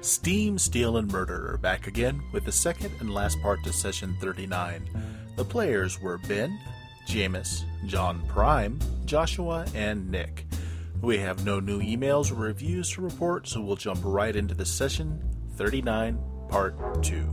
Steam, Steel, and Murder are back again with the second and last part to Session 39. The players were Ben, Jameis, John Prime, Joshua, and Nick. We have no new emails or reviews to report, so we'll jump right into the Session 39, Part 2.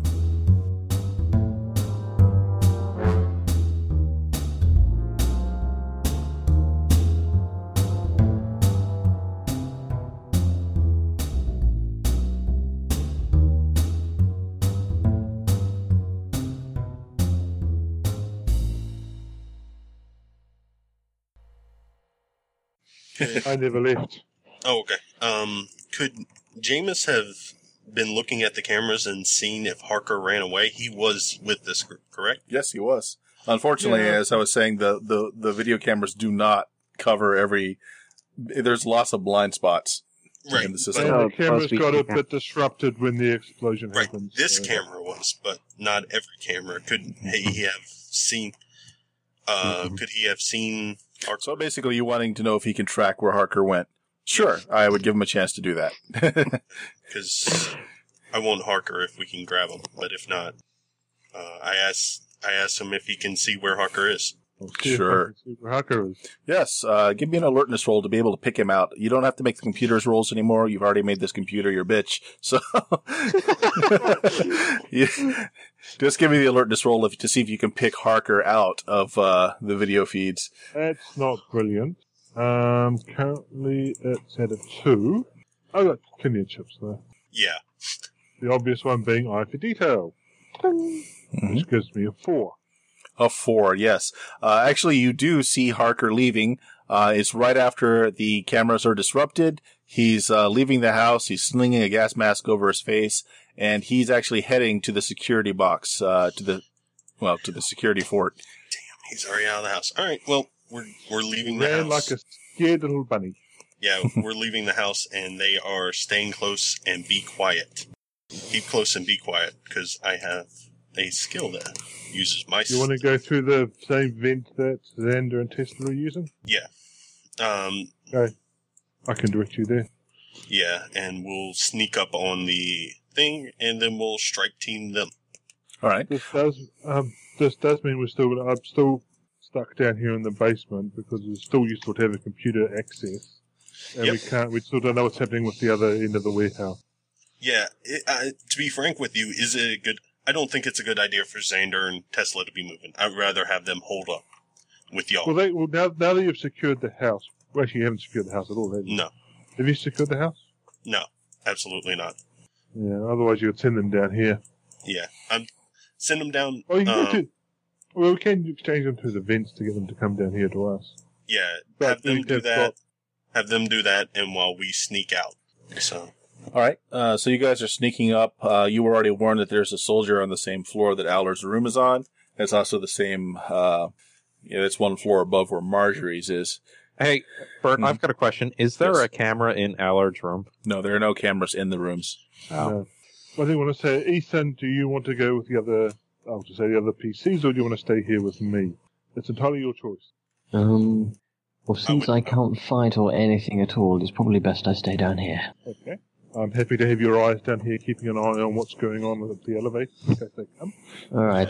I never left. Oh, okay. Could Jameis have been looking at the cameras and seen if Harker ran away? He was with this group, correct? Yes, he was. Unfortunately, as I was saying, the video cameras do not cover every... There's lots of blind spots in the system. And the cameras got a bit disrupted when the explosion happened. This camera was, but not every camera. Could he have seen... Could he have seen... Harker? So basically, you wanting to know if he can track where Harker went. Sure, I would give him a chance to do that. Because I want Harker if we can grab him, but if not, I asked him if he can see where Harker is. Sure. See where Harker is. Yes, give me an alertness roll to be able to pick him out. You don't have to make the computer's rolls anymore. You've already made this computer your bitch. So just give me the alertness roll to see if you can pick Harker out of the video feeds. That's not brilliant. Currently it's at a 2. I got plenty of chips though. Yeah. The obvious one being eye for detail, which gives me a 4. A 4, yes. Actually, you do see Harker leaving. It's right after the cameras are disrupted. He's leaving the house. He's slinging a gas mask over his face, and he's actually heading to the security box, to the security fort. Damn, he's already out of the house. All right, well, we're leaving the house. Ran like a scared little bunny. Yeah, we're leaving the house, and they are staying close and be quiet. Keep close and be quiet, because I have a skill that uses my... You want to go through the same vent that Xander and Tesla are using? Yeah. Okay. I can direct you there. Yeah, and we'll sneak up on the thing, and then we'll strike team them. All right. This does mean I'm still stuck down here in the basement because it's still useful to have a computer access. And we still don't know what's happening with the other end of the warehouse. Yeah, to be frank with you, I don't think it's a good idea for Xander and Tesla to be moving. I'd rather have them hold up with y'all. Well, now that you've secured the house, well, actually you haven't secured the house at all, have you? No. Have you secured the house? No, absolutely not. Yeah, otherwise you would send them down here. Yeah, send them down. Oh, you can we can exchange them through the vents to get them to come down here to us. Yeah, But have them do that. Have them do that, and while we sneak out. So. All right. So you guys are sneaking up. You were already warned that there's a soldier on the same floor that Allard's room is on. It's also the same. It's one floor above where Marjorie's is. Hey, Bert, I've got a question. Is there a camera in Allard's room? No, there are no cameras in the rooms. Oh. No. Well, I think I want to say, Ethan, do you want to go with the other PCs, or do you want to stay here with me? It's entirely your choice. Well, since I can't fight or anything at all, it's probably best I stay down here. Okay. I'm happy to have your eyes down here, keeping an eye on what's going on with the elevator in case they come. All right.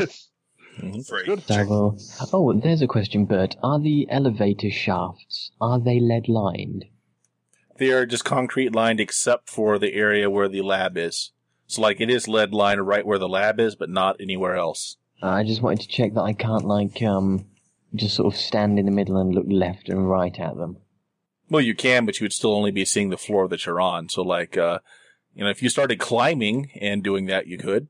Good. Oh, there's a question, Bert. Are the elevator shafts, are they lead-lined? They are just concrete lined except for the area where the lab is. So, it is lead lined right where the lab is, but not anywhere else. I just wanted to check that I can't, just sort of stand in the middle and look left and right at them. Well, you can, but you would still only be seeing the floor that you're on. So, if you started climbing and doing that, you could.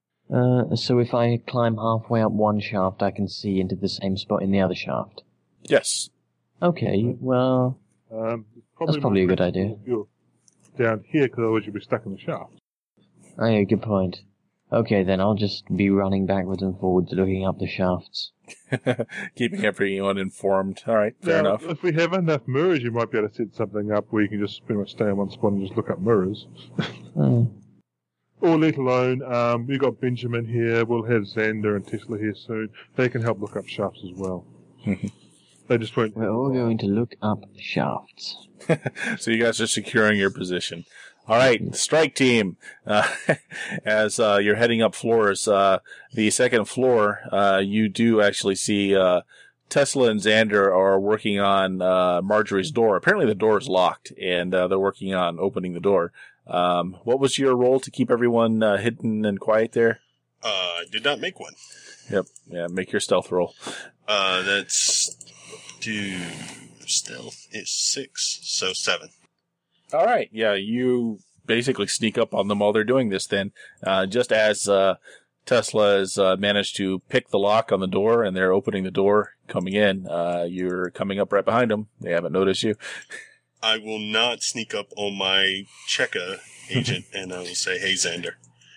So if I climb halfway up one shaft, I can see into the same spot in the other shaft? Yes. Okay, well, that's probably a good idea. You're down here, because otherwise you'll be stuck in the shaft. Oh, yeah, good point. Okay, then I'll just be running backwards and forwards looking up the shafts. Keeping everyone informed. All right, fair enough. If we have enough mirrors, you might be able to set something up where you can just pretty much stay in one spot and just look up mirrors. Or let alone, we've got Benjamin here, we'll have Xander and Tesla here soon. They can help look up shafts as well. They just won't... We're all going to look up shafts. So you guys are securing your position. All right, strike team. As you're heading up floors, the second floor, you do actually see Tesla and Xander are working on Marjorie's door. Apparently the door is locked, and they're working on opening the door. What was your role to keep everyone hidden and quiet there? I did not make one. Yep. Yeah, make your stealth roll. Stealth is 6, so 7. All right. Yeah, you basically sneak up on them while they're doing this then. Just as Tesla has managed to pick the lock on the door and they're opening the door coming in, you're coming up right behind them. They haven't noticed you. I will not sneak up on my Cheka agent and I will say, hey, Xander.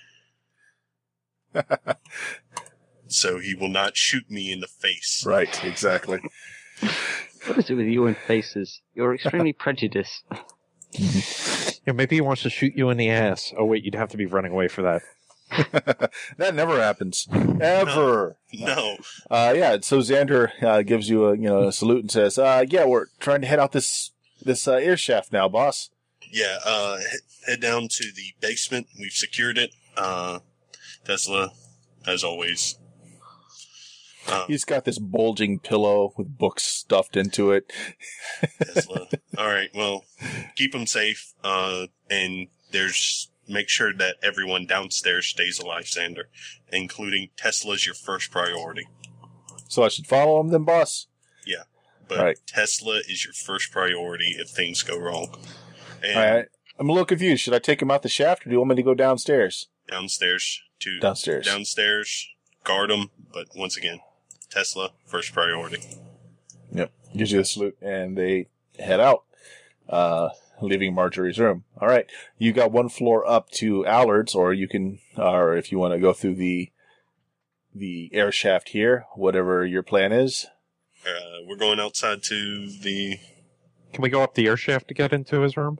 So he will not shoot me in the face. Right, exactly. What is it with you and faces? You're extremely prejudiced. Yeah, maybe he wants to shoot you in the ass. Oh, wait, you'd have to be running away for that. That never happens. Ever. No. Yeah, so Xander gives you a salute and says, yeah, we're trying to head out this air shaft now, boss. Yeah, head down to the basement. We've secured it. Tesla, as always. He's got this bulging pillow with books stuffed into it. Tesla. All right, well, keep them safe, and make sure that everyone downstairs stays alive, Xander, including Tesla's your first priority. So I should follow him then, boss? Yeah, but right. Tesla is your first priority if things go wrong. And all right, I'm a little confused. Should I take him out the shaft, or do you want me to go downstairs? Downstairs. Downstairs. Guard them, but once again, Tesla, first priority. Yep. Gives you the salute, and they head out, leaving Marjorie's room. All right. You got one floor up to Allard's, or if you want to go through the air shaft here, whatever your plan is. We're going outside to the... Can we go up the air shaft to get into his room?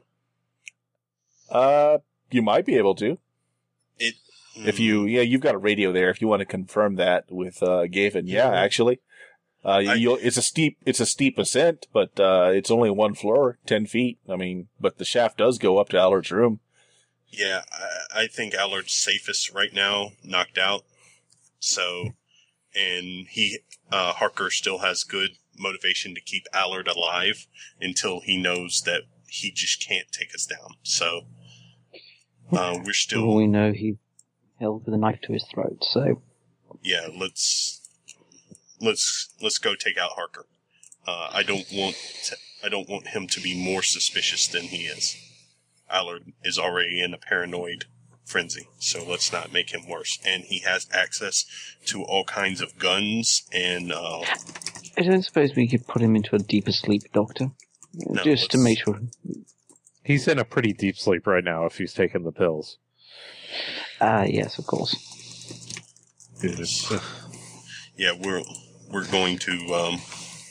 You might be able to. You've got a radio there. If you want to confirm that with Gavin, actually, it's a steep ascent, but it's only one floor, 10 feet. I mean, but the shaft does go up to Allard's room. Yeah, I think Allard's safest right now, knocked out. So, and Harker still has good motivation to keep Allard alive until he knows that he just can't take us down. So, we're still. Well, we know he held with a knife to his throat, so... Yeah, let's go take out Harker. I don't want him to be more suspicious than he is. Allard is already in a paranoid frenzy, so let's not make him worse. And he has access to all kinds of guns and... I don't suppose we could put him into a deeper sleep, Doctor? No, just to make sure... He's in a pretty deep sleep right now if he's taking the pills. Yes, of course. Yes. Yeah, we're going to, All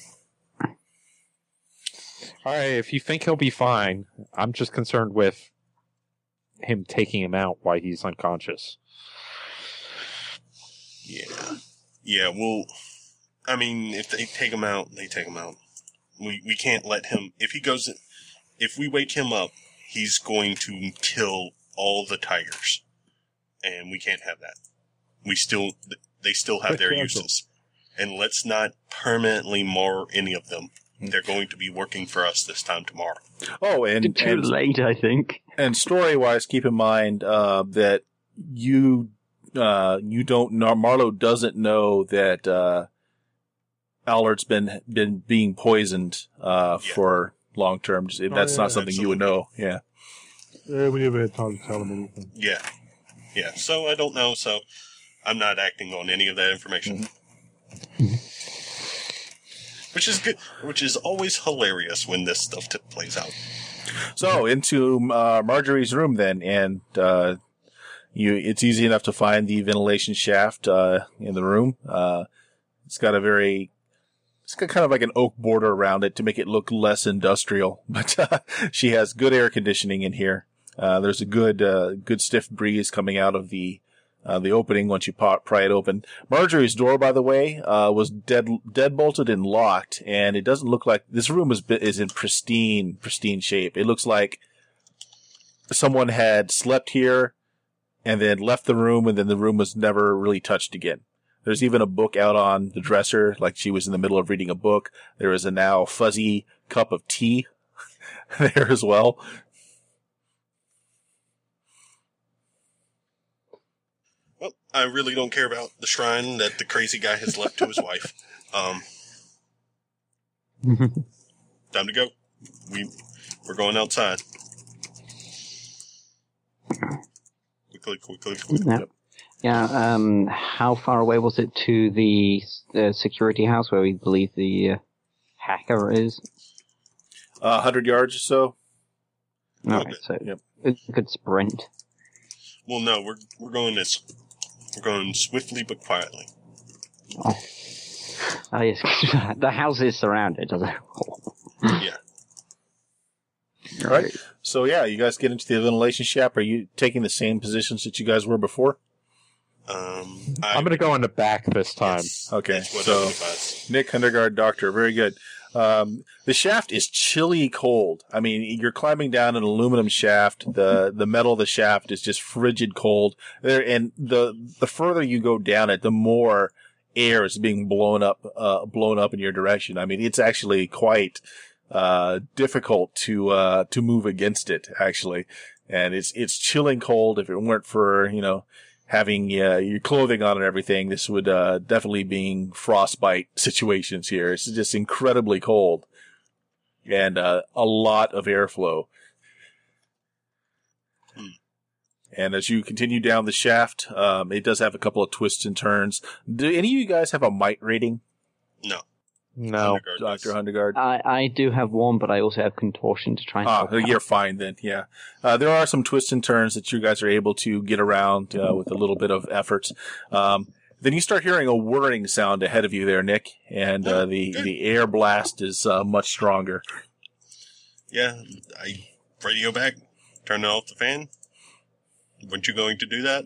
right, if you think he'll be fine, I'm just concerned with him taking him out while he's unconscious. Yeah, well, I mean, if they take him out, they take him out. We can't let him, if we wake him up, he's going to kill all the tigers. And we can't have that. They still have their uses. And let's not permanently mar any of them. They're going to be working for us this time tomorrow. Oh, and too late, I think. And story-wise, keep in mind that Marlowe doesn't know that Allard's been being poisoned for long term. That's not something you would know. Yeah. We never had time to tell him anything. Yeah. Yeah, so I don't know, so I'm not acting on any of that information. Mm-hmm. Which is good, which is always hilarious when this stuff plays out. So, into Marjorie's room then, and it's easy enough to find the ventilation shaft in the room. It's got kind of like an oak border around it to make it look less industrial, but she has good air conditioning in here. There's a good stiff breeze coming out of the opening once you pry it open. Marjorie's door, by the way, was dead bolted and locked, and it doesn't look like this room is in pristine shape. It looks like someone had slept here and then left the room, and then the room was never really touched again. There's even a book out on the dresser, like she was in the middle of reading a book. There is a now fuzzy cup of tea there as well. Well, I really don't care about the shrine that the crazy guy has left to his wife. Time to go. We're going outside. Quickly. Yeah. Yeah. How far away was it to the security house where we believe the hacker is? 100 yards or so. All right, so Yep. a good sprint. Well, no, we're going this. We're going swiftly but quietly. Oh yes, the house is surrounded. Yeah. All right. So, yeah, you guys get into the ventilation shaft. Are you taking the same positions that you guys were before? I'm going to go in the back this time. Yes, Okay, that's what so- I would advise. Nick, Hundergaard, Doctor. Very good. The shaft is chilly cold. I mean, you're climbing down an aluminum shaft. The metal of the shaft is just frigid cold. And the further you go down it, the more air is being blown up in your direction. I mean, it's actually quite difficult to move against it, actually. And it's chilling cold. If it weren't for, having your clothing on and everything, this would definitely be frostbite situations here. It's just incredibly cold and a lot of airflow. And as you continue down the shaft, it does have a couple of twists and turns. Do any of you guys have a might rating, No. No. Hundergaard does. Dr. Hundergaard? I do have one, but I also have contortion to try and help out. You're fine then, yeah. There are some twists and turns that you guys are able to get around with a little bit of effort. Then you start hearing a whirring sound ahead of you there, Nick, and the air blast is much stronger. Yeah, I radio back, turn off the fan. Weren't you going to do that?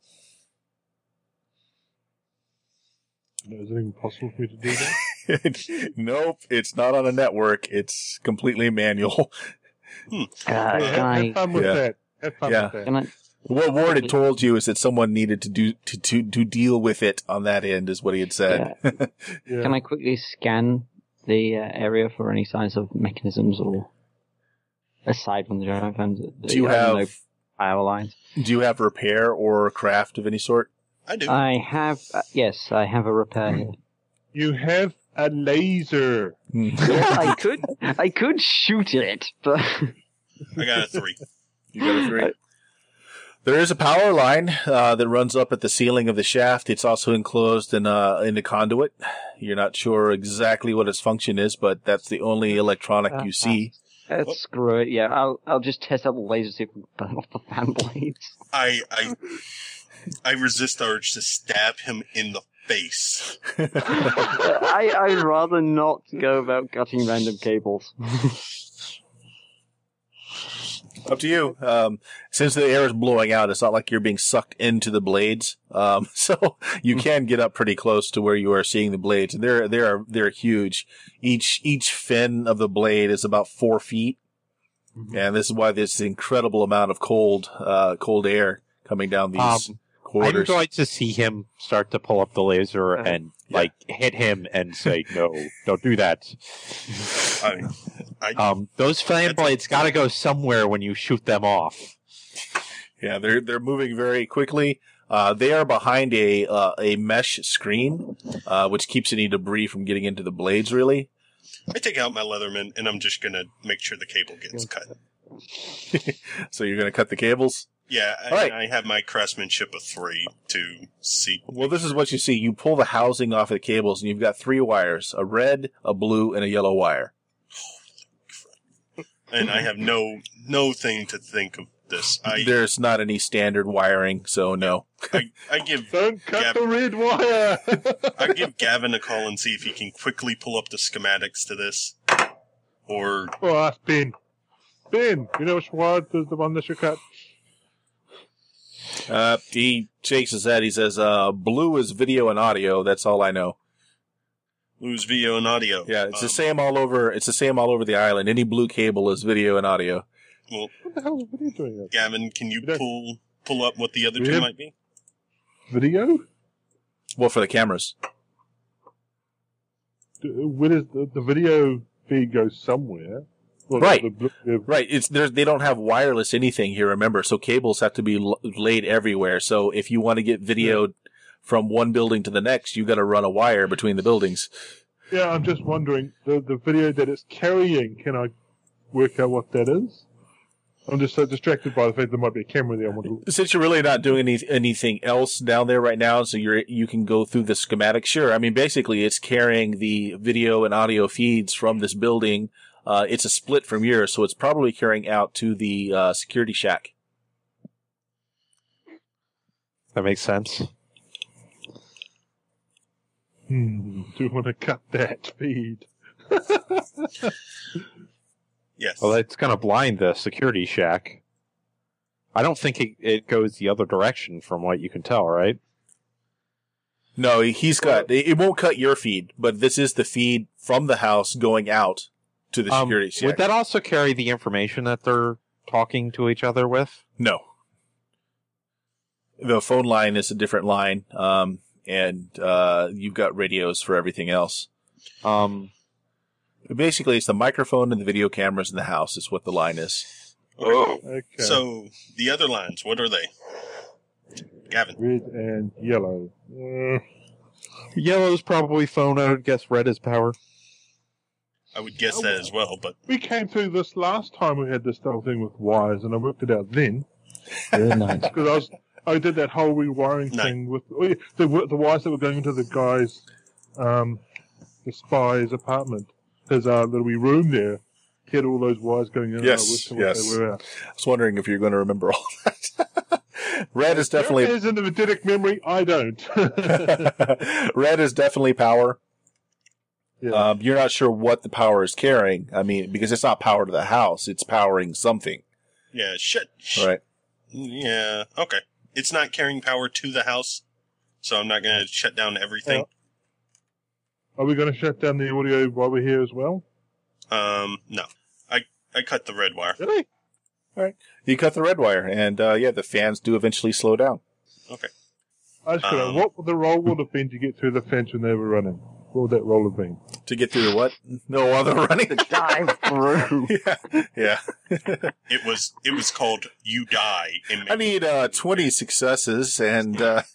Is it even possible for me to do that? Nope, it's not on a network. It's completely manual. Yeah, Can have fun with Yeah. that. Have fun Yeah. with that. Can I? What Ward had told you is that someone needed to deal with it on that end, is what he had said. Yeah. Can I quickly scan the area for any signs of mechanisms or aside from the gyro fans? Do you have power lines? Do you have repair or craft of any sort? I do. I have. Yes, I have a repair here. You have a laser. Yes, I could shoot it, but I got a 3. You got a 3. There is a power line that runs up at the ceiling of the shaft. It's also enclosed in a conduit. You're not sure exactly what its function is, but that's the only electronic you see. screw it. Yeah, I'll just test out the laser, see if we can burn off the fan blades. I resist the urge to stab him in the face. I'd rather not go about cutting random cables. Up to you. Since the air is blowing out, it's not like you're being sucked into the blades. So you can get up pretty close to where you are seeing the blades. And they're huge. Each fin of the blade is about 4 feet. And this is why there's an incredible amount of cold air coming down these quarters. I'd like to see him start to pull up the laser and hit him and say, "No, don't do that." Those fan blades got to go somewhere when you shoot them off. Yeah, they're moving very quickly. They are behind a mesh screen, which keeps any debris from getting into the blades. Really. I take out my Leatherman, and I'm just going to make sure the cable gets cut. So you're going to cut the cables? Yeah, right. I have my craftsmanship of 3 to see. Well, this is what you see. You pull the housing off of the cables, and you've got 3 wires, a red, a blue, and a yellow wire. And I have no thing to think of this. There's not any standard wiring, so no. I give Don't cut the red wire. I give Gavin a call and see if he can quickly pull up the schematics to this. Or Oh, ask Ben. Ben, you know which wire is the one that you cut? He shakes his head. He says, blue is video and audio. That's all I know. lose video and audio. Yeah, it's the same all over. It's the same all over the island. Any blue cable is video and audio. Well, What the hell is video doing? Gavin, can you Yeah. pull up what the other two Yeah. might be? Video? Well, for the cameras. Where does the video feed go somewhere? Well, Right. the- Right. They don't have wireless anything here, remember, so cables have to be laid everywhere. So if you want to get video from one building to the next, you got to run a wire between the buildings. Yeah, I'm just wondering, the video that it's carrying, can I work out what that is? I'm just so distracted by the fact there might be a camera there. I want to... Since you're really not doing anything else down there right now, so you can go through the schematic. Sure. I mean, basically, it's carrying the video and audio feeds from this building. It's a split from yours, so it's probably carrying out to the security shack. That makes sense. Do you want to cut that feed? Yes. Well, it's going to blind the security shack. I don't think it goes the other direction from what you can tell, right? No, he's got... It won't cut your feed, but this is the feed from the house going out to the security shack. Would that also carry the information that they're talking to each other with? No. The phone line is a different line, and you've got radios for everything else. Basically, it's the microphone and the video cameras in the house is what the line is. Okay. So, the other lines, what are they? Gavin. Red and yellow. Yellow's probably phone. I would guess red is power. I would guess that as well, but We came through this last time we had this whole thing with wires, and I worked it out then. Good night. Because I did that whole rewiring No. thing with the wires that were going into the guy's, the spy's apartment. His little wee room there. He had all those wires going in. Yes, and I worked out what yes. they were out. I was wondering if you're going to remember all that. Red is definitely... Has an eidetic memory. I don't. Red is definitely power. Yeah. You're not sure what the power is carrying. I mean, because it's not power to the house. It's powering something. yeah, shit. Right. Yeah, okay. It's not carrying power to the house, so I'm not going to shut down everything. Are we going to shut down the audio while we're here as well? No. I cut the red wire. Really? You cut the red wire, and the fans do eventually slow down. Okay. I just know what the roll would have been to get through the fence when they were running. What would that roll have been? To get through the what? No, while they're running. Dive through. Yeah. It was called You Die. I need 20 successes, and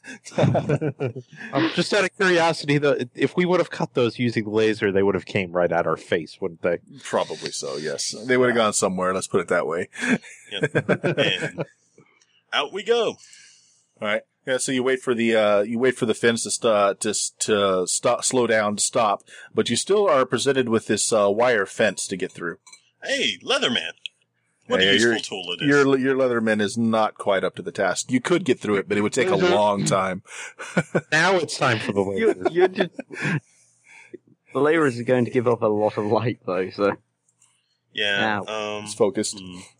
Just out of curiosity, though, if we would have cut those using the laser, they would have came right at our face, wouldn't they? probably so. Yes, they would have gone somewhere. Let's put it that way. And out we go. All right. Yeah. So you wait for the fence to slow down, to stop, but you still are presented with this wire fence to get through. Hey, Leatherman. What Yeah, a useful your- tool it is. Your Leatherman is not quite up to the task. You could get through it, but it would take a long time. Now it's time for the laser. You're just... The laser is going to give off a lot of light, though, so... Yeah. It's focused.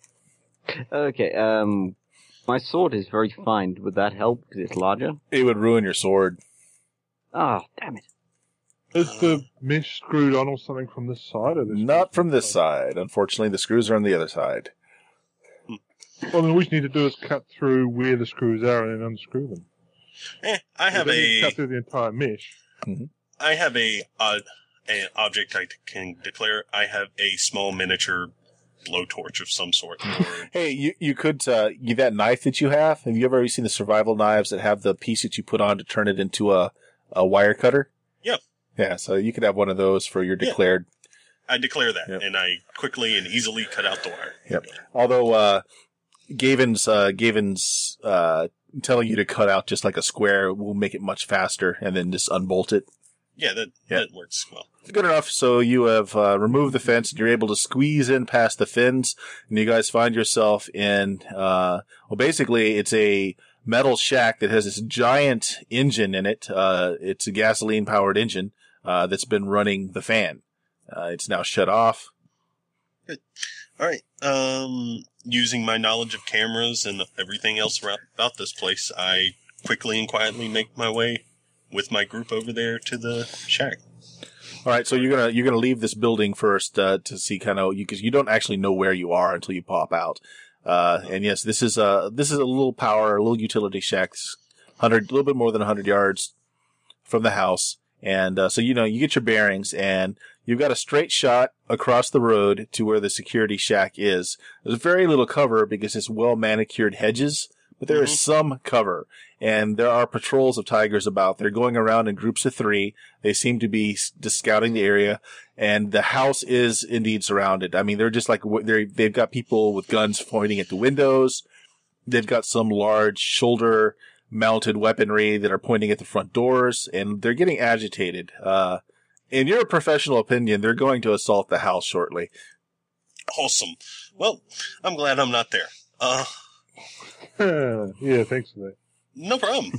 Okay, my sword is very fine. Would that help, because it's larger? It would ruin your sword. Ah, damn it. Is the mesh screwed on or something from this side? Or this Not from this side. Unfortunately, the screws are on the other side. Well, then what we need to do is cut through where the screws are and then unscrew them. I have We don't need to cut a through the entire mesh. an object I can declare. I have a small miniature blowtorch of some sort. Or, Hey, you could that knife that you have you ever seen the survival knives that have the piece that you put on to turn it into a wire cutter? Yep. Yeah, so you could have one of those for your declared. I declare that, Yep. and I quickly and easily cut out the wire. Yep. Although Gavin's telling you to cut out just like a square will make it much faster, and then just unbolt it. Yeah, Yeah. that works well. Good enough. So you have removed the fence, and you're able to squeeze in past the fins, and you guys find yourself in basically it's a metal shack that has this giant engine in it. It's a gasoline powered engine that's been running the fan. It's now shut off. All right. Using my knowledge of cameras and everything else about this place, I quickly and quietly make my way with my group over there to the shack. All right, so you're gonna leave this building first to see kind of because you don't actually know where you are until you pop out. And yes, this is a little utility shack, a little bit more than 100 yards from the house. And so you get your bearings, and you've got a straight shot across the road to where the security shack is. There's very little cover because it's well manicured hedges, but there is some cover. And there are patrols of tigers about. They're going around in groups of 3. They seem to be just scouting the area, and the house is indeed surrounded. I mean, they're just like they've got people with guns pointing at the windows. They've got some large shoulder-mounted weaponry that are pointing at the front doors, and they're getting agitated. In your professional opinion, they're going to assault the house shortly. Awesome. Well, I'm glad I'm not there. Yeah, thanks for that. No problem.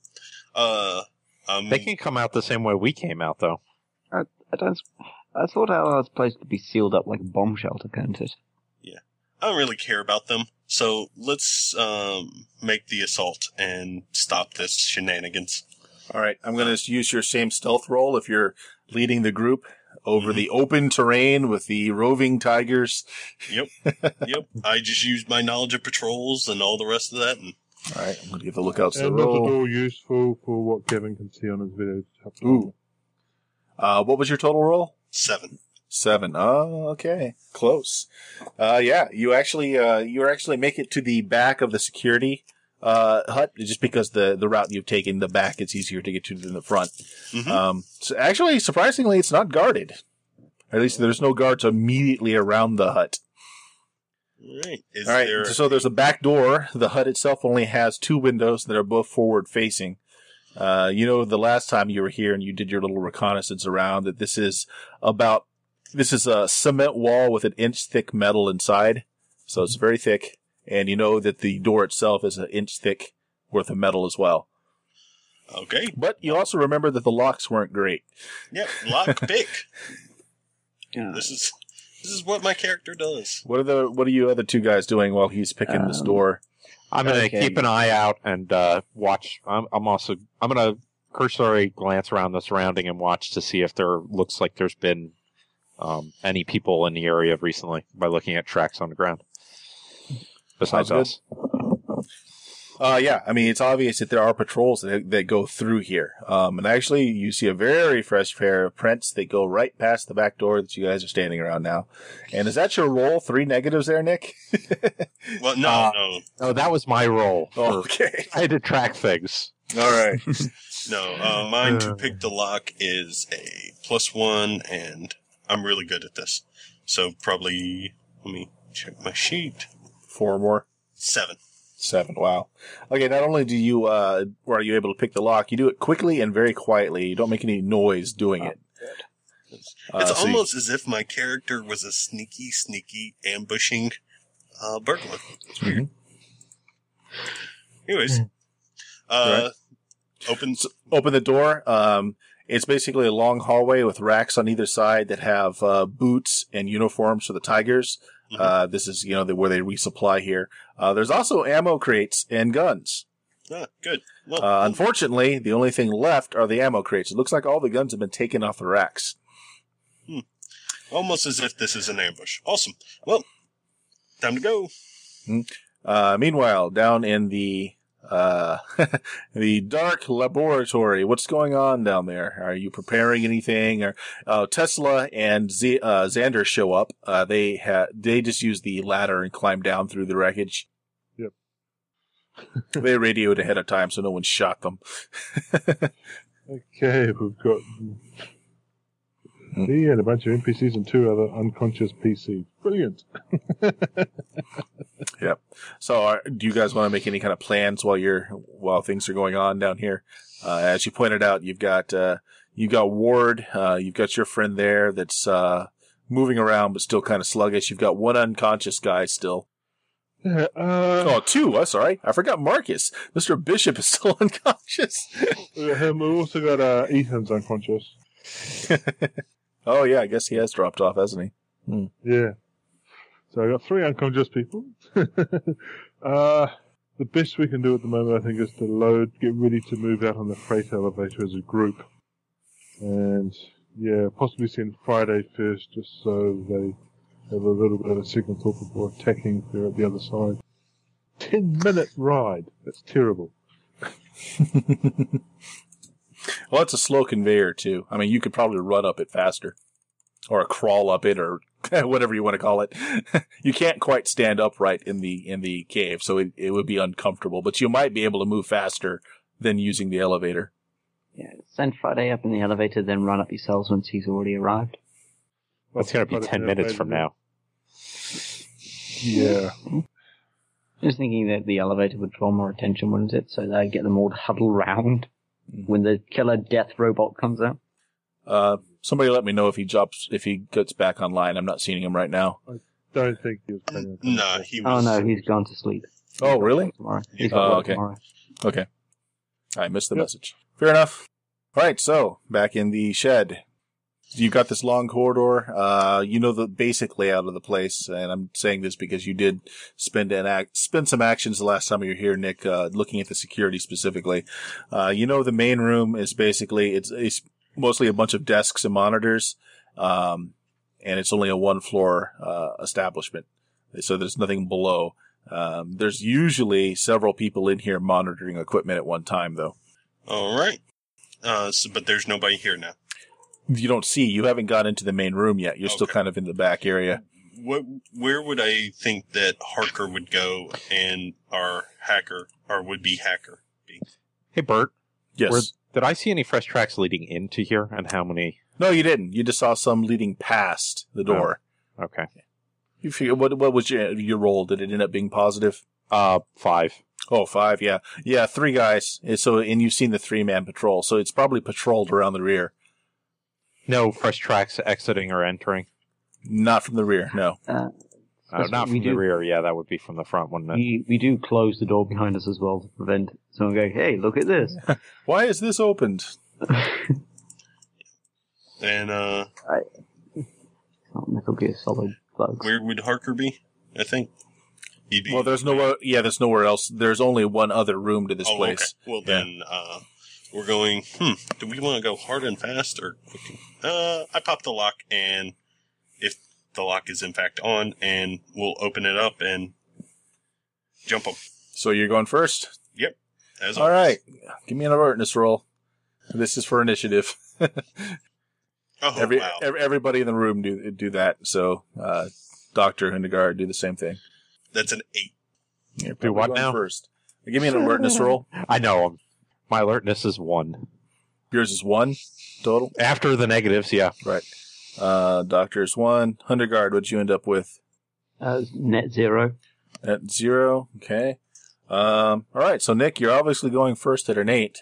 They can come out the same way we came out, though. I thought our place could be sealed up like a bomb shelter, couldn't it? Yeah. I don't really care about them, so let's make the assault and stop this shenanigans. All right, I'm going to use your same stealth roll if you're leading the group over the open terrain with the roving tigers. Yep. I just used my knowledge of patrols and all the rest of that. And all right, I'm going to give the lookouts to And the not at roll. all useful for what Kevin can see on his video. Ooh. What was your total roll? 7. 7. Oh, okay. Close. Yeah, you actually make it to the back of the security hut, just because the route you've taken, the back, it's easier to get to than the front. So actually, surprisingly, it's not guarded. Or at least there's no guards immediately around the hut. All right. All right, so there's a back door. The hut itself only has 2 windows that are both forward facing. The last time you were here and you did your little reconnaissance around that this is a cement wall with an inch thick metal inside. So it's very thick. And you know that the door itself is an inch thick worth of metal as well. Okay. But you also remember that the locks weren't great. Yep. Lock pick. Yeah. This is what my character does. What are you other 2 guys doing while he's picking this door? I'm going to Okay. keep an eye out and watch. I'm going to cursory glance around the surrounding and watch to see if there looks like there's been any people in the area recently by looking at tracks on the ground. Besides Sounds us. Yeah, I mean, it's obvious that there are patrols that go through here. And actually, you see a very fresh pair of prints that go right past the back door that you guys are standing around now. And is that your roll? 3 negatives there, Nick? Well, no. Oh, that was my role. Okay. I had to track things. All right. No, mine to pick the lock is a +1, and I'm really good at this. So probably, let me check my sheet. 4 more. 7. 7. Wow. Okay, not only do you, are you able to pick the lock, you do it quickly and very quietly. You don't make any noise doing it. It's so almost as if my character was a sneaky ambushing burglar. Mhm. Anyways, Right. open the door. It's basically a long hallway with racks on either side that have boots and uniforms for the tigers. This is, where they resupply here. There's also ammo crates and guns. Good. Well, Unfortunately, the only thing left are the ammo crates. It looks like all the guns have been taken off the racks. almost as if this is an ambush. Awesome. Well, time to go. Meanwhile, down in the the dark laboratory, what's going on down there? Are you preparing anything? Or Tesla and Xander show up. They just use the ladder and climb down through the wreckage. Yep. They radioed ahead of time, so no one shot them. Okay, we've got me and a bunch of NPCs and 2 other unconscious PCs. Brilliant. Yep. So, do you guys want to make any kind of plans while things are going on down here? As you pointed out, you've got Ward, you've got your friend there that's moving around but still kind of sluggish. You've got 1 unconscious guy still. Yeah, 2. I'm sorry, I forgot Marcus. Mr. Bishop is still unconscious. we've also got Ethan's unconscious. Oh yeah, I guess he has dropped off, hasn't he? Yeah. So I got 3 unconscious people. The best we can do at the moment, I think, is to get ready to move out on the freight elevator as a group. And Yeah, possibly send Friday first, just so they have a little bit of a second thought before attacking if they're at the other side. 10-minute ride. That's terrible. Well, it's a slow conveyor, too. I mean, you could probably run up it faster. Or crawl up it, or whatever you want to call it. You can't quite stand upright in the cave, so it would be uncomfortable. But you might be able to move faster than using the elevator. Yeah, send Friday up in the elevator, then run up yourselves once he's already arrived. That's going to be 10 minutes from now. Yeah. I was thinking that the elevator would draw more attention, wouldn't it? So that I'd get them all to huddle round when the killer death robot comes out. Somebody let me know if he gets back online. I'm not seeing him right now. I don't think he was planning on No, he was. Oh no, he's gone to sleep. Oh, really? Tomorrow. He's got work tomorrow. Okay. I missed the message. Fair enough. All right, so back in the shed. You've got this long corridor. You know the basic layout of the place, and I'm saying this because you did spend some actions the last time you were here, Nick, looking at the security specifically. You know the main room is basically, it's mostly a bunch of desks and monitors, and it's only a one-floor establishment, so there's nothing below. There's usually several people in here monitoring equipment at one time, though. All right. But there's nobody here now. You don't see. You haven't got into the main room yet. You're still kind of in the back area. Where would I think that Harker would go and our would-be hacker be? Hey, Bert. Yes. Did I see any fresh tracks leading into here, and how many? No, you didn't. You just saw some leading past the door. Oh, okay. You figure, what was your roll? Did it end up being positive? 5. Oh, 5, yeah. Yeah, 3 guys. And you've seen the 3-man patrol, so it's probably patrolled around the rear. No fresh tracks exiting or entering? Not from the rear, no. Not from the rear, yeah, that would be from the front, wouldn't it? We do close the door behind us as well to prevent someone going, hey, look at this. Why is this opened? And, Metal Gear Solid bugs. where would Harker be? I think he'd be. Well, there's nowhere else. There's only one other room to this place. Okay. Well, then, we're going, do we want to go hard and fast or quick? I pop the lock, and if the lock is in fact on, and we'll open it up and jump them. So you're going first? Yep. All right. Give me an alertness roll. This is for initiative. Oh, wow. Everybody in the room do that. So, Dr. Hundegaard, do the same thing. That's an 8. You're Do what now? First. Give me an alertness roll. I know. My alertness is 1. Yours is 1 total? After the negatives, yeah. Right. Doctor is 1. Hundegaard, what'd you end up with? Net 0. At 0. Okay. All right. So, Nick, you're obviously going first at an 8.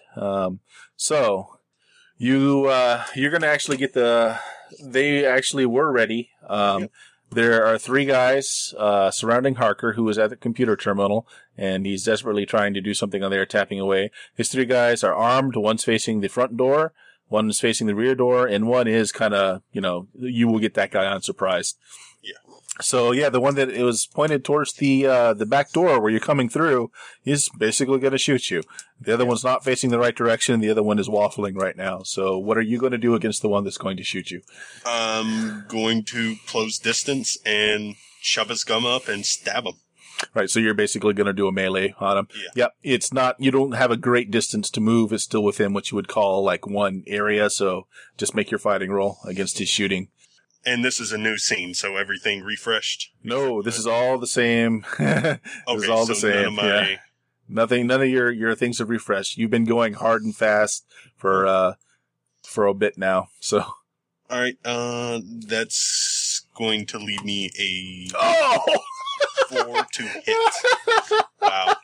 So, you're going to actually get they actually were ready. Yep. There are 3 guys surrounding Harker, who is at the computer terminal, and he's desperately trying to do something on there, tapping away. His 3 guys are armed. One's facing the front door, one is facing the rear door, and one is kind of, you will get that guy unsurprised. Yeah. So, yeah, the one that it was pointed towards the back door where you're coming through is basically going to shoot you. The other one's not facing the right direction. The other one is waffling right now. So what are you going to do against the one that's going to shoot you? I'm going to close distance and shove his gum up and stab him. Right, so you're basically going to do a melee on him. Yeah. Yep, it's not, you don't have a great distance to move. It's still within what you would call like one area. So just make your fighting roll against his shooting. And this is a new scene, so everything refreshed? No, this is all the same. This is all the same. None of your things have refreshed. You've been going hard and fast for a bit now. So. All right. That's going to leave me a 4 to hit. Wow.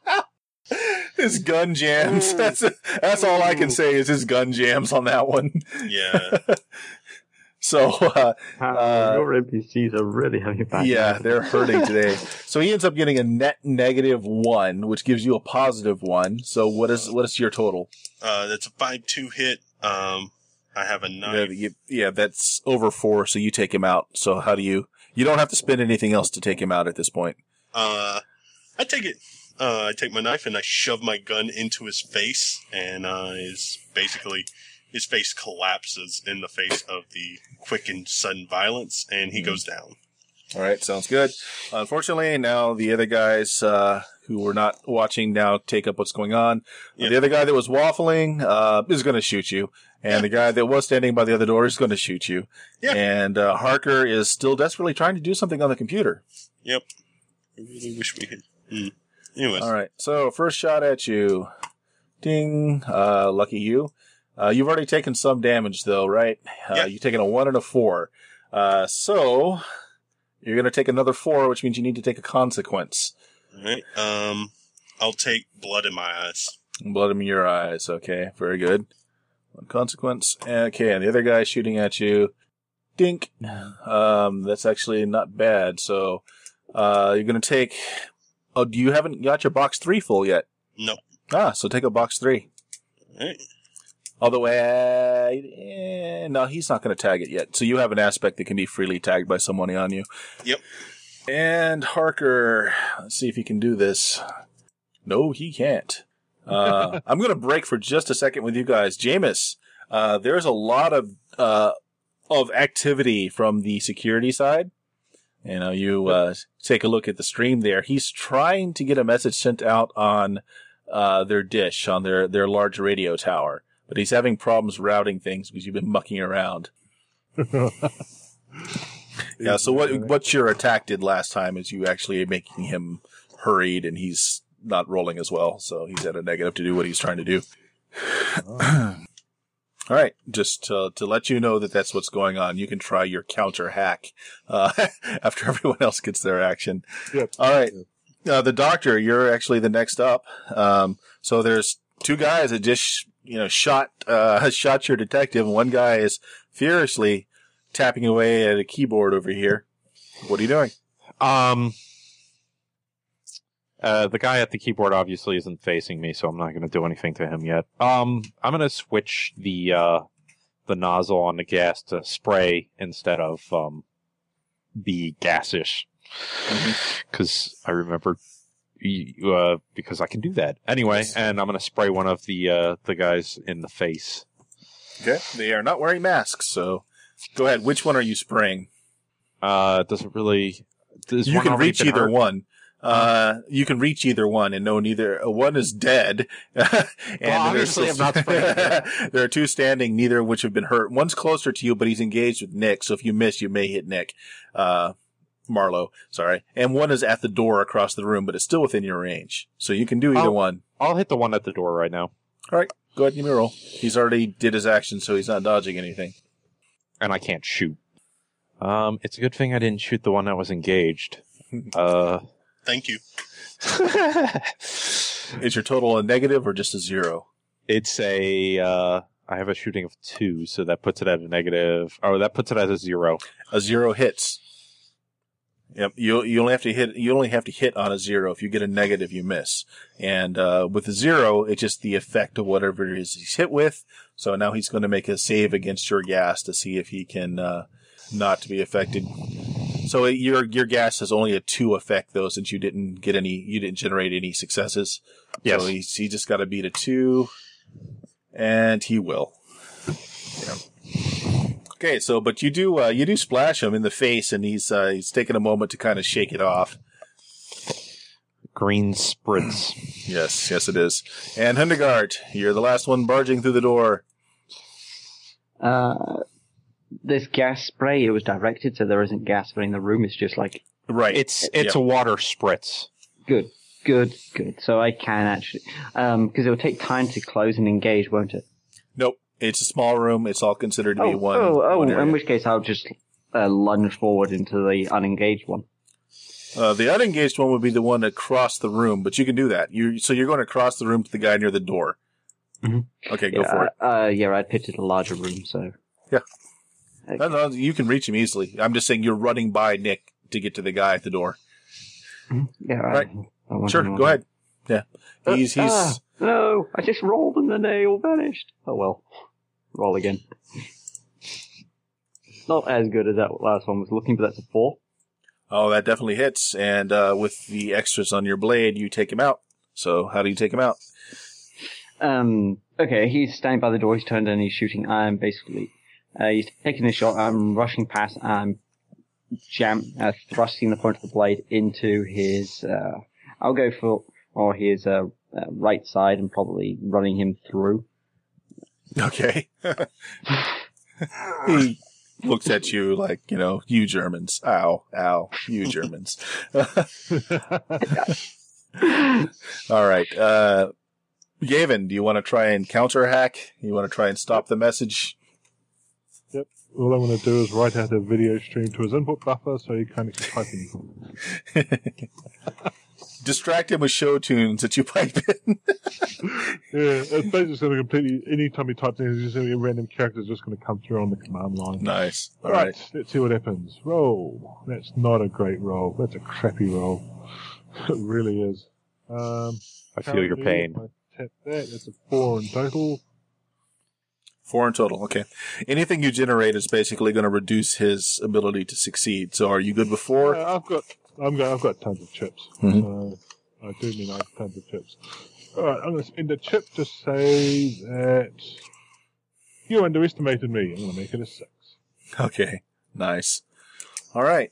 His gun jams. That's all I can say is his gun jams on that one. Yeah. So, your NPCs are really having a bad yeah, night. they're hurting today. So he ends up getting a net -1, which gives you a +1. So what is your total? That's a 5-2 hit. I have a 9. Yeah, that's over 4. So you take him out. So how do you don't have to spend anything else to take him out at this point. I take it. I take my knife and I shove my gun into his face, and is basically his face collapses in the face of the quick and sudden violence, and he goes down. All right, sounds good. Unfortunately, now the other guys who were not watching now take up what's going on. Yep. The other guy that was waffling is going to shoot you, and the guy that was standing by the other door is going to shoot you. Yeah. And Harker is still desperately trying to do something on the computer. Yep. I really wish we could. Anyways. All right, so first shot at you. Ding. Lucky you. You've already taken some damage, though, right? Yeah. You've taken a 1 and a 4. So you're going to take another 4, which means you need to take a consequence. All right. I'll take blood in my eyes. Blood in your eyes. Okay, very good. One consequence. Okay, and the other guy shooting at you. Dink. That's actually not bad. So you're going to take... Oh, you haven't got your box 3 full yet? No. So take a box 3. All right. Although, no, he's not going to tag it yet. So you have an aspect that can be freely tagged by someone on you. Yep. And Harker, let's see if he can do this. No, he can't. I'm going to break for just a second with you guys. Jameis, there's a lot of activity from the security side. You know, you take a look at the stream there. He's trying to get a message sent out on their dish, on their large radio tower. But he's having problems routing things because you've been mucking around. Yeah, so what your attack did last time is you actually making him hurried, and he's not rolling as well, so he's at a negative to do what he's trying to do. All right, just to let you know that that's what's going on. You can try your counter hack after everyone else gets their action. Yep. All right, the doctor, you're actually the next up. So there's 2 guys that just shot your detective, and one guy is furiously tapping away at a keyboard over here. What are you doing? The guy at the keyboard obviously isn't facing me, so I'm not going to do anything to him yet. I'm going to switch the nozzle on the gas to spray instead of be gassish, because I remember because I can do that anyway. And I'm going to spray one of the guys in the face. Okay, they are not wearing masks, so go ahead. Which one are you spraying? Doesn't really. You can reach either one. You can reach either one, and no, neither one is dead. And obviously, I'm not spraying. There are 2 standing, neither of which have been hurt. One's closer to you, but he's engaged with Nick. So if you miss, you may hit Nick, Marlowe. Sorry, and one is at the door across the room, but it's still within your range. So you can do either one. I'll hit the one at the door right now. All right, go ahead and give me a roll. He's already did his action, so he's not dodging anything. And I can't shoot. It's a good thing I didn't shoot the one that was engaged. Thank you. Is your total a negative or just a 0? It's a, I have a shooting of 2, so that puts it at a negative. Oh, that puts it at a 0. A 0 hits. Yep. You only have to hit on a 0. If you get a negative, you miss. And, with a 0, it's just the effect of whatever it is he's hit with. So now he's going to make a save against your gas to see if he can, not to be affected. So your gas has only a 2 effect though, since you didn't generate any successes. Yes. So he just got to beat a 2, and he will. Yeah. Okay, so but you do splash him in the face, and he's taking a moment to kind of shake it off. Green spritz. Yes, it is. And Hundegaard, you're the last one barging through the door. This gas spray, it was directed, so there isn't gas filling the room. It's just like right. It's a water spritz. Good. So I can actually, because it will take time to close and engage, won't it? Nope. It's a small room. It's all considered to be one. Oh! One area. In which case, I'll just lunge forward into the unengaged one. The unengaged one would be the one across the room, but you can do that. So you're going across the room to the guy near the door. Mm-hmm. Okay, go for it. I picked it a larger room, so yeah. Okay. No, you can reach him easily. I'm just saying you're running by Nick to get to the guy at the door. Yeah, right. Sure, go ahead. Yeah, he's. No, I just rolled and the nail vanished. Oh well, roll again. Not as good as that last one was looking, but that's a 4. Oh, that definitely hits. And with the extras on your blade, you take him out. So how do you take him out? Okay, he's standing by the door, he's turned and he's shooting. I'm basically, he's taking a shot, I'm rushing past, I'm thrusting the point of the blade into his, I'll go for his, right side and probably running him through. Okay. He looks at you like, you Germans. Ow, ow, you Germans. All right. Gavin, do you want to try and counter-hack? You want to try and stop the message? Yep. All I'm going to do is write out a video stream to his input buffer so he can't keep typing. Distract him with show tunes that you pipe in. Yeah, it's basically going to completely, anytime he types in, it's just going to be a random character just going to come through on the command line. Nice. All Right, right. let's see what happens. Roll. That's not a great roll. That's a crappy roll. It really is. I feel your pain. I tap that. That's a 4 in total. 4 in total. Okay. Anything you generate is basically going to reduce his ability to succeed. So are you good with 4? I've got tons of chips. Mhm. So I do mean I have tons of chips. Alright, I'm going to spend a chip to say that you underestimated me. I'm going to make it a 6. Okay. Nice. All right.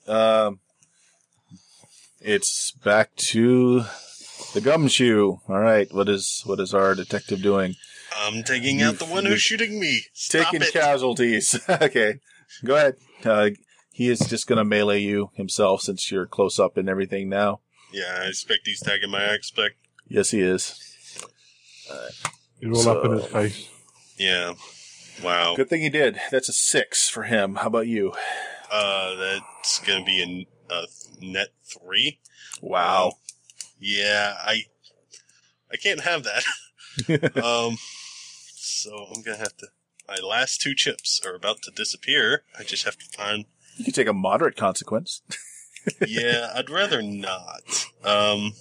It's back to the gumshoe. All right. What is our detective doing? I'm taking out the one who's shooting me. Stop Taking it. casualties. Okay. Go ahead. He is just going to melee you himself since you're close up and everything now. Yeah, I expect he's tagging my expect. Yes, he is. You're all up in his face. Yeah. Wow. Good thing he did. That's a 6 for him. How about you? That's gonna be a net 3. Wow. Yeah, I can't have that. So I'm gonna have to. My last 2 chips are about to disappear. I just have to find. You can take a moderate consequence. Yeah, I'd rather not. How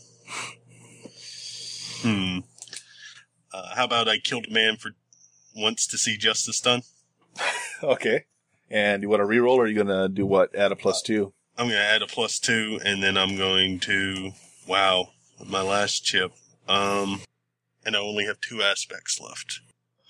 about I killed a man for once to see justice done? Okay. And you want to reroll, or are you going to do what? Add a +2? I'm going to add a +2, and then I'm going to, wow, my last chip. And I only have 2 aspects left.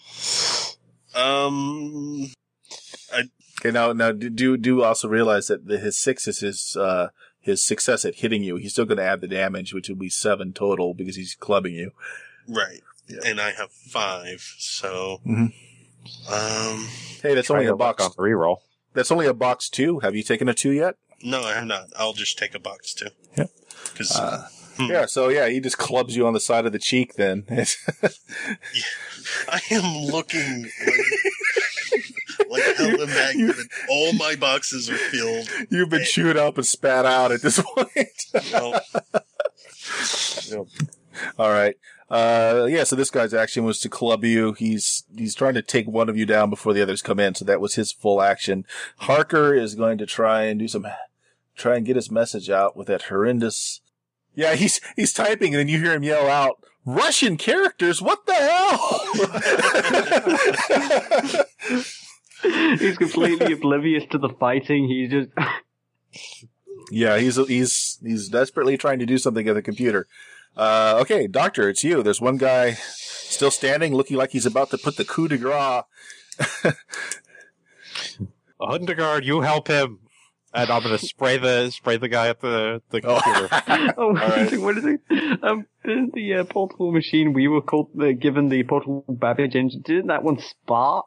Okay, now do also realize that his 6 is his success at hitting you. He's still going to add the damage, which will be 7 total because he's clubbing you. Right. Yeah. And I have 5, so, Hey, that's only a box. On reroll. That's only a box 2. Have you taken a 2 yet? no, I have not. I'll just take a box too. Yep. 'Cause, Yeah, so he just clubs you on the side of the cheek then. I am looking like hell and back, and all my boxes are filled. You've been chewed up and spat out at this point. Well, All right. So this guy's action was to club you. He's trying to take one of you down before the others come in, so that was his full action. Harker is going to try and get his message out with that horrendous. Yeah, he's typing, and then you hear him yell out, "Russian characters, what the hell?" He's completely oblivious to the fighting. He's just. Yeah, he's desperately trying to do something at the computer. Okay, Doctor, it's you. There's one guy still standing, looking like he's about to put the coup de grace. Hundegaard, you help him. And I'm going to spray the guy at the computer. Oh, right. what is it? Didn't the portable machine we were given the portable Babbage engine, didn't that one spark?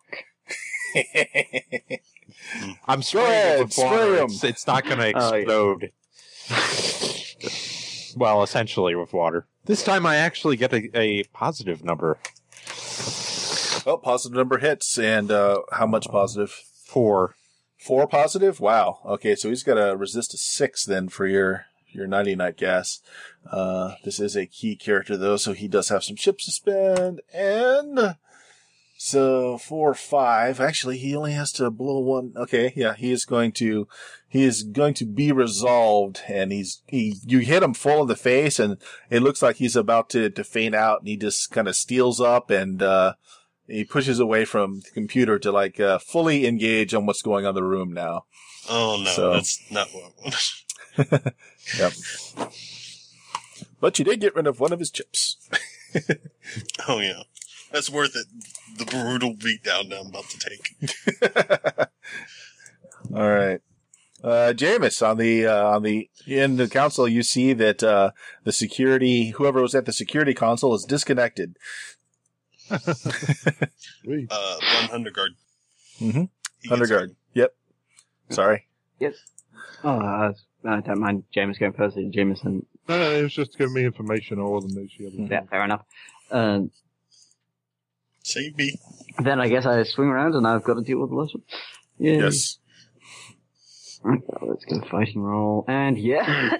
I'm spraying ahead, it with water. spray 'em. It's not going to Oh, yeah. explode. Well, essentially with water. This time I actually get a positive number. Well, positive number hits, and how much positive? 4. 4 positive? Wow. Okay, so he's got to resist a 6 then for your Nighty Night gas. This is a key character though, so he does have some chips to spend, and so 4, 5. Actually, he only has to blow 1. Okay, yeah, he is going to be resolved, and you hit him full in the face, and it looks like he's about to faint out, and he just kind of steals up and he pushes away from the computer to fully engage on what's going on in the room now. oh no, So- that's not what. Yep. But you did get rid of one of his chips. Oh yeah. That's worth it. The brutal beatdown I'm about to take. All right. Jameis, on the in the console, you see that the security, whoever was at the security console, is disconnected. Sweet. Von Hundergaard. Mm-hmm. He gets Hundergaard. Yep. Sorry. Yes. Oh, I don't mind James going first. Jameson. No, it was just giving me information. I wasn't actually. Yeah, fair enough. Save me. Then I guess I swing around and I've got to deal with the last one. Yay. Yes. Okay, let's go fighting roll. And yeah.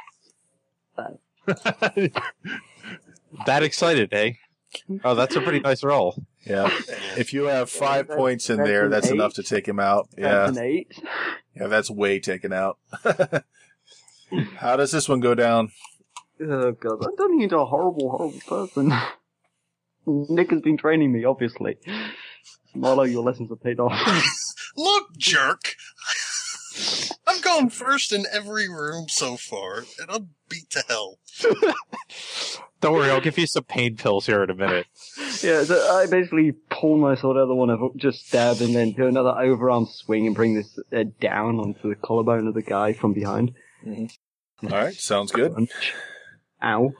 That excited, eh? Oh, that's a pretty nice roll. Yeah. If you have 5 points in That's there, an that's 8. enough to take him out. Yeah. That's an 8. Yeah, that's way taken out. How does this one go down? Oh god, I'm turning into a horrible, horrible person. Nick has been training me, obviously. Marlo, your lessons have paid off. Look, jerk! I'm going first in every room so far, and I'm beat to hell. Don't worry, I'll give you some pain pills here in a minute. Yeah, so I basically pull my sword out of the one I've just stabbed and then do another overarm swing and bring this down onto the collarbone of the guy from behind. All right. Sounds good. Ow.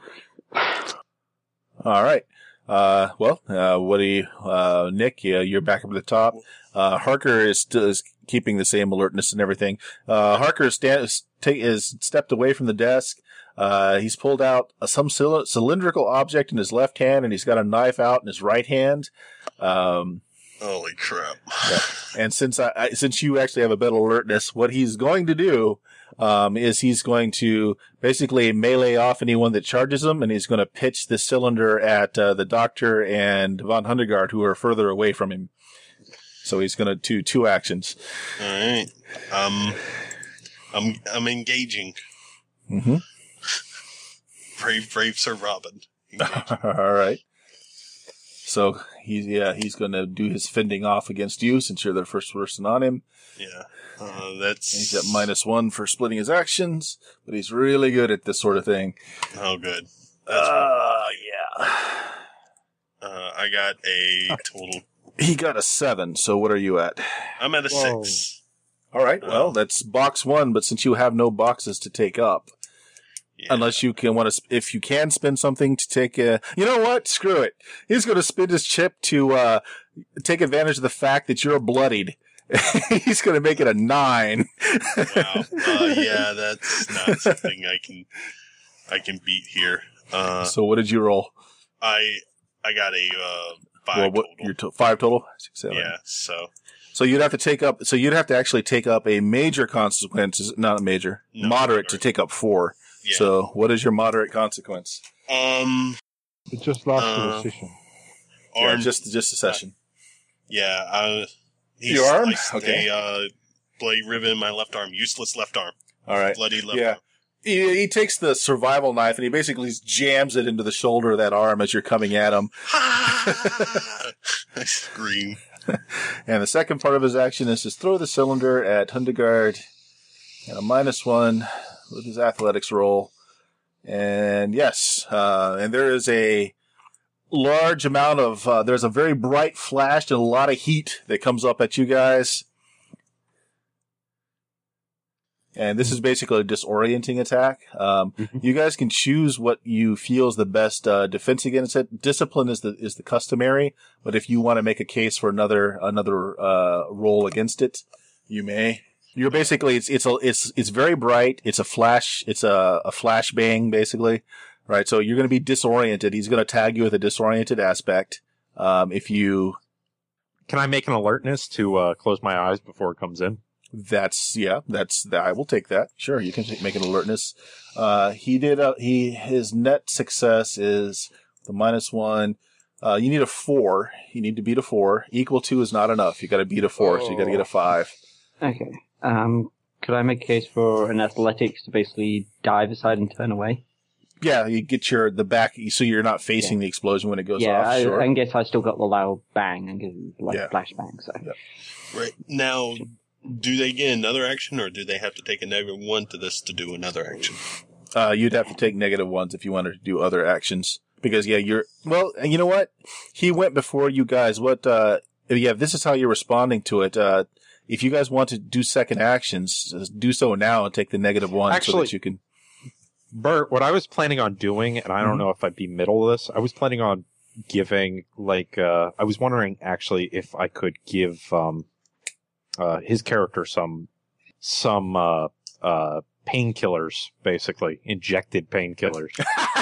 All right. What do you, Nick, you're back up at the top. Harker is keeping the same alertness and everything. Harker is stepped away from the desk. He's pulled out some cylindrical object in his left hand, and he's got a knife out in his right hand. Holy crap. Yeah. And since you actually have a better alertness, what he's going to do, is he's going to basically melee off anyone that charges him, and he's going to pitch the cylinder at, the doctor and Von Hundergaard, who are further away from him. So he's going to do 2 actions. Alright. I'm engaging. Mm-hmm. Brave Sir Robin. All right. So he's going to do his fending off against you since you're the first person on him. Yeah. He's at -1 for splitting his actions, but he's really good at this sort of thing. Oh, good. Yeah. I got a total. He got a 7, so what are you at? I'm at a Whoa. 6. All right, well, that's box 1, but since you have no boxes to take up, Yeah. unless you can if you can spend something to take you know what? Screw it. He's going to spend his chip to, take advantage of the fact that you're bloodied. He's going to make it a 9. Wow. Yeah, that's not something I can beat here. So what did you roll? I got a 5 Well, total. Your 5 total? 6, 7. Yeah, so So you'd have to actually take up a major consequence, not a major, No, moderate to take up 4. yeah. So what is your moderate consequence? It just lasted a session. Yeah, Arm. just a session. Yeah, he's Your arm? sliced Okay. a bloody ribbon in my left arm. Useless left arm. All right. Bloody left Yeah. arm. He takes the survival knife and he basically jams it into the shoulder of that arm as you're coming at him. I scream. And the second part of his action is to throw the cylinder at Hundergaard at a -1 with his athletics roll. And yes, and there is a large amount of, there's a very bright flash and a lot of heat that comes up at you guys. And this is basically a disorienting attack. You guys can choose what you feel is the best defense against it. Discipline is the customary, but if you want to make a case for another roll against it, you may. You're basically it's very bright. It's a flash. It's a flashbang basically, right? So you're going to be disoriented. He's going to tag you with a disoriented aspect. If you Can I make an alertness to close my eyes before it comes in? I will take that. Sure, you can make an alertness. His net success is the -1. You need a 4. You need to beat a 4. Equal to is not enough. You got to beat a 4, so you got to get a 5. Okay. Could I make a case for an athletics to basically dive aside and turn away? Yeah, you get the back, so you're not facing the explosion when it goes off. Sure. I guess I still got the loud bang and give flashbang. So Right. Now, do they get another action, or do they have to take a -1 to this to do another action? You'd have to take -1s if you wanted to do other actions. Because, yeah, well, you know what? He went before you guys. This is how you're responding to it. If you guys want to do second actions, do so now and take the -1 so that you can. Bert, what I was planning on doing, and I don't know if I'd be middle of this, I was planning on giving, I was wondering actually if I could give, his character some painkillers, basically. Injected painkillers.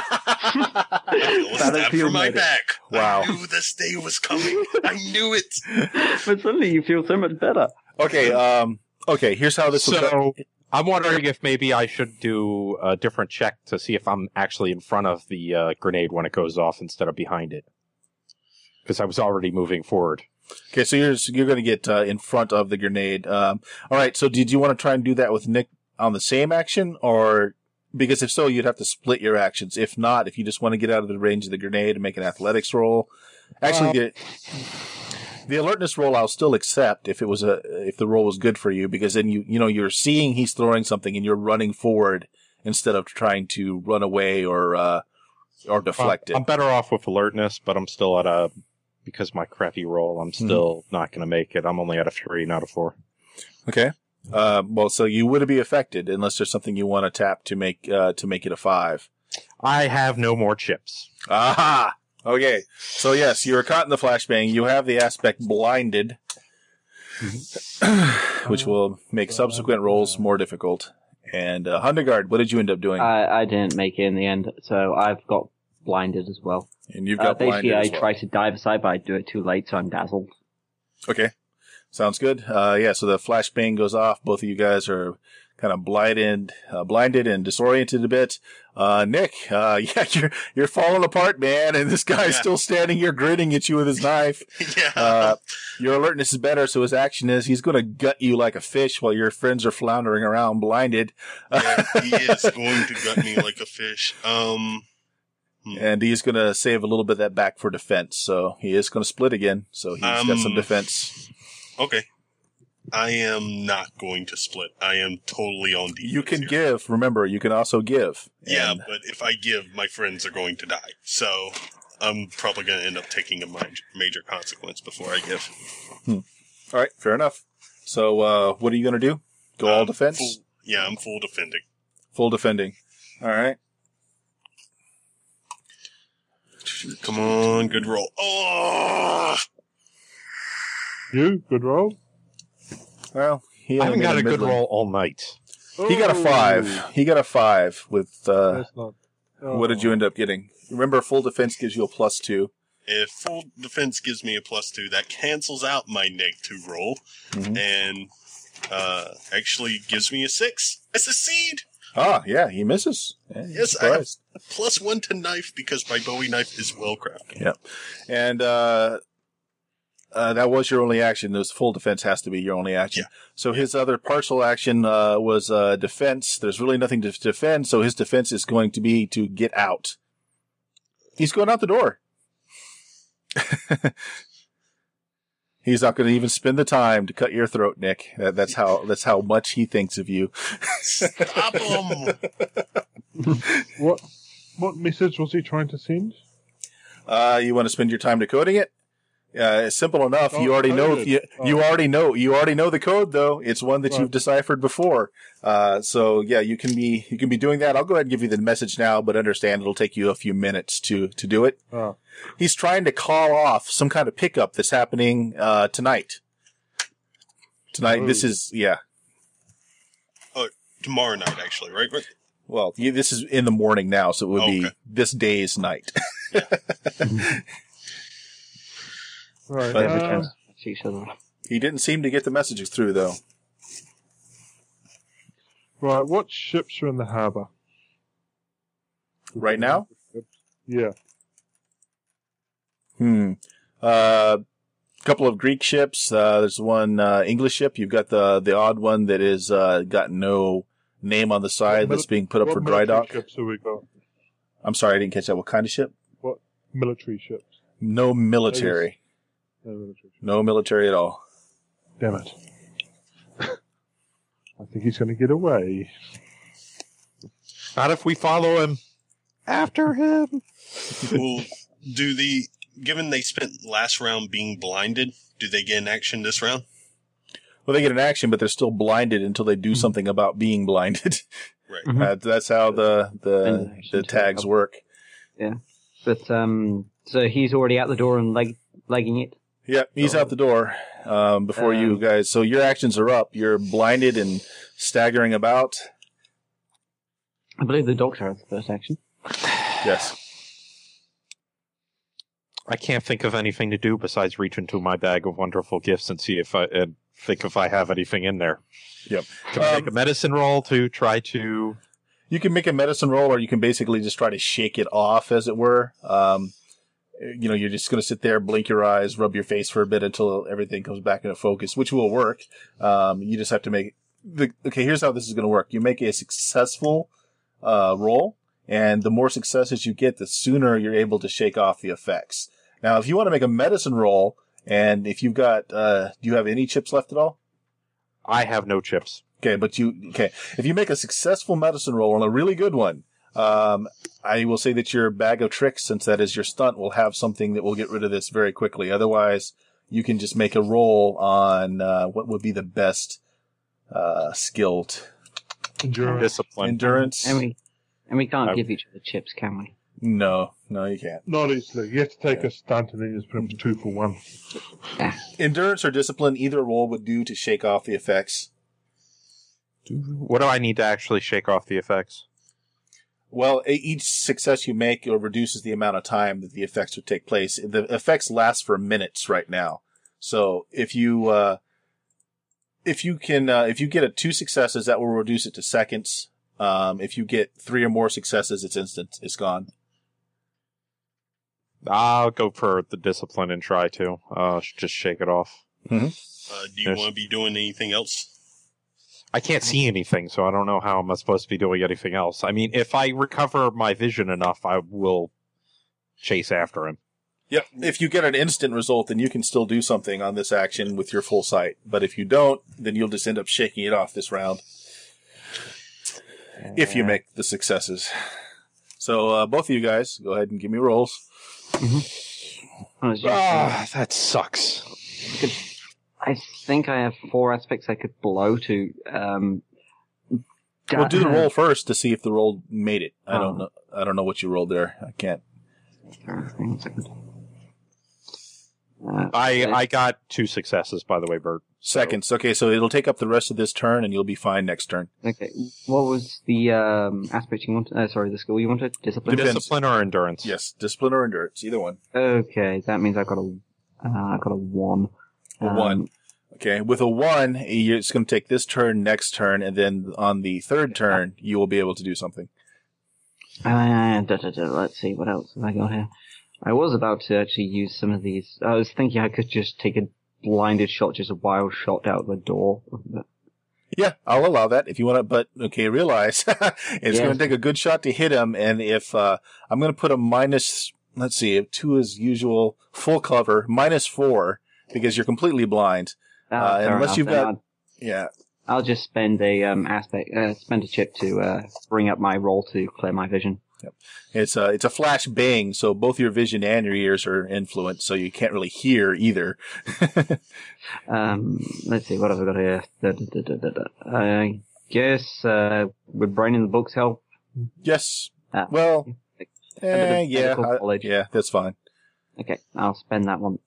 Was that for my back? Wow. I knew this day was coming. I knew it. But suddenly you feel so much better. Okay, here's how this will go. I'm wondering if maybe I should do a different check to see if I'm actually in front of the grenade when it goes off instead of behind it. Because I was already moving forward. Okay, so you're going to get in front of the grenade. All right, so did you want to try and do that with Nick on the same action? Or because if so, you'd have to split your actions. If not, if you just want to get out of the range of the grenade and make an athletics roll. Actually, the alertness roll I'll still accept if the roll was good for you, because then you're seeing he's throwing something and you're running forward instead of trying to run away or deflect it. I'm better off with alertness, but I'm still at because my crappy roll, I'm still not going to make it. I'm only at a 3, not a 4. Okay. So you wouldn't be affected unless there's something you want to tap to make it a 5. I have no more chips. Aha! Okay, so yes, you are caught in the flashbang. You have the aspect blinded, which will make subsequent rolls more difficult. And Hundegard, what did you end up doing? I didn't make it in the end, so I've got blinded as well. And you've got basically, blinded as well. I tried to dive aside, but I do it too late, so I'm dazzled. Okay, sounds good. So the flashbang goes off. Both of you guys are kind of blinded and disoriented a bit. Nick, you're falling apart, man, and this guy's still standing here grinning at you with his knife. Yeah. Your alertness is better, so his action is he's going to gut you like a fish while your friends are floundering around blinded. Yeah, he is going to gut me like a fish. And he's going to save a little bit of that back for defense, so he is going to split again, so he's got some defense. Okay. I am not going to split. I am totally on defense. You can here. give. Remember, you can also give. Yeah, but if I give, my friends are going to die. So I'm probably going to end up taking a major consequence before I give. All right, fair enough. So what are you going to do? Go all defense? I'm full defending. Full defending. All right. Come on, good roll. Oh! Good roll. Well, I haven't got a good roll all night. He got a 5. He got a 5 with, That's not. what did you end up getting? Remember, full defense gives you a +2. If full defense gives me a +2, that cancels out my -2 roll, and actually gives me a 6. I succeed! Ah, yeah, he misses. Yeah, Yes, I have +1 to knife because my Bowie knife is well crafted. Yeah. And that was your only action. This full defense has to be your only action. Yeah. So his other partial action was defense. There's really nothing to defend, so his defense is going to be to get out. He's going out the door. He's not going to even spend the time to cut your throat, Nick. That's how much he thinks of you. Stop him! What message was he trying to send? You want to spend your time decoding it? It's simple enough. Oh, you already know. coded. You already know. You already know the code, though. It's one that you've deciphered before. So yeah, you can be doing that. I'll go ahead and give you the message now, but understand it'll take you a few minutes to do it. Oh. He's trying to call off some kind of pickup that's happening tonight. This is Tomorrow night, actually, right? Well, this is in the morning now, so it would be this day's night. Right. But every chance to see each other. He didn't seem to get the messages through, though. Right. What ships are in the harbour? Right now? Yeah. Couple of Greek ships. There's one English ship. You've got the odd one that is got no name on the side that's being put up for dry dock. What ships have we got? I'm sorry, I didn't catch that. What kind of ship? What military ships? No military. No military ships. No military at all. Damn it. I think he's going to get away. Not if we follow him. After him. Well, given they spent last round being blinded, do they get an action this round? Well, they get an action, but they're still blinded until they do something about being blinded. Right. Mhm. That's how the tags work. Yeah. But, so he's already out the door and legging it? Yeah, he's out the door before you guys. So your actions are up. You're blinded and staggering about. I believe the doctor has the first action. Yes. I can't think of anything to do besides reach into my bag of wonderful gifts and see if I have anything in there. Yep. Can I make a medicine roll to try to... You can make a medicine roll, or you can basically just try to shake it off, as it were. You're just going to sit there, blink your eyes, rub your face for a bit until everything comes back into focus, which will work. You just have to make... Okay, here's how this is going to work. You make a successful roll, and the more successes you get, the sooner you're able to shake off the effects. Now, if you want to make a medicine roll, and if you've got... do you have any chips left at all? I have no chips. Okay, if you make a successful medicine roll and a really good one, I will say that your bag of tricks, since that is your stunt, will have something that will get rid of this very quickly. Otherwise, you can just make a roll on what would be the best skilled Endurance. endurance. And we can't give each other chips, can we? No, you can't. Not easily. You have to take a stunt and then just put them to 2 for 1. Endurance or discipline, either roll would do to shake off the effects. What do I need to actually shake off the effects? Well, each success you make reduces the amount of time that the effects would take place. The effects last for minutes right now. So if you get 2 successes, that will reduce it to seconds. If you get 3 or more successes, it's instant. It's gone. I'll go for the discipline and try to just shake it off. Mm-hmm. Do you want to be doing anything else? I can't see anything, so I don't know how I'm supposed to be doing anything else. I mean, if I recover my vision enough, I will chase after him. Yep. If you get an instant result, then you can still do something on this action with your full sight. But if you don't, then you'll just end up shaking it off this round. If you make the successes. So, both of you guys, go ahead and give me rolls. That sucks. I think I have 4 aspects I could blow to. We'll do the roll first to see if the roll made it. I don't know. I don't know what you rolled there. I can't. I got 2 successes, by the way, Bert. Seconds. Okay, so it'll take up the rest of this turn, and you'll be fine next turn. Okay. What was the aspect you wanted? The skill you wanted? Discipline? Discipline or endurance? Yes, discipline or endurance, either one. Okay, that means I've got a 1. A 1. Okay, with a 1, it's going to take this turn, next turn, and then on the third turn, you will be able to do something. Let's see, what else have I got here? I was about to actually use some of these. I was thinking I could just take a blinded shot, just a wild shot out the door. Yeah, I'll allow that if you want to, but okay, realize it's going to take a good shot to hit him, and if I'm going to put a minus, let's see, 2 is usual, full cover, -4, because you're completely blind. Unless you've got, I'll just spend spend a chip to bring up my roll to clear my vision. Yep. It's a flash bang, so both your vision and your ears are influenced, so you can't really hear either. Let's see, what have I got here? I guess would brain in the books help? Yes. Yeah, that's fine. Okay, I'll spend that one.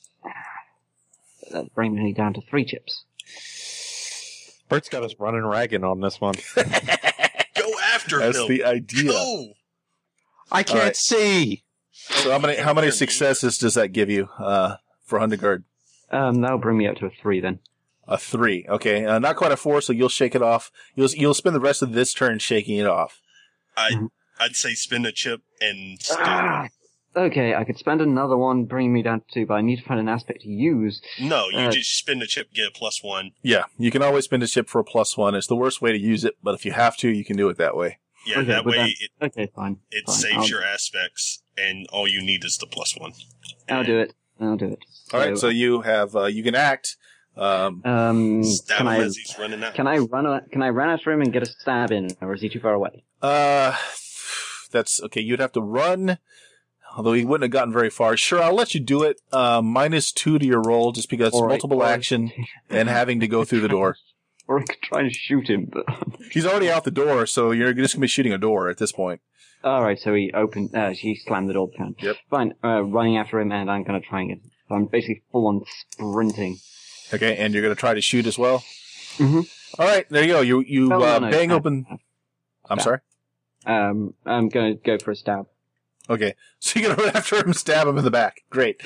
That brings me down to 3 chips. Bert's got us running ragged on this one. Go after him. That's the idea. Go. I can't see. So how many successes does that give you for Hundegaard? That'll bring me up to a 3 then. A 3. Okay, not quite a 4, so you'll shake it off. You'll spend the rest of this turn shaking it off. I'd say spin a chip and stun. Okay, I could spend another one, bringing me down to 2, but I need to find an aspect to use. No, you just spin the chip, get a +1. Yeah, you can always spend a chip for a +1. It's the worst way to use it, but if you have to, you can do it that way. Yeah, Okay, that but way Okay, fine. it fine. saves your aspects, and all you need is the +1. I'll do it. All right, so you have you can act. Stab can him I as he's running out. can I run after him and get a stab in, or is he too far away? that's okay. You'd have to run, although he wouldn't have gotten very far. Sure, I'll let you do it. -2 to your roll, just because All right, multiple all right. action and having to go through the door. Or I could try and shoot him, but... He's already out the door, so you're just gonna be shooting a door at this point. Alright, so he slammed the door down. Yep. Fine, running after him, and I'm gonna try and get... So I'm basically full on sprinting. Okay, and you're gonna try to shoot as well. Mm-hmm. All right, there you go. You Oh, no, bang stab. open. I'm Stab. sorry. I'm gonna go for a stab. Okay, so you're gonna run after him and stab him in the back. Great.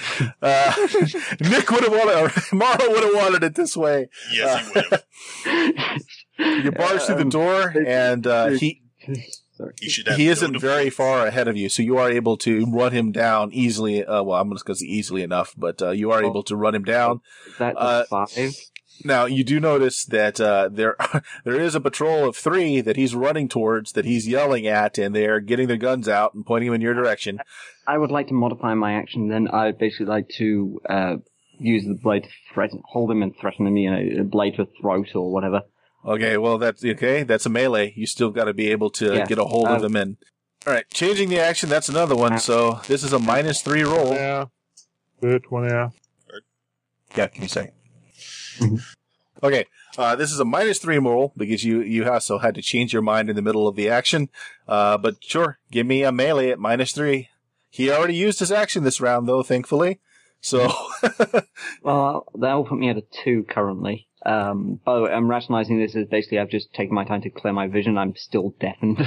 Nick would have wanted, or Marlo would have wanted it this way. Yes, he would have. You barge through the door, and he He should have he no isn't very defense. far ahead of you, so you are able to run him down easily. Well, I'm just going to say easily enough, but you are able to run him down. Is that a 5? Now, you do notice that there is a patrol of 3 that he's running towards, that he's yelling at, and they're getting their guns out and pointing them in your direction. I would like to modify my action then. I'd basically like to use the blade to hold him and threaten him, a blade to throat or whatever. Okay, well, that's okay. That's a melee. You still got to be able to Yeah. get a hold of them in. All right, changing the action, that's another one. So this is a -3 roll. Hour. Bert, 1 hour. Yeah, give me a second. Mhm. Okay, this is a -3 roll because you also had to change your mind in the middle of the action. But sure, give me a melee at -3. He already used his action this round, though, thankfully. So, Well, that will put me at a 2 currently. By the way, I'm rationalizing this as basically I've just taken my time to clear my vision. I'm still deafened.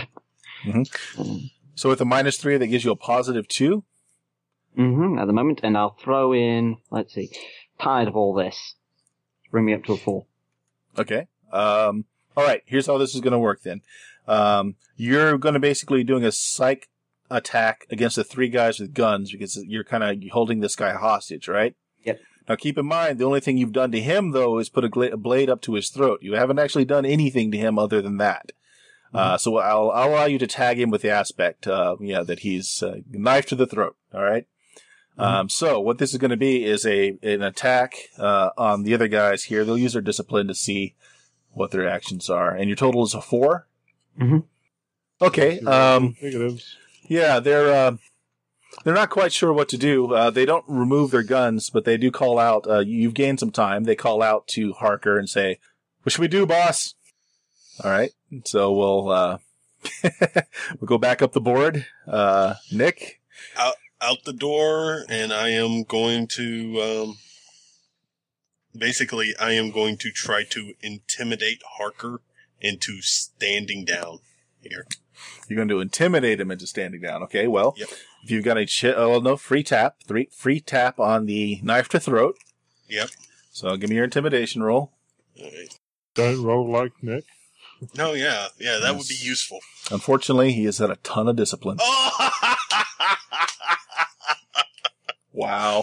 so with a -3, that gives you a +2. At the moment, and I'll throw in, let's see, tired of all this. Bring me up to a 4. Okay. All right. Here's how this is going to work then. You're going to basically doing a psych attack against the 3 guys with guns because you're kind of holding this guy hostage, right? Yep. Now keep in mind, the only thing you've done to him though is put a blade up to his throat. You haven't actually done anything to him other than that. So I'll allow you to tag him with the aspect, that he's knife to the throat. All right. So what this is going to be is an attack on the other guys here. They'll use their discipline to see what their actions are, and your total is a 4. Mhm. Okay. Negatives. Yeah, they're not quite sure what to do. They don't remove their guns, but they do call out. You've gained some time. They call out to Harker and say, "What should we do, boss?" All right. So we'll we'll go back up the board. Nick. Out the door, and I am going to, basically, I am going to try to intimidate Harker into standing down here. You're going to intimidate him into standing down. Okay, well, Yep. if you've got free tap on the knife to throat. Yep. So give me your intimidation roll. All right. Don't roll like Nick. No, yeah, that would be useful. Unfortunately, he has had a ton of discipline. Oh! Wow.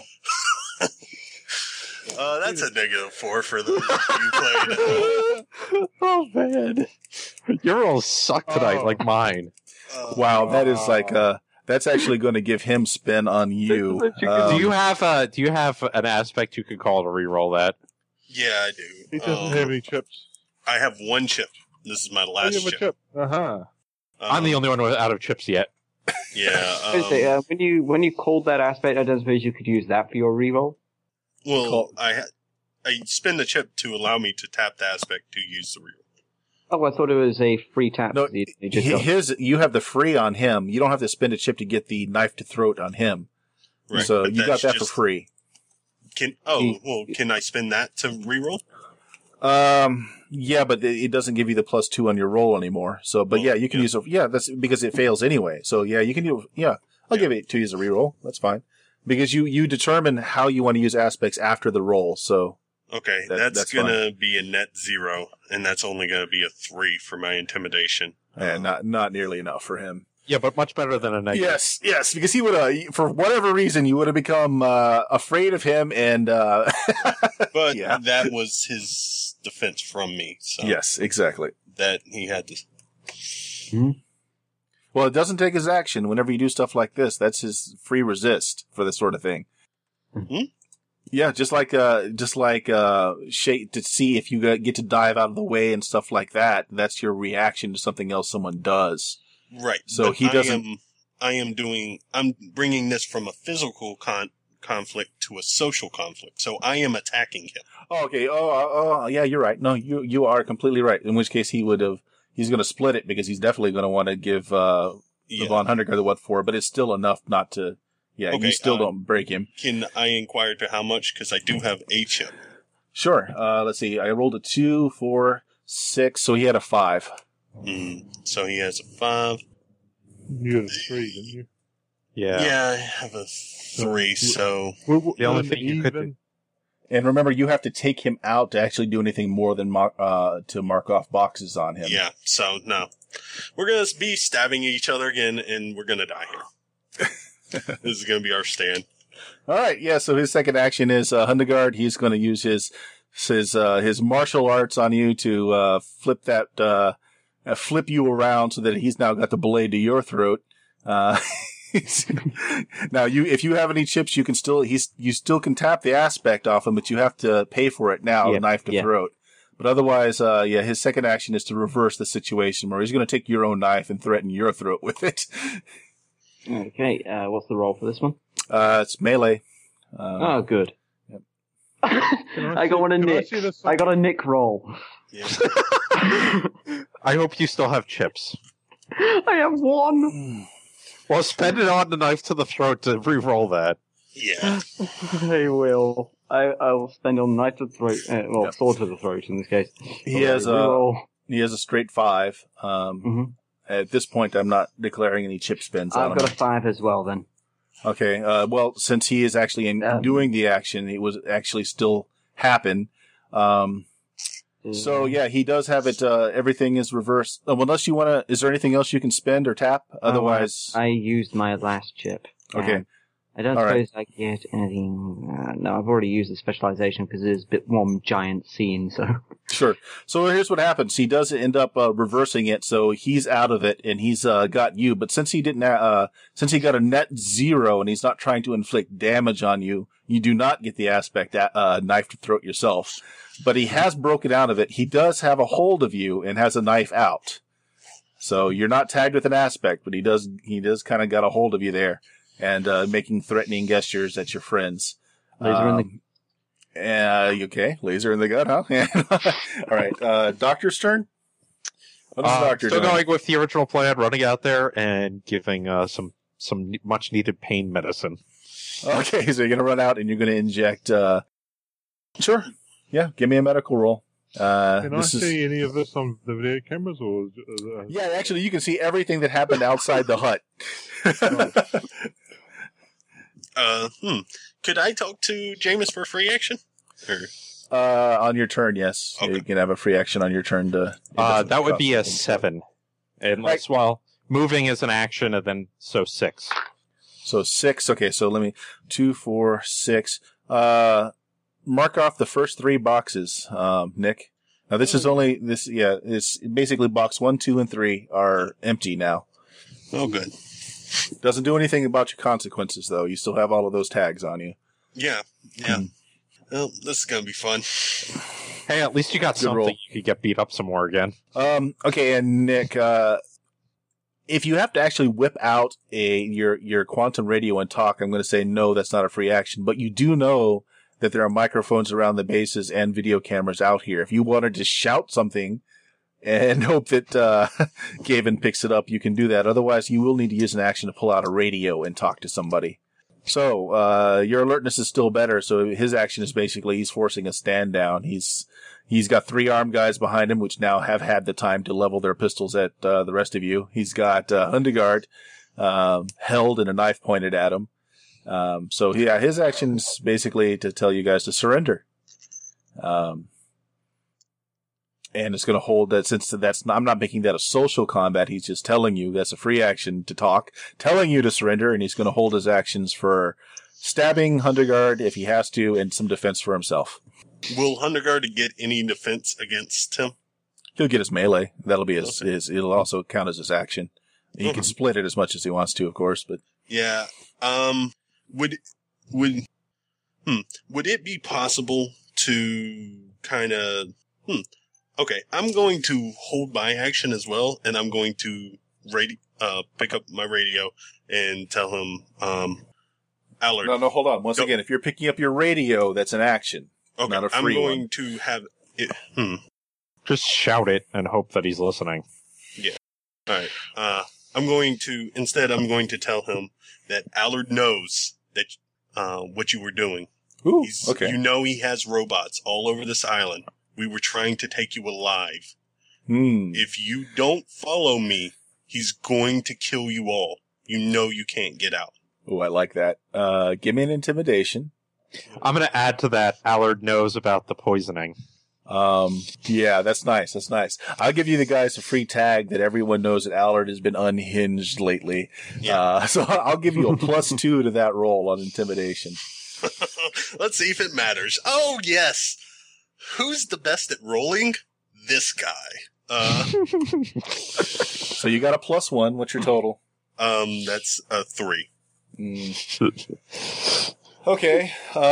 That's a -4 for the you played. Oh man, your rolls suck tonight, Oh. like mine. Wow, that is like that's actually going to give him spin on you. Do you have an aspect you could call to re-roll that? Yeah, I do. He doesn't have any chips. I have 1 chip. This is my Oh, last you have a chip. chip. Uh-huh. I'm the only one out of chips yet. Yeah. When you called that aspect, I don't suppose you could use that for your reroll? Well, I spend the chip to allow me to tap the aspect to use the reroll. Oh, I thought it was a free tap. No, You just got- you have the free on him. You don't have to spend a chip to get the knife to throat on him. Right. So but you got that's that for just- free. Can I spend that to reroll? Yeah, but it doesn't give you the +2 on your roll anymore. So, but Oh, yeah, you can yeah. use that's because it fails anyway. So yeah, you can do, I'll give it to you as a reroll. That's fine. Because you determine how you want to use aspects after the roll. So, Okay, That's that's gonna be a net 0, and that's only gonna be a 3 for my intimidation. not nearly enough for him. Yeah, but much better than a negative. Yes, because he would have, for whatever reason, you would have become, afraid of him and, But Yeah. that was his defense from me. So yes, exactly. that he had to. Well, it doesn't take his action whenever you do stuff like this. That's his free resist for this sort of thing. Mhm. Yeah, just like shake to see if you get to dive out of the way and stuff like that. That's your reaction to something else someone does. Right. So he doesn't. I'm bringing this from a physical conflict to a social conflict. So I am attacking him. Oh, okay. Yeah, you're right. No, you are completely right. In which case he's going to split it because he's definitely going to want to give, the Von Hundergaard the what for, but it's still enough not to, okay, you still don't break him. Can I inquire to how much? Because I do have a chip. Sure. Let's see. I rolled a 2, 4, 6, so he had a 5. So he has a 5. You had a 3, didn't you? Yeah. Yeah, I have a 3, so... The only thing you could do... And remember, you have to take him out to actually do anything more than to mark off boxes on him. Yeah, so no. We're going to be stabbing each other again, and we're going to die here. This is going to be our stand. All right, yeah, so his second action is Hundergaard. He's going to use his martial arts on you to flip you around so that he's now got the blade to your throat. Now, if you have any chips, you still can tap the aspect off him, but you have to pay for it now, knife to throat. But otherwise, his second action is to reverse the situation where he's going to take your own knife and threaten your throat with it. Okay, what's the roll for this one? It's melee. Oh, good. Yep. I got a Nick. I got a Nick roll. Yeah. I hope you still have chips. I have 1. Well, spend it on the knife to the throat to re-roll that. Yeah. I will. I will spend on knife to the throat. Sword to the throat in this case. He has a straight 5. At this point, I'm not declaring any chip spins. I've got a 5 as well, then. Okay. Well, since he is actually doing the action, it was actually still happen. So yeah, he does have it. Everything is reversed. Unless you want to, is there anything else you can spend or tap? Otherwise, I used my last chip. Okay. I don't suppose I get anything. No, I've already used the specialization because it is a bit one giant scene. So sure. So here's what happens. He does end up reversing it, so he's out of it, and he's got you. But since he didn't, since he got a net 0, and he's not trying to inflict damage on you, you do not get the aspect knife to throat yourself. But he has broken out of it. He does have a hold of you and has a knife out. So you're not tagged with an aspect, but he does kind of got a hold of you there and making threatening gestures at your friends. Laser in the... Okay, laser in the gut, huh? All right, Doctor's turn? What is Doctor still doing? going with the original plan, running out there and giving some much-needed pain medicine. Okay, so you're going to run out and you're going to inject... Sure. Yeah, give me a medical roll. Can I see any of this on the video cameras, or? Yeah, actually, you can see everything that happened outside the hut. Could I talk to Jameis for a free action? Or... On your turn, yes. Okay. You can have a free action on your turn to... that would be a 7. Unless, while moving is an action, and then, 6. So 6, okay, so let me... 2, 4, 6... mark off the first 3 boxes, Nick. Now this is only it's basically box 1, 2, and 3 are empty now. Oh, good. Doesn't do anything about your consequences, though. You still have all of those tags on you. Yeah. Well, this is gonna be fun. Hey, at least you got something. Roll. You could get beat up some more again. Okay, and Nick, if you have to actually whip out your quantum radio and talk, I'm going to say no, that's not a free action. But you do know that there are microphones around the bases and video cameras out here. If you wanted to shout something and hope that Gavin picks it up, you can do that. Otherwise, you will need to use an action to pull out a radio and talk to somebody. So your alertness is still better. So his action is basically he's forcing a stand down. He's got 3 armed guys behind him, which now have had the time to level their pistols at the rest of you. He's got Hundergaard held and a knife pointed at him. So yeah, his action's basically to tell you guys to surrender. And it's going to hold that since I'm not making that a social combat. He's just telling you that's a free action to talk, telling you to surrender, and he's going to hold his actions for stabbing Hundergaard if he has to, and some defense for himself. Will Hundergaard get any defense against him? He'll get his melee. That'll be his it'll also count as his action. He can split it as much as he wants to, of course, but. Yeah. Would it be possible to kind of, okay, I'm going to hold my action as well, and I'm going to pick up my radio and tell him, Allard. No, hold on. Once again, if you're picking up your radio, that's an action, Okay, not a I'm free going one. to have it. Just shout it and hope that he's listening. All right. I'm going to tell him that Allard knows that what you were doing. Ooh, okay. You know he has robots all over this island. We were trying to take you alive. If you don't follow me, he's going to kill you all. You know you can't get out. Oh, I like that. Give me an intimidation. I'm going to add to that. Allard knows about the poisoning. Yeah, that's nice. That's nice. I'll give you the guys a free tag that everyone knows that Allard has been unhinged lately. Yeah. So I'll give you a +2 to that roll on intimidation. Let's see if it matters. Oh, yes. Who's the best at rolling? This guy. So you got a +1. What's your total? That's a 3. Okay.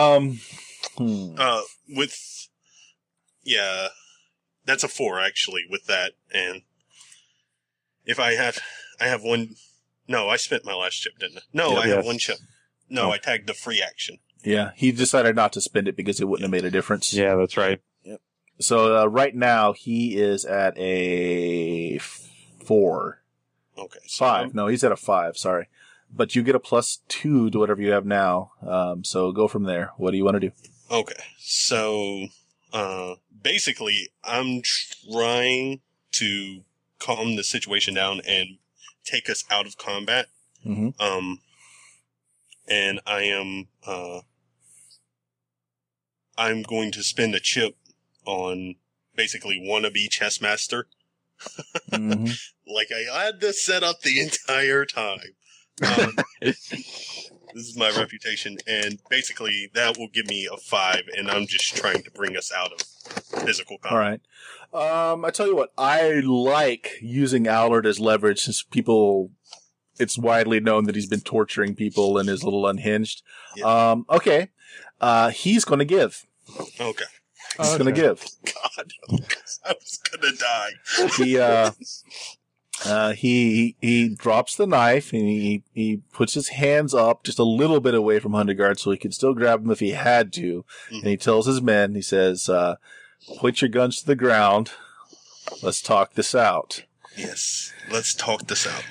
That's a 4 actually with that. And if I have one, no, I spent my last chip, didn't I? No, I have one chip. No, I tagged the free action. Yeah, he decided not to spend it because it wouldn't have made a difference. Yeah, that's right. So right now he is at a 4. Okay. So 5. No, he's at a 5. Sorry. But you get a +2 to whatever you have now. So go from there. What do you want to do? Okay. So, basically, I'm trying to calm the situation down and take us out of combat. Mm-hmm. And I'm going to spend a chip on basically wannabe chess master. Mm-hmm. Like I had this set up the entire time. This is my reputation, and basically that will give me a 5, and I'm just trying to bring us out of physical combat. All right. I tell you what, I like using Allard as leverage since it's widely known that he's been torturing people and is a little unhinged. Yeah. Okay. He's going to give. Okay. He's going to give. God, I was gonna die. He drops the knife and he puts his hands up just a little bit away from Hundegaard so he could still grab him if he had to. Mm-hmm. And he tells his men, he says, point your guns to the ground. Let's talk this out. Yes, let's talk this out.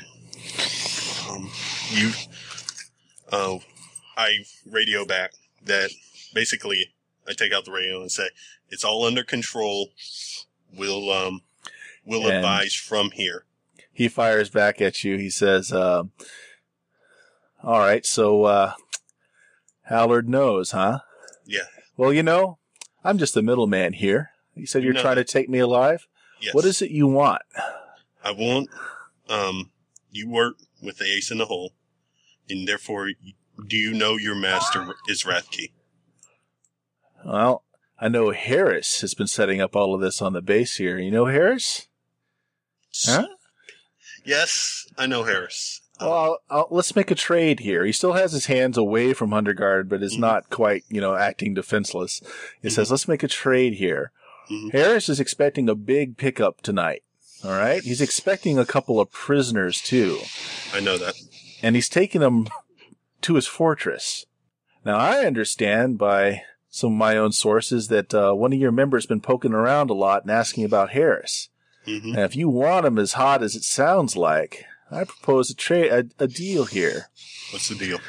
I radio back that basically I take out the radio and say, it's all under control. We'll advise from here. He fires back at you. He says, all right, so, Allard knows, huh? Yeah. Well, I'm just the middleman here. You said you're trying to take me alive? Yes. What is it you want? I want, you work with the ace in the hole, and therefore, do you know your master is Rathke? Well, I know Harris has been setting up all of this on the base here. You know Harris? Huh? Yes, I know Harris. Well, let's make a trade here. He still has his hands away from Hundegaard, but is not quite, acting defenseless. He says, let's make a trade here. Mm-hmm. Harris is expecting a big pickup tonight. All right? He's expecting a couple of prisoners, too. I know that. And he's taking them to his fortress. Now, I understand by some of my own sources that one of your members has been poking around a lot and asking about Harris. Mm-hmm. Now, if you want him as hot as it sounds like, I propose a deal here. What's the deal?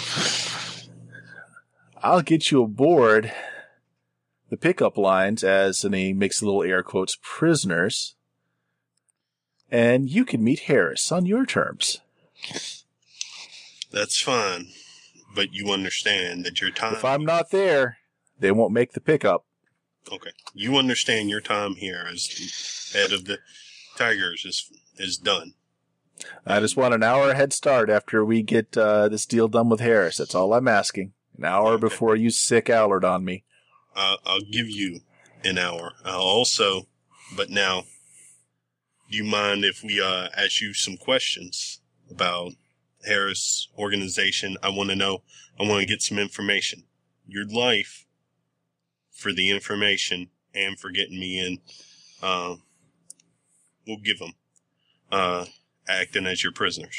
I'll get you aboard the pickup lines as, and he makes little air quotes, prisoners, and you can meet Harris on your terms. That's fine, but you understand that your time... If I'm not there, they won't make the pickup. Okay. You understand your time here as the head of the Tigers is done. I just want an hour head start after we get this deal done with Harris. That's all I'm asking. An hour before you sick Allard on me. I'll give you an hour. I'll also, but now, do you mind if we ask you some questions about Harris organization? I want to get some information. Your life for the information and for getting me in, we'll give them. acting as your prisoners?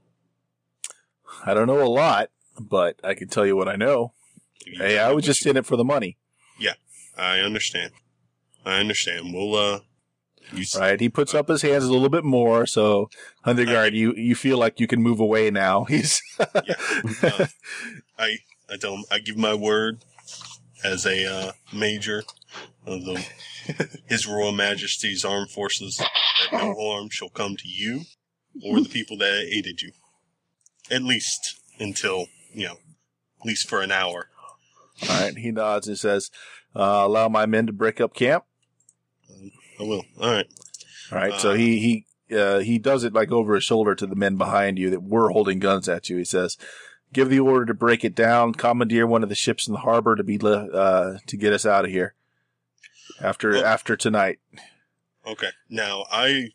I don't know a lot, but I can tell you what I know. Hey, I was just in it for the money. Yeah, I understand. We'll, Right, he puts up his hands a little bit more, so Hundergaard, you feel like you can move away now. He's I tell him, I give my word as a major of His Royal Majesty's Armed Forces that no harm shall come to you or the people that aided you. At least until, at least for an hour. All right, he nods and says, allow my men to break up camp. I will. All right. All right. So he does it like over his shoulder to the men behind you that were holding guns at you. He says, "Give the order to break it down. Commandeer one of the ships in the harbor to get us out of here after tonight." Okay. Now,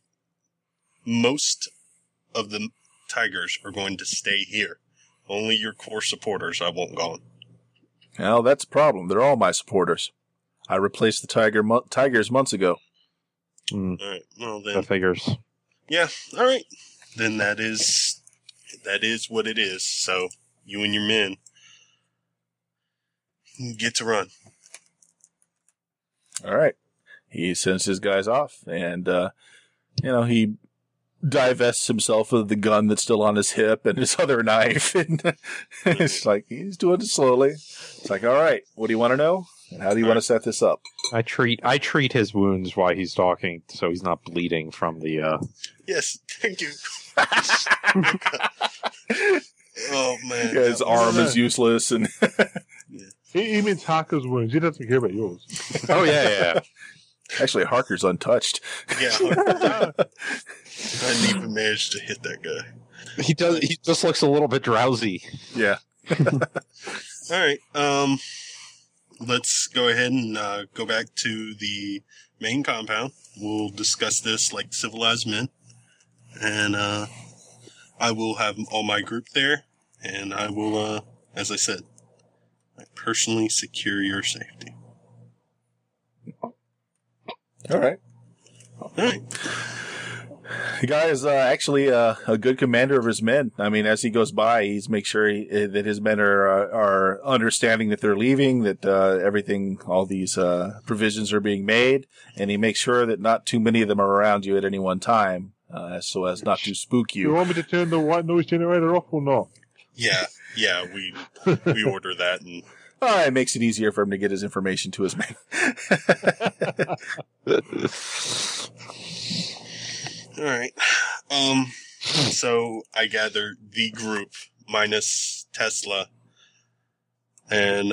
most of the Tigers are going to stay here. Only your core supporters I want gone. Well, that's a problem. They're all my supporters. I replaced the Tigers months ago. All right. Well, then. That figures. Yeah. All right. Then that is what it is. So you and your men get to run. All right. He sends his guys off, and he divests himself of the gun that's still on his hip and his other knife, and it's like he's doing it slowly. It's like, all right, what do you want to know? And how do you want to set this up? I treat his wounds while he's talking, so he's not bleeding from the. Yes, thank you. Oh man, his arm is useless, and he means Harker's wounds. He doesn't care about yours. Oh yeah. Actually, Harker's untouched. Yeah, I didn't even manage to hit that guy. He does. He just looks a little bit drowsy. Yeah. All right. Let's go ahead and go back to the main compound. We'll discuss this like civilized men. And I will have all my group there. And I will, as I said, I personally secure your safety. All right. All right. The guy is actually a good commander of his men. I mean, as he goes by, he's make sure that his men are understanding that they're leaving, that everything, all these provisions are being made, and he makes sure that not too many of them are around you at any one time, so as not to spook you. You want me to turn the white noise generator off or not? Yeah, we order that, and It makes it easier for him to get his information to his men. all right. So I gather the group minus Tesla, and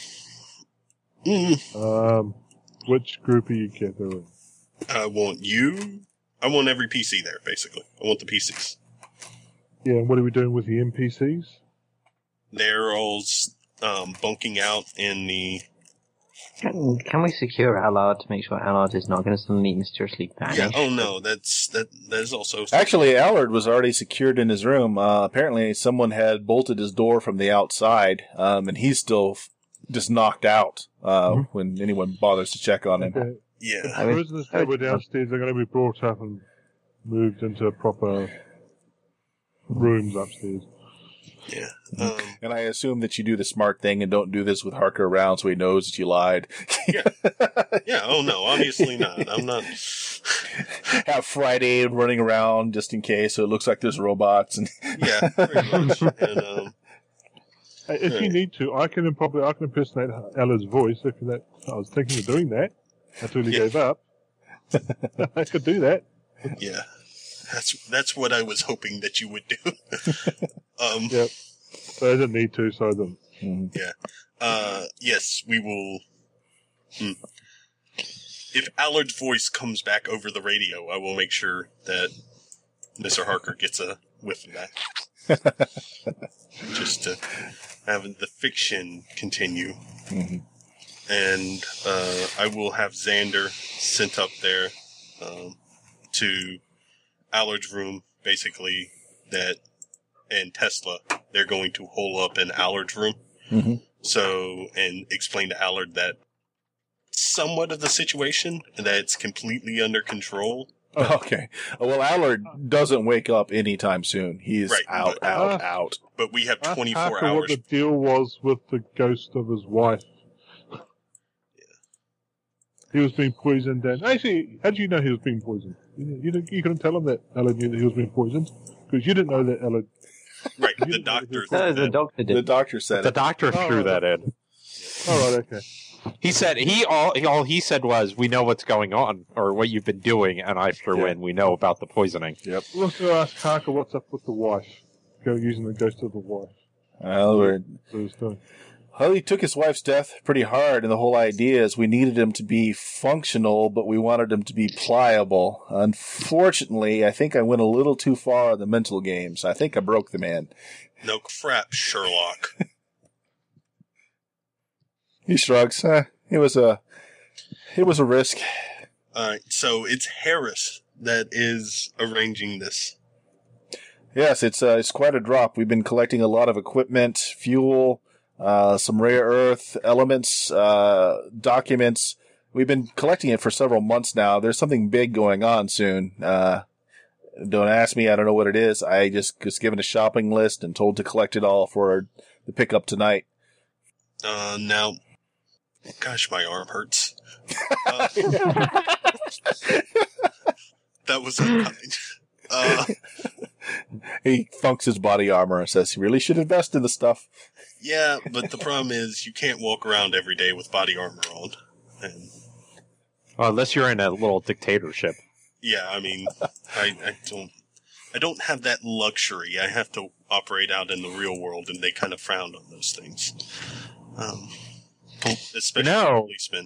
which group are you gathering? I want every PC there. Basically, I want the PCs. Yeah, and what are we doing with the NPCs? They're all bunking out in the. Can we secure Allard to make sure Allard is not going to suddenly mysteriously vanish? Yeah. Oh no, that is also. Actually, Allard was already secured in his room. Apparently, someone had bolted his door from the outside, and he's still just knocked out when anyone bothers to check on him. Okay. Yeah. The prisoners that were downstairs are going to be brought up and moved into proper rooms upstairs. Yeah. And I assume that you do the smart thing and don't do this with Harker around so he knows that you lied. Yeah. Oh no, obviously not. I'm not. Have Friday running around just in case, so it looks like there's robots. And Yeah, pretty much. And If you need to, I can impersonate Ella's voice. I was thinking of doing that until he gave up. I could do that. yeah, that's what I was hoping that you would do. Yep. So I didn't need to, so I didn't. Yeah. Yes, we will. If Allard's voice comes back over the radio, I will make sure that Mr. Harker gets a whiff of that. Just to have the fiction continue. And I will have Xander sent up there to Allard's room, basically, and Tesla, they're going to hole up in Allard's room. So, and explain to Allard that somewhat of the situation, that it's completely under control, Okay. Well, Allard doesn't wake up anytime soon. He's Right, out. But we have Ask 24 Parker hours. what the deal was with the ghost of his wife. He was being poisoned, and actually, how did you know he was being poisoned? You couldn't tell him that Ella knew that he was being poisoned because you didn't know that Ella. Right, You the didn't know doctor. that No, the doctor The did. doctor said The it. doctor threw that in. All right, okay. He said all he said was, "We know what's going on, or what you've been doing," and I threw in, "We know about the poisoning." Yep. We'll also ask Parker what's up with the wife. Go using the ghost of the wife. Allard. So he's doing. Well, he took his wife's death pretty hard, and the whole idea is we needed him to be functional, but we wanted him to be pliable. Unfortunately, I think I went a little too far on the mental games. I think I broke the man. No crap, Sherlock. He shrugs. It was a risk. Alright, so it's Harris that is arranging this. Yes, it's quite a drop. We've been collecting a lot of equipment, fuel, some rare earth elements, documents. We've been collecting it for several months now. There's something big going on soon. Don't ask me. I don't know what it is. I just was given a shopping list and told to collect it all for the pickup tonight. Now, gosh, my arm hurts. That was unkind. He funks his body armor and says he really should invest in the stuff. Yeah, but the problem is you can't walk around every day with body armor on. And Well, unless you're in a little dictatorship. yeah, I mean, I don't have that luxury. I have to operate out in the real world, and they kind of frowned on those things. Especially policemen.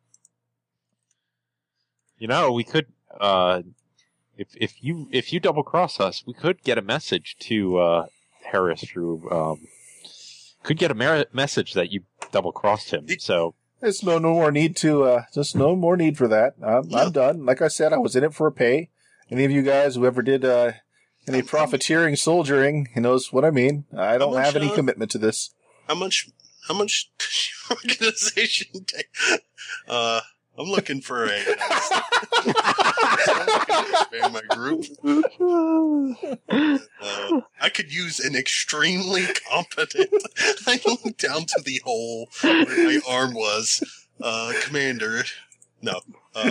We could, if you double cross us, we could get a message to Harris through. Could get a message that you double crossed him. So There's no more need to, just no more need for that. I'm done. Like I said, I was in it for a pay. Any of you guys who ever did, any profiteering, soldiering, knows what I mean. I don't have any commitment to this. How much does your organization take? I'm looking for a. I'm looking to expand my group. I could use an extremely competent. I looked down to the hole where my arm was. Commander. No.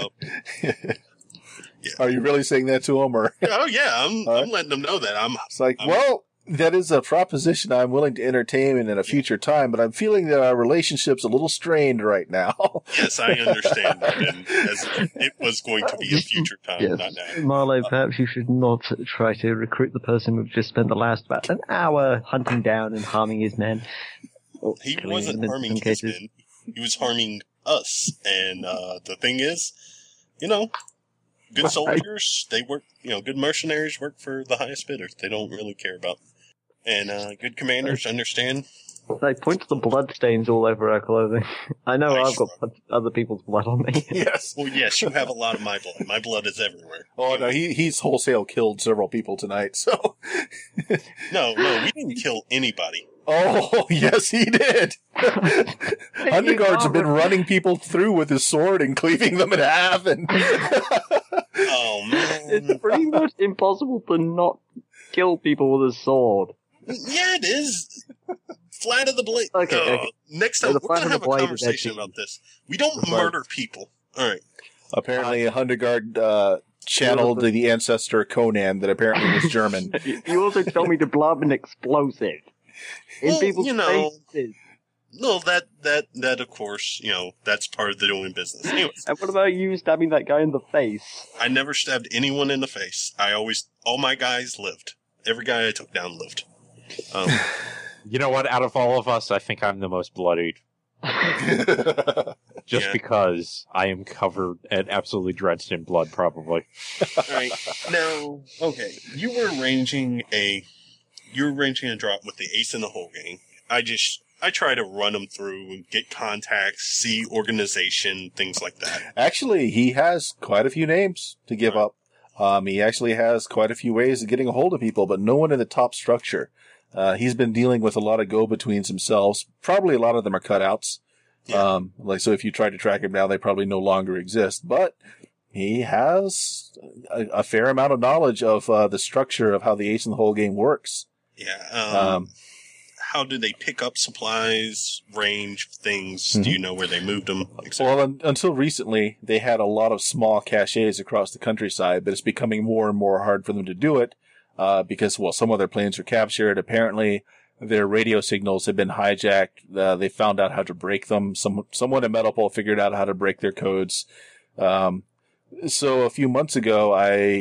Yeah. Are you really saying that to him, or? Oh yeah, I'm letting them know that It's like, well, that is a proposition I'm willing to entertain in a future time, but I'm feeling that our relationship's a little strained right now. Yes, I understand that, and as it was going to be a future time, Yes. not now. Marlowe, perhaps you should not try to recruit the person we've just spent the last about an hour hunting down and harming his men. Or He killing wasn't them in harming some his cases. men. He was harming us. And the thing is, good Right. soldiers, they work, good mercenaries work for the highest bidders. They don't really care about. And good commanders understand. They point to the blood stains all over our clothing. I know I I've got other people's blood on me. Yes. Well, yes, you have a lot of my blood. My blood is everywhere. Oh, no, he's wholesale killed several people tonight, so. No, we didn't kill anybody. Oh, yes, he did. Underguards have been running people through with his sword and cleaving them in half, and. Oh, man. It's pretty much impossible to not kill people with a sword. Yeah, it is. Flat of the blade. Okay. Next Yeah, time, the we're flat going to of the have a blade is conversation actually- about this. We don't Right. murder people. All right. Apparently, Hunderguard channeled the ancestor Conan that apparently was German. You also told me to blow up an explosive in Well, people's faces. No, that of course, that's part of the doing business. Anyways, And what about you stabbing that guy in the face? I never stabbed anyone in the face. All my guys lived. Every guy I took down lived. you know what? Out of all of us, I think I'm the most bloodied. Just Yeah. because I am covered and absolutely drenched in blood, probably. All right. Now, okay, you were arranging a drop with the Ace in the Hole gang. I try to run them through and get contacts, see organization, things like that. Actually, he has quite a few names to give up. He actually has quite a few ways of getting a hold of people, but no one in the top structure. He's been dealing with a lot of go-betweens himself. Probably a lot of them are cutouts. Yeah. So if you try to track him down, they probably no longer exist. But he has a fair amount of knowledge of the structure of how the Ace in the Hole game works. Yeah. How do they pick up supplies, range, things? Do you know where they moved them? Well, until recently, they had a lot of small caches across the countryside, but it's becoming more and more hard for them to do it because, well, some of their planes were captured. Apparently, their radio signals have been hijacked. They found out how to break them. Someone at Metapole figured out how to break their codes. So a few months ago,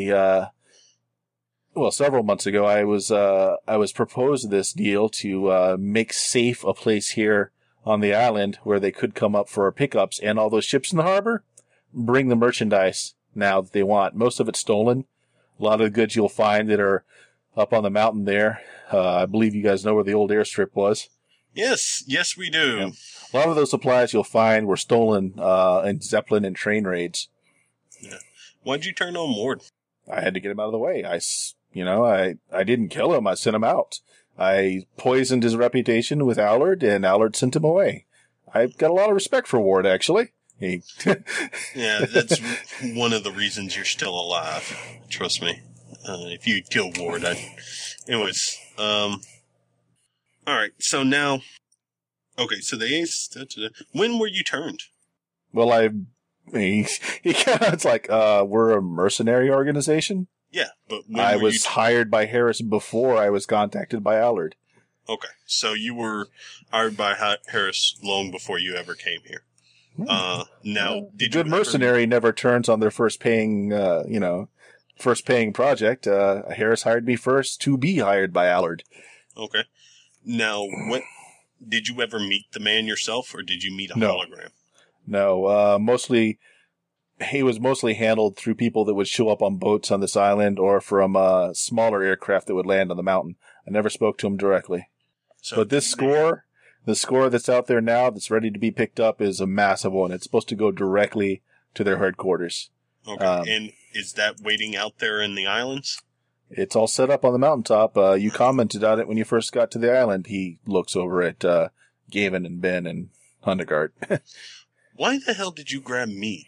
several months ago, I was proposed this deal to make safe a place here on the island where they could come up for pickups, and all those ships in the harbor bring the merchandise now that they want. Most of it's stolen. A lot of the goods you'll find that are up on the mountain there. I believe you guys know where the old airstrip was. Yes, we do. Yeah. A lot of those supplies you'll find were stolen in Zeppelin and train raids. Yeah. Why'd you turn on Mord? I had to get him out of the way. I didn't kill him. I sent him out. I poisoned his reputation with Allard, and Allard sent him away. I've got a lot of respect for Ward, actually. Yeah, that's one of the reasons you're still alive. Trust me. If you kill Ward, anyways. Alright, so now... Okay, so the Ace... When were you turned? Well, it's like, we're a mercenary organization. Yeah, but when I was hired by Harris before I was contacted by Allard. Okay, so you were hired by Harris long before you ever came here. Now, did good mercenary never turns on their first paying project. Harris hired me first to be hired by Allard. Okay. Now, did you ever meet the man yourself, or did you meet a hologram? No, he was mostly handled through people that would show up on boats on this island or from smaller aircraft that would land on the mountain. I never spoke to him directly. But the score that's out there now that's ready to be picked up is a massive one. It's supposed to go directly to their headquarters. Okay, and is that waiting out there in the islands? It's all set up on the mountaintop. You commented on it when you first got to the island. He looks over at Gavin and Ben and Hundegard. Why the hell did you grab me?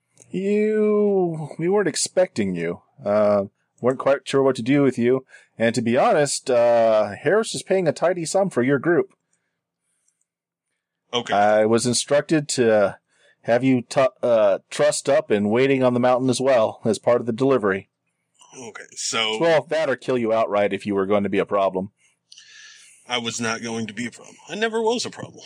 We weren't expecting you. Weren't quite sure what to do with you. And to be honest, Harris is paying a tidy sum for your group. Okay. I was instructed to have you trussed up and waiting on the mountain as well as part of the delivery. Okay, so... Well, that or kill you outright if you were going to be a problem. I was not going to be a problem. I never was a problem.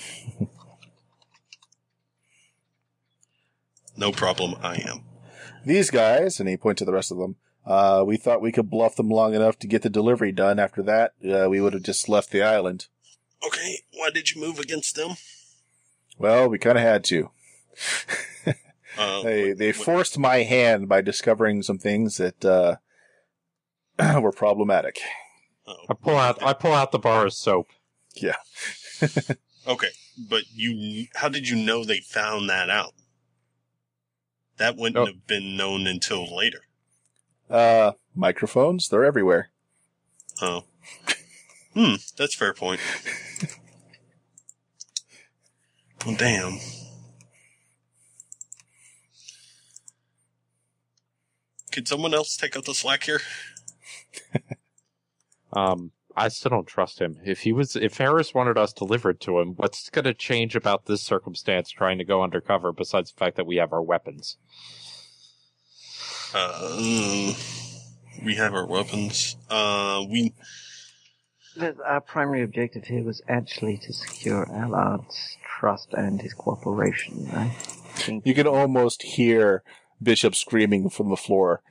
No problem, I am. These guys, and he pointed to the rest of them, we thought we could bluff them long enough to get the delivery done. After that, we would have just left the island. Okay, why did you move against them? Well, we kind of had to. They forced my hand by discovering some things that were problematic. I pull out the bar of soap. Yeah. Okay, but how did you know they found that out? That wouldn't have been known until later. Microphones, they're everywhere. Oh. That's a fair point. Well, damn. Could someone else take up the slack here? I still don't trust him. If Harris wanted us delivered to him, what's going to change about this circumstance trying to go undercover besides the fact that we have our weapons? We have our weapons. Our primary objective here was actually to secure Allard's trust and his cooperation. I think You can almost hear Bishop screaming from the floor.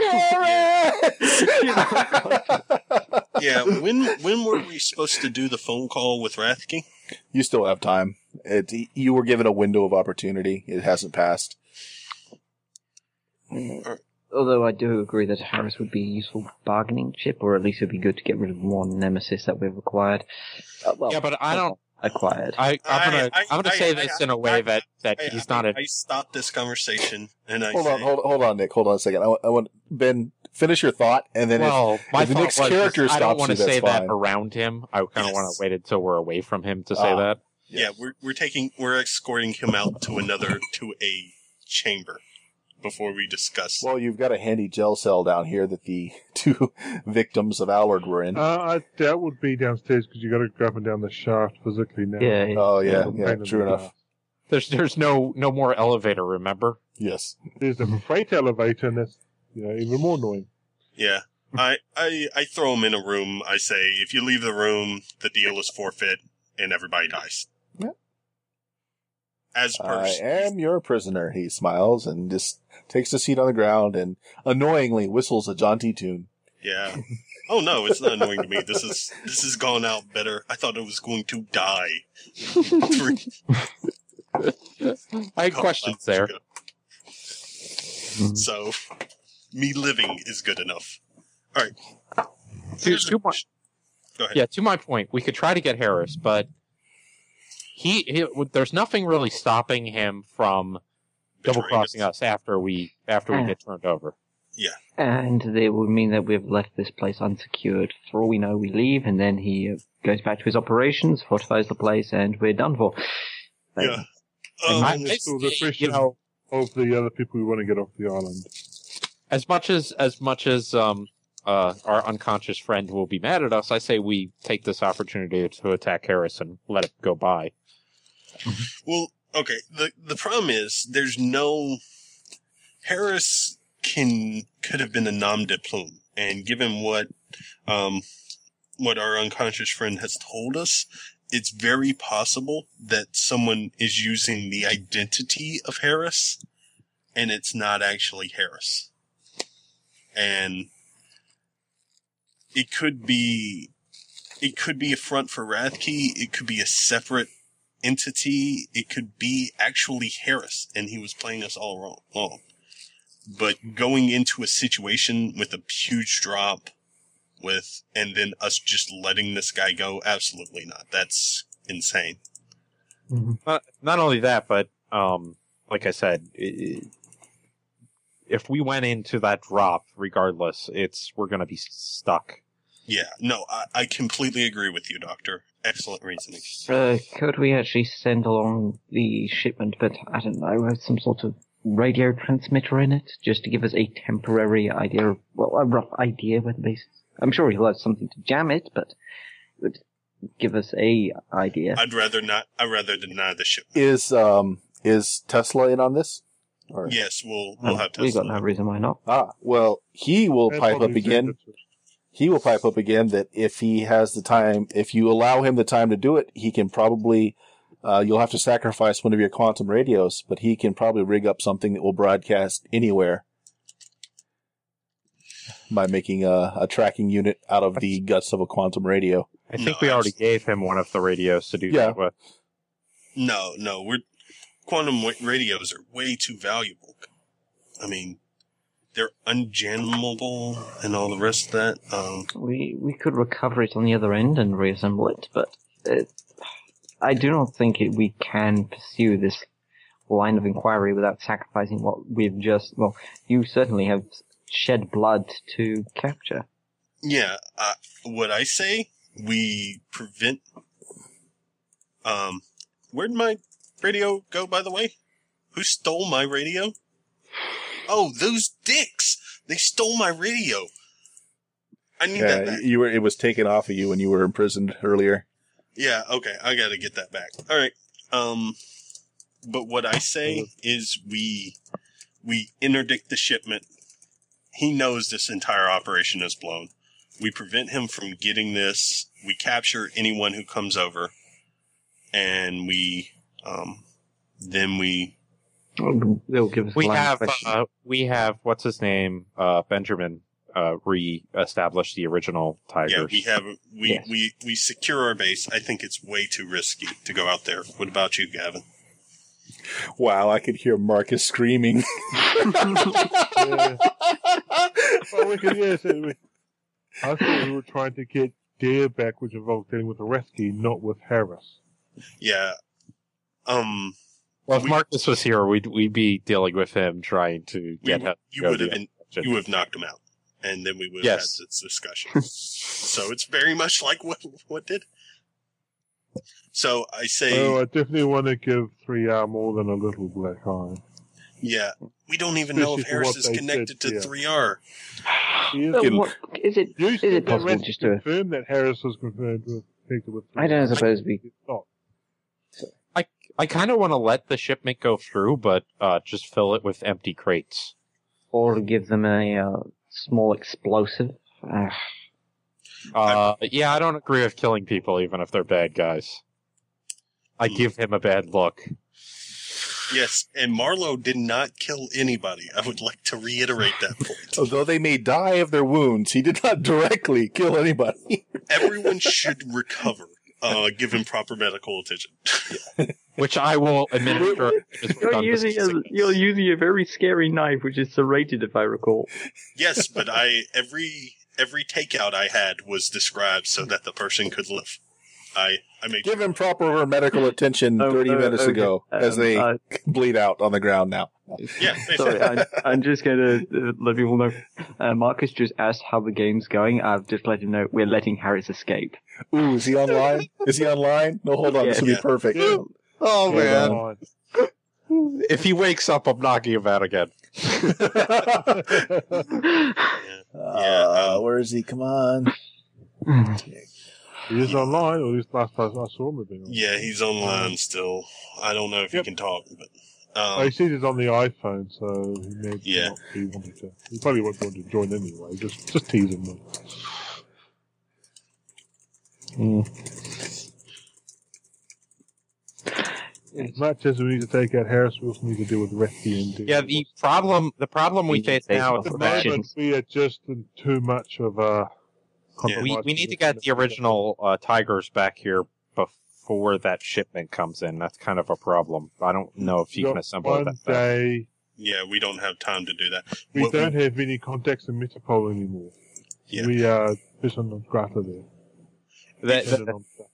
Yeah, when were we supposed to do the phone call with Rathke? You still have time. You were given a window of opportunity. It hasn't passed. Although I do agree that Harris would be a useful bargaining chip, or at least it would be good to get rid of one nemesis that we've acquired. Yeah, but I don't... Acquired. I'm gonna say this in a way that he's not a... I stopped this conversation, and Hold on, Nick. Hold on a second. I want Ben, finish your thought, and then if the next character stops I don't want to say fine. that around him. I kind of want to wait until we're away from him to say that. Yeah, we're escorting him out to a chamber. before we discuss. Well, you've got a handy gel cell down here that the 2 victims of Allard were in. That would be downstairs because you got to go up and down the shaft physically now. Yeah. Oh, yeah, Pain in true the enough. ass. There's no more elevator, remember? Yes. There's a freight elevator, and that's even more annoying. Yeah. I throw him in a room. I say, if you leave the room, the deal is forfeit, and everybody dies. Yeah. As per... I am your prisoner, he smiles and just takes a seat on the ground and annoyingly whistles a jaunty tune. Yeah. Oh no, it's not annoying to me. This has gone out better. I thought it was going to die. I had questions there. So, me living is good enough. All right. To my, Go ahead. yeah, to my point, we could try to get Harris, but he there's nothing really stopping him from double crossing us after we get turned over. Yeah. And it would mean that we've left this place unsecured. For all we know, we leave, and then he goes back to his operations, fortifies the place, and we're done for. But Yeah. And there's still the question of the other people who want to get off the island. As much as our unconscious friend will be mad at us, I say we take this opportunity to attack Harris and let it go by. Well, okay. The problem is there's no Harris could have been a nom de plume, and given what our unconscious friend has told us, it's very possible that someone is using the identity of Harris, and it's not actually Harris. And it could be a front for Rathke. It could be a separate entity. It could be actually Harris, and he was playing us all wrong. But going into a situation with a huge drop and then us just letting this guy go, absolutely not. That's insane. Not only that, but like I said, if we went into that drop, regardless, we're going to be stuck. Yeah, no, I completely agree with you, Doctor. Excellent reasoning. could we actually send along the shipment, but I don't know, with some sort of radio transmitter in it, just to give us a temporary idea, a rough idea where the base is? I'm sure he'll have something to jam it, but it would give us a idea. I'd rather deny the shipment. Is Tesla in on this? Or? Yes, we'll have Tesla. We've got no reason why not. Well, he will That's pipe what up he said, again. that's what- He will pipe up again that if he has the time, if you allow him the time to do it, he can probably, you'll have to sacrifice one of your quantum radios, but he can probably rig up something that will broadcast anywhere by making a tracking unit out of the guts of a quantum radio. I think we already gave him one of the radios to do that with. No, quantum radios are way too valuable. I mean, they're unjammable and all the rest of that. We could recover it on the other end and reassemble it, but I do not think we can pursue this line of inquiry without sacrificing what we've just... Well, you certainly have shed blood to capture. Yeah, what I say, we prevent... where'd my radio go, by the way? Who stole my radio? Oh, those dicks! They stole my radio. I need that back. It was taken off of you when you were imprisoned earlier. Yeah, okay, I gotta get that back. Alright, but what I say is we interdict the shipment. He knows this entire operation is blown. We prevent him from getting this. We capture anyone who comes over. And They'll give us we have what's his name, Benjamin, re-establish the original Tigers. Yeah, we secure our base. I think it's way too risky to go out there. What about you, Gavin? Wow, I could hear Marcus screaming. Yeah. Well, I thought we were trying to get Dare back, which involved dealing with the rescue, not with Harris. Yeah. Well, if Marcus was here, we'd be dealing with him, trying to get him. You would have knocked him out, and then we would have had this discussion. So it's very much like what did. So I say. Oh, I definitely want to give 3R more than a little black eye. Yeah. We don't even know if Especially for Harris what is they connected said, to yeah. 3R. He is So getting- what, is it Usually that possible Randy just to... confirmed that Harris was confirmed to have connected with. I don't suppose we... It's not. I kind of want to let the shipment go through, but just fill it with empty crates. Or give them a small explosive. Yeah, I don't agree with killing people, even if they're bad guys. I give him a bad look. Yes, and Marlowe did not kill anybody. I would like to reiterate that point. Although they may die of their wounds, he did not directly kill anybody. Everyone should recover, given proper medical attention. Which I will administer. You're using a very scary knife, which is serrated, if I recall. Yes, but every takeout I had was described so that the person could live. I made Give him proper medical attention 30 minutes ago as they bleed out on the ground now. Yeah, Sorry, I'm just going to let people know. Marcus just asked how the game's going. I've just let him know we're letting Harris escape. Ooh, is he online? Is he online? No, hold on. This will be perfect. Yeah. Oh, man. Come on. If he wakes up, I'm knocking him out again. Where is he? Come on. He is online, or at least last time I saw him being on. Yeah, he's online still. I don't know if he can talk, but He said he's on the iPhone, so he may Yeah. not be wanting to. He probably won't want to join anyway. Just tease him. As much as we need to take out Harris, we also need to deal with Refty and Yeah, the problem we face now At is the that moment, we are just in too much of a. we need to get the original Tigers back here before that shipment comes in. That's kind of a problem. I don't know if you can assemble it One that fast. day, yeah, we don't have time to do that. we What don't have any contacts in Metropole anymore. Yeah. We are person non grata there. Dependent on Strata.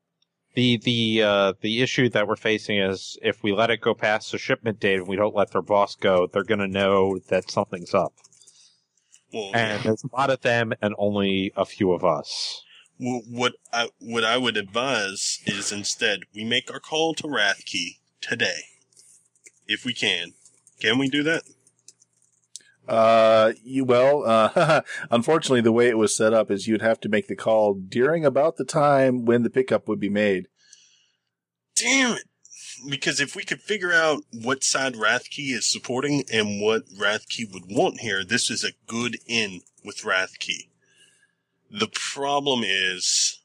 The issue that we're facing is if we let it go past the shipment date and we don't let their boss go, they're going to know that something's up. Well, And there's a lot of them and only a few of us. Well, what I would advise is instead we make our call to Rathkey today, if we can. Can we do that? Unfortunately, the way it was set up is you'd have to make the call during about the time when the pickup would be made. Damn it! Because if we could figure out what side Rathkey is supporting and what Rathkey would want here, this is a good in with Rathkey. The problem is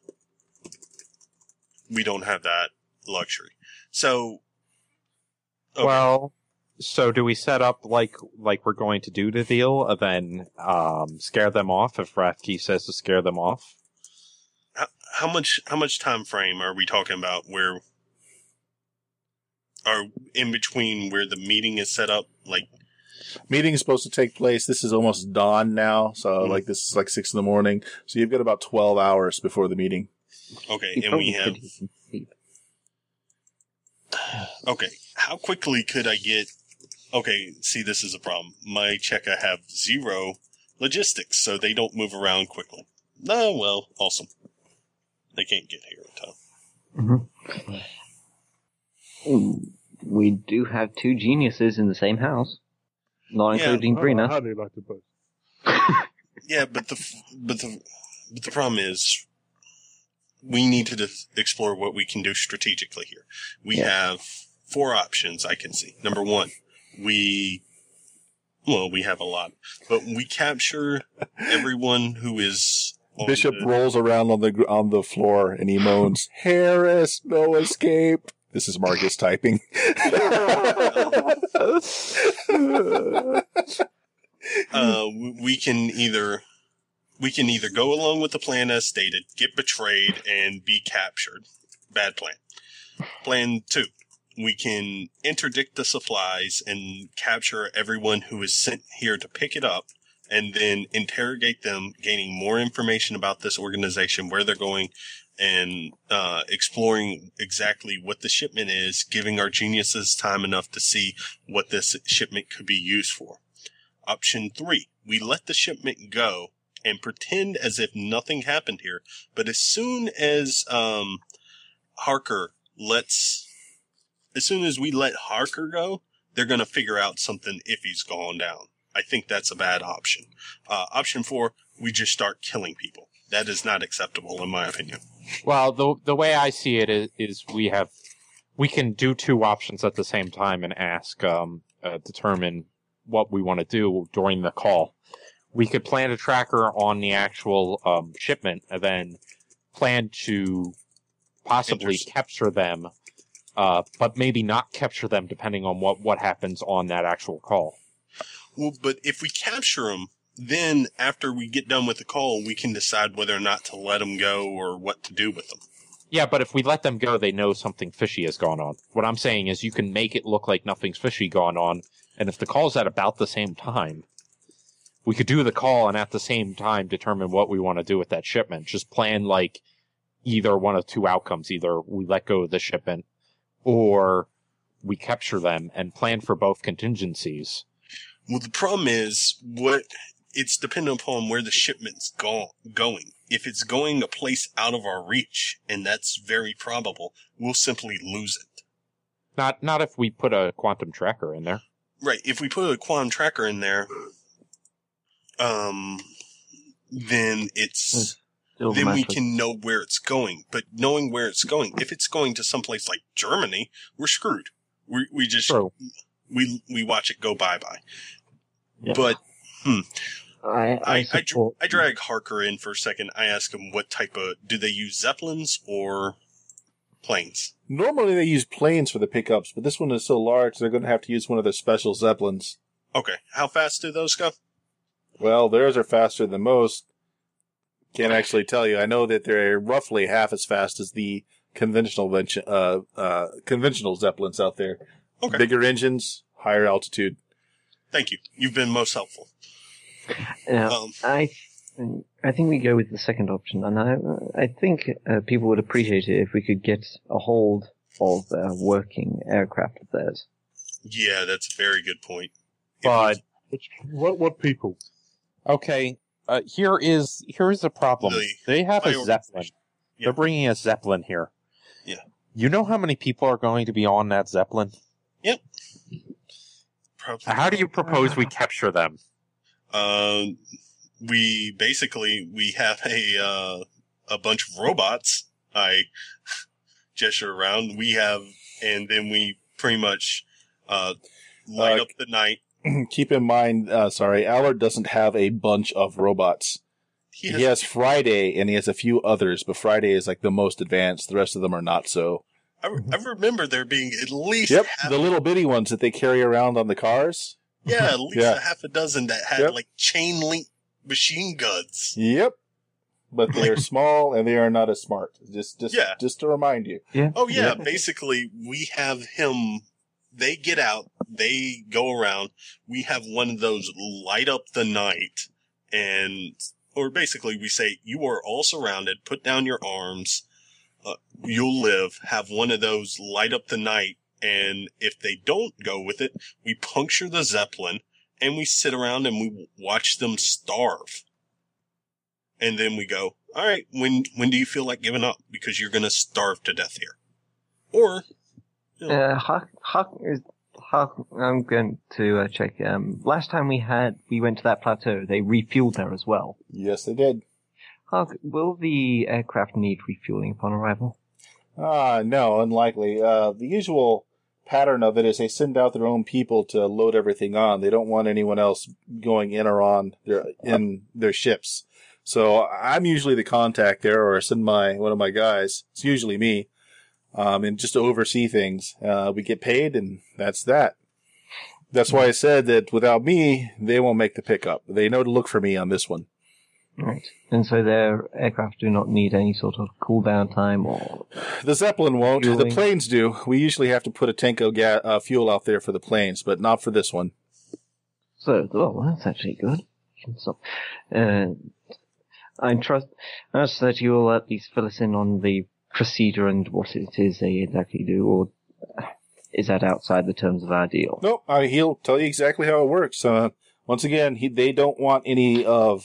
we don't have that luxury. So, okay. Well, so do we set up like we're going to do the deal and then scare them off if Rathkey says to scare them off? How much time frame are we talking about where are in between where the meeting is set up? Like, Meeting is supposed to take place. This is almost dawn now, so this is like 6 a.m. So you've got about 12 hours before the meeting. okay, You and we probably have, could sleep. okay, how quickly could I get, okay, see, this is a problem. My Cheka have 0 logistics, so they don't move around quickly. Oh, well, awesome. They can't get here in time. We do have 2 geniuses in the same house, not Yeah, including I Brina. hardly like to boast. Yeah, but the problem is we need to explore what we can do strategically here. We have 4 options I can see. Number 1, we have a lot, but we capture everyone who is on Bishop the- rolls around on the floor and he moans, "Harris, no escape." This is Marcus typing. we can either go along with the plan as stated, get betrayed, and be captured. Bad plan. Plan 2. We can interdict the supplies and capture everyone who is sent here to pick it up, and then interrogate them, gaining more information about this organization, where they're going, and exploring exactly what the shipment is, giving our geniuses time enough to see what this shipment could be used for. Option 3, we let the shipment go and pretend as if nothing happened here, but as soon as we let Harker go, they're going to figure out something if he's gone down. I think that's a bad option. Option 4, we just start killing people. That is not acceptable, in my opinion. Well, the way I see it is we can do 2 options at the same time and ask, determine what we want to do during the call. We could plant a tracker on the actual shipment and then plan to possibly capture them, but maybe not capture them depending on what happens on that actual call. Well, but if we capture them, then after we get done with the call, we can decide whether or not to let them go or what to do with them. Yeah, but if we let them go, they know something fishy has gone on. What I'm saying is you can make it look like nothing's fishy gone on, and if the call's at about the same time, we could do the call and at the same time determine what we want to do with that shipment. Just plan like either one of 2 outcomes. Either we let go of the shipment or we capture them and plan for both contingencies. Well, the problem is it's dependent upon where the shipment's going. If it's going a place out of our reach, and that's very probable, we'll simply lose it. Not if we put a quantum tracker in there. Right. If we put a quantum tracker in there, then then we can know where it's going. But knowing where it's going, if it's going to someplace like Germany, we're screwed. We just we watch it go bye-bye. Yeah. But I drag Harker in for a second. I ask him what type of, do they use Zeppelins or planes? Normally they use planes for the pickups, but this one is so large they're going to have to use one of their special Zeppelins. Okay. How fast do those go? Well, theirs are faster than most. Can't actually tell you. I know that they're roughly half as fast as the conventional Zeppelins out there. Okay. Bigger engines, higher altitude. Thank you. You've been most helpful. I think we go with the second option, and I think people would appreciate it if we could get a hold of a working aircraft of theirs. Yeah, that's a very good point. But what people? Okay, here is a problem. They have a Zeppelin. Yeah. They're bringing a Zeppelin here. Yeah. You know how many people are going to be on that Zeppelin? Yep. Probably. How do you propose we capture them? We have a bunch of robots. I gesture around. And then we pretty much, light up the night. Keep in mind, Allard doesn't have a bunch of robots. He has Friday and he has a few others, but Friday is like the most advanced. The rest of them are not so. I remember there being at least the little bitty ones that they carry around on the cars. Yeah, at least a half a dozen that had like chain link machine guns. Yep. But they are small and they are not as smart. Just to remind you. Yeah. Oh yeah, basically we have him, they get out, they go around, we have one of those light up the night, or basically we say, you are all surrounded, put down your arms, you'll live, have one of those light up the night, and if they don't go with it, we puncture the Zeppelin, and we sit around and we watch them starve. And then we go, all right, when do you feel like giving up? Because you're going to starve to death here. Or, I'm going to check. Last time we went to that plateau, they refueled there as well. Yes, they did. Huck, will the aircraft need refueling upon arrival? No, unlikely. The usual pattern of it is they send out their own people to load everything on. They don't want anyone else going in or on in their ships. So I'm usually the contact there, or send one of my guys. It's usually me, and just to oversee things. We get paid, and that's that. That's why I said that without me, they won't make the pickup. They know to look for me on this one. Right. And so their aircraft do not need any sort of cool-down time or... The Zeppelin won't. Fueling. The planes do. We usually have to put a tank of fuel out there for the planes, but not for this one. So, well, that's actually good. I trust that you will at least fill us in on the procedure and what it is they exactly do, or is that outside the terms of our deal? Nope. He'll tell you exactly how it works. Once again, they don't want any of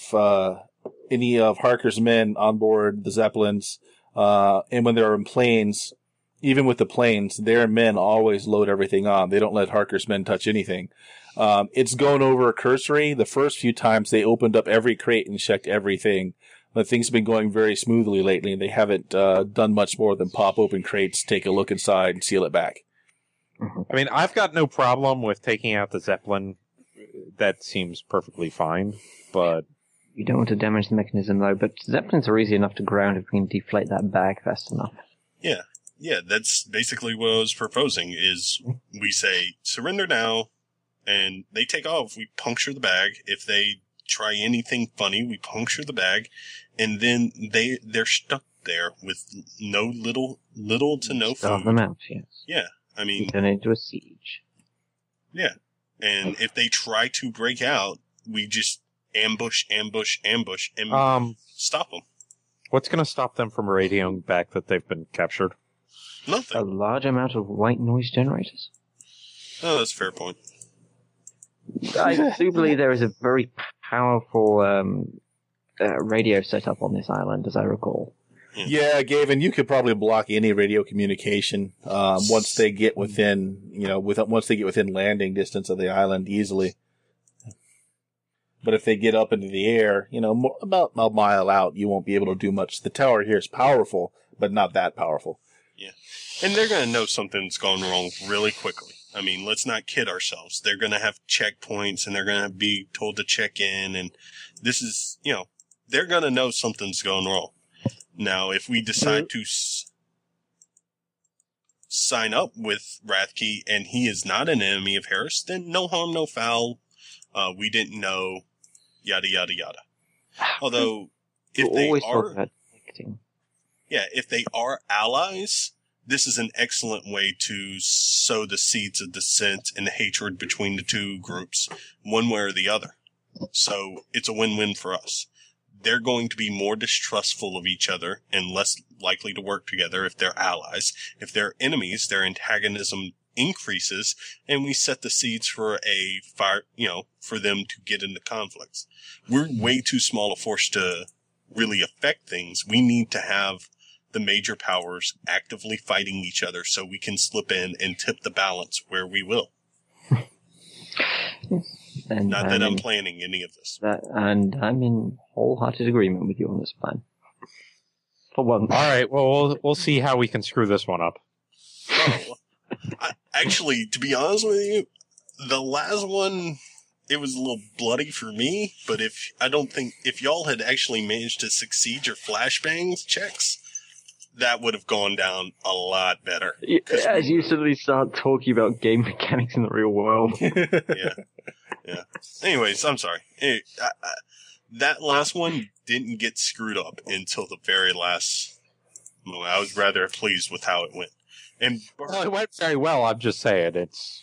Harker's men on board the Zeppelins, and when they're in planes, even with the planes, their men always load everything on. They don't let Harker's men touch anything. It's going over a cursory. The first few times they opened up every crate and checked everything. But things have been going very smoothly lately, and they haven't done much more than pop open crates, take a look inside, and seal it back. I mean, I've got no problem with taking out the Zeppelin. That seems perfectly fine, but... You don't want to damage the mechanism, though, but Zeppelins are easy enough to ground if we can deflate that bag fast enough. Yeah. Yeah, that's basically what I was proposing, is we say, surrender now, and they take off. We puncture the bag. If they try anything funny, we puncture the bag, and then they're stuck there with little to no food. Starve them out, yes. Yeah, I mean... Turn it into a siege. Yeah, and if they try to break out, we just ambush, and stop them. What's going to stop them from radioing back that they've been captured? A Nothing. large amount of white noise generators. Oh, that's a fair point. I do believe there is a very powerful radio setup on this island, as I recall. Yeah, Gavin, you could probably block any radio communication once they get within, once they get within landing distance of the island easily. But if they get up into the air, about a mile out, you won't be able to do much. The tower here is powerful, but not that powerful. Yeah. And they're going to know something's gone wrong really quickly. I mean, let's not kid ourselves. They're going to have checkpoints, and they're going to be told to check in, and this is, they're going to know something's going wrong. Now, if we decide to sign up with Rathke, and he is not an enemy of Harris, then no harm, no foul. We didn't know, yada, yada, yada. Although, if they are... Yeah, if they are allies, this is an excellent way to sow the seeds of dissent and hatred between the two groups, one way or the other. So it's a win-win for us. They're going to be more distrustful of each other and less likely to work together if they're allies. If they're enemies, their antagonism increases, and we set the seeds for a fire, for them to get into conflicts. We're way too small a force to really affect things. We need to have the major powers actively fighting each other so we can slip in and tip the balance where we will. And Not that I'm planning any of this. And I'm in wholehearted agreement with you on this plan. For once. All right, well, we'll see how we can screw this one up. Oh, actually, to be honest with you, the last one, it was a little bloody for me, but if y'all had actually managed to succeed your flashbangs checks, that would have gone down a lot better. As you suddenly start talking about game mechanics in the real world. Yeah. Anyways, I'm sorry. That last one didn't get screwed up until the very last moment. I was rather pleased with how it went. And Well, it went very well, I'm just saying. It's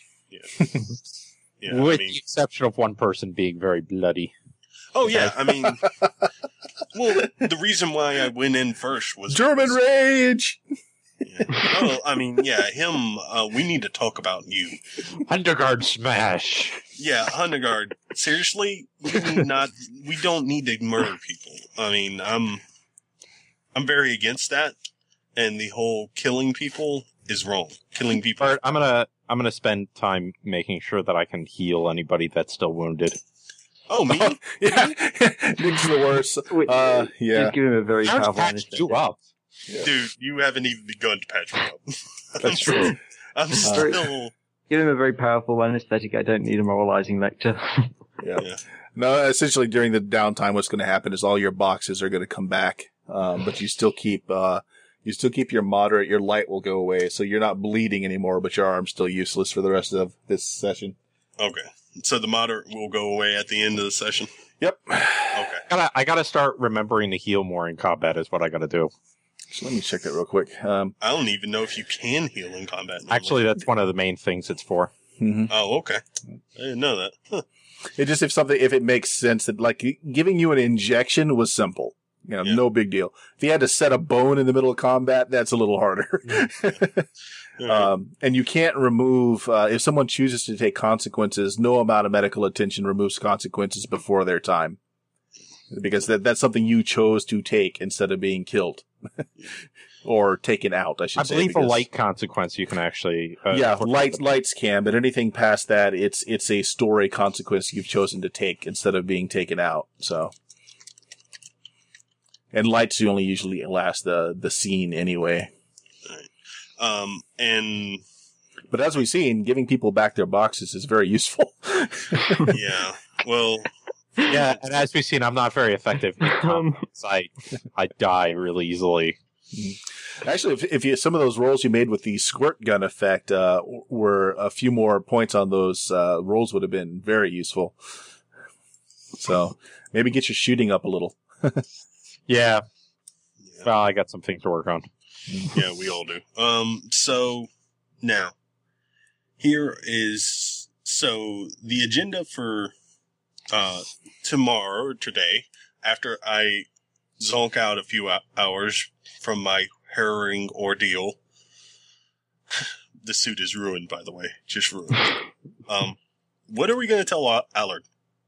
yeah, with the exception of one person being very bloody. Oh, yeah, I mean... Well, the reason why I went in first was... German rage! Yeah. Well, I mean, yeah, him, we need to talk about you. Hundergaard smash! Yeah, Hundergaard, seriously, we don't need to murder people. I mean, I'm very against that, and the whole killing people is wrong. Killing people... Bert, I'm gonna spend time making sure that I can heal anybody that's still wounded. Oh, me? Yeah, Nick's the worst. Yeah. Just give him a very How's powerful patched you up? Yeah. Dude, you haven't even begun to patch me up. That's true. I'm still... Give him a very powerful anesthetic. I don't need a moralizing lecture. Yeah. No, essentially during the downtime, what's going to happen is all your boxes are going to come back, but you still keep your moderate. Your light will go away, so you're not bleeding anymore, but your arm's still useless for the rest of this session. Okay. So the moderate will go away at the end of the session? Yep. Okay. I gotta start remembering to heal more in combat is what I gotta do. So let me check that real quick. I don't even know if you can heal in combat. Actually, that's one of the main things it's for. Mm-hmm. Oh, okay. I didn't know that. Huh. It just if it makes sense that like giving you an injection was simple. No big deal. If you had to set a bone in the middle of combat, that's a little harder. Right. And you can't remove, if someone chooses to take consequences, no amount of medical attention removes consequences before their time. Because that's something you chose to take instead of being killed. or taken out, I should I say. believe a because- light consequence you can actually. Yeah, lights can, but anything past that, it's a story consequence you've chosen to take instead of being taken out. So, and lights only usually last the scene anyway. And But as we've seen, giving people back their boxes is very useful. yeah, well, Yeah, and as we've seen, I'm not very effective. In combats. I die really easily. Actually, if you, some of those rolls you made with the squirt gun effect were a few more points on those rolls would have been very useful. So maybe get your shooting up a little. Yeah. Well, I got some things to work on. yeah, we all do. So now here is the agenda for tomorrow or today. After I zonk out a few hours from my harrowing ordeal, the suit is ruined, by the way, just ruined. What are we going to tell Allard?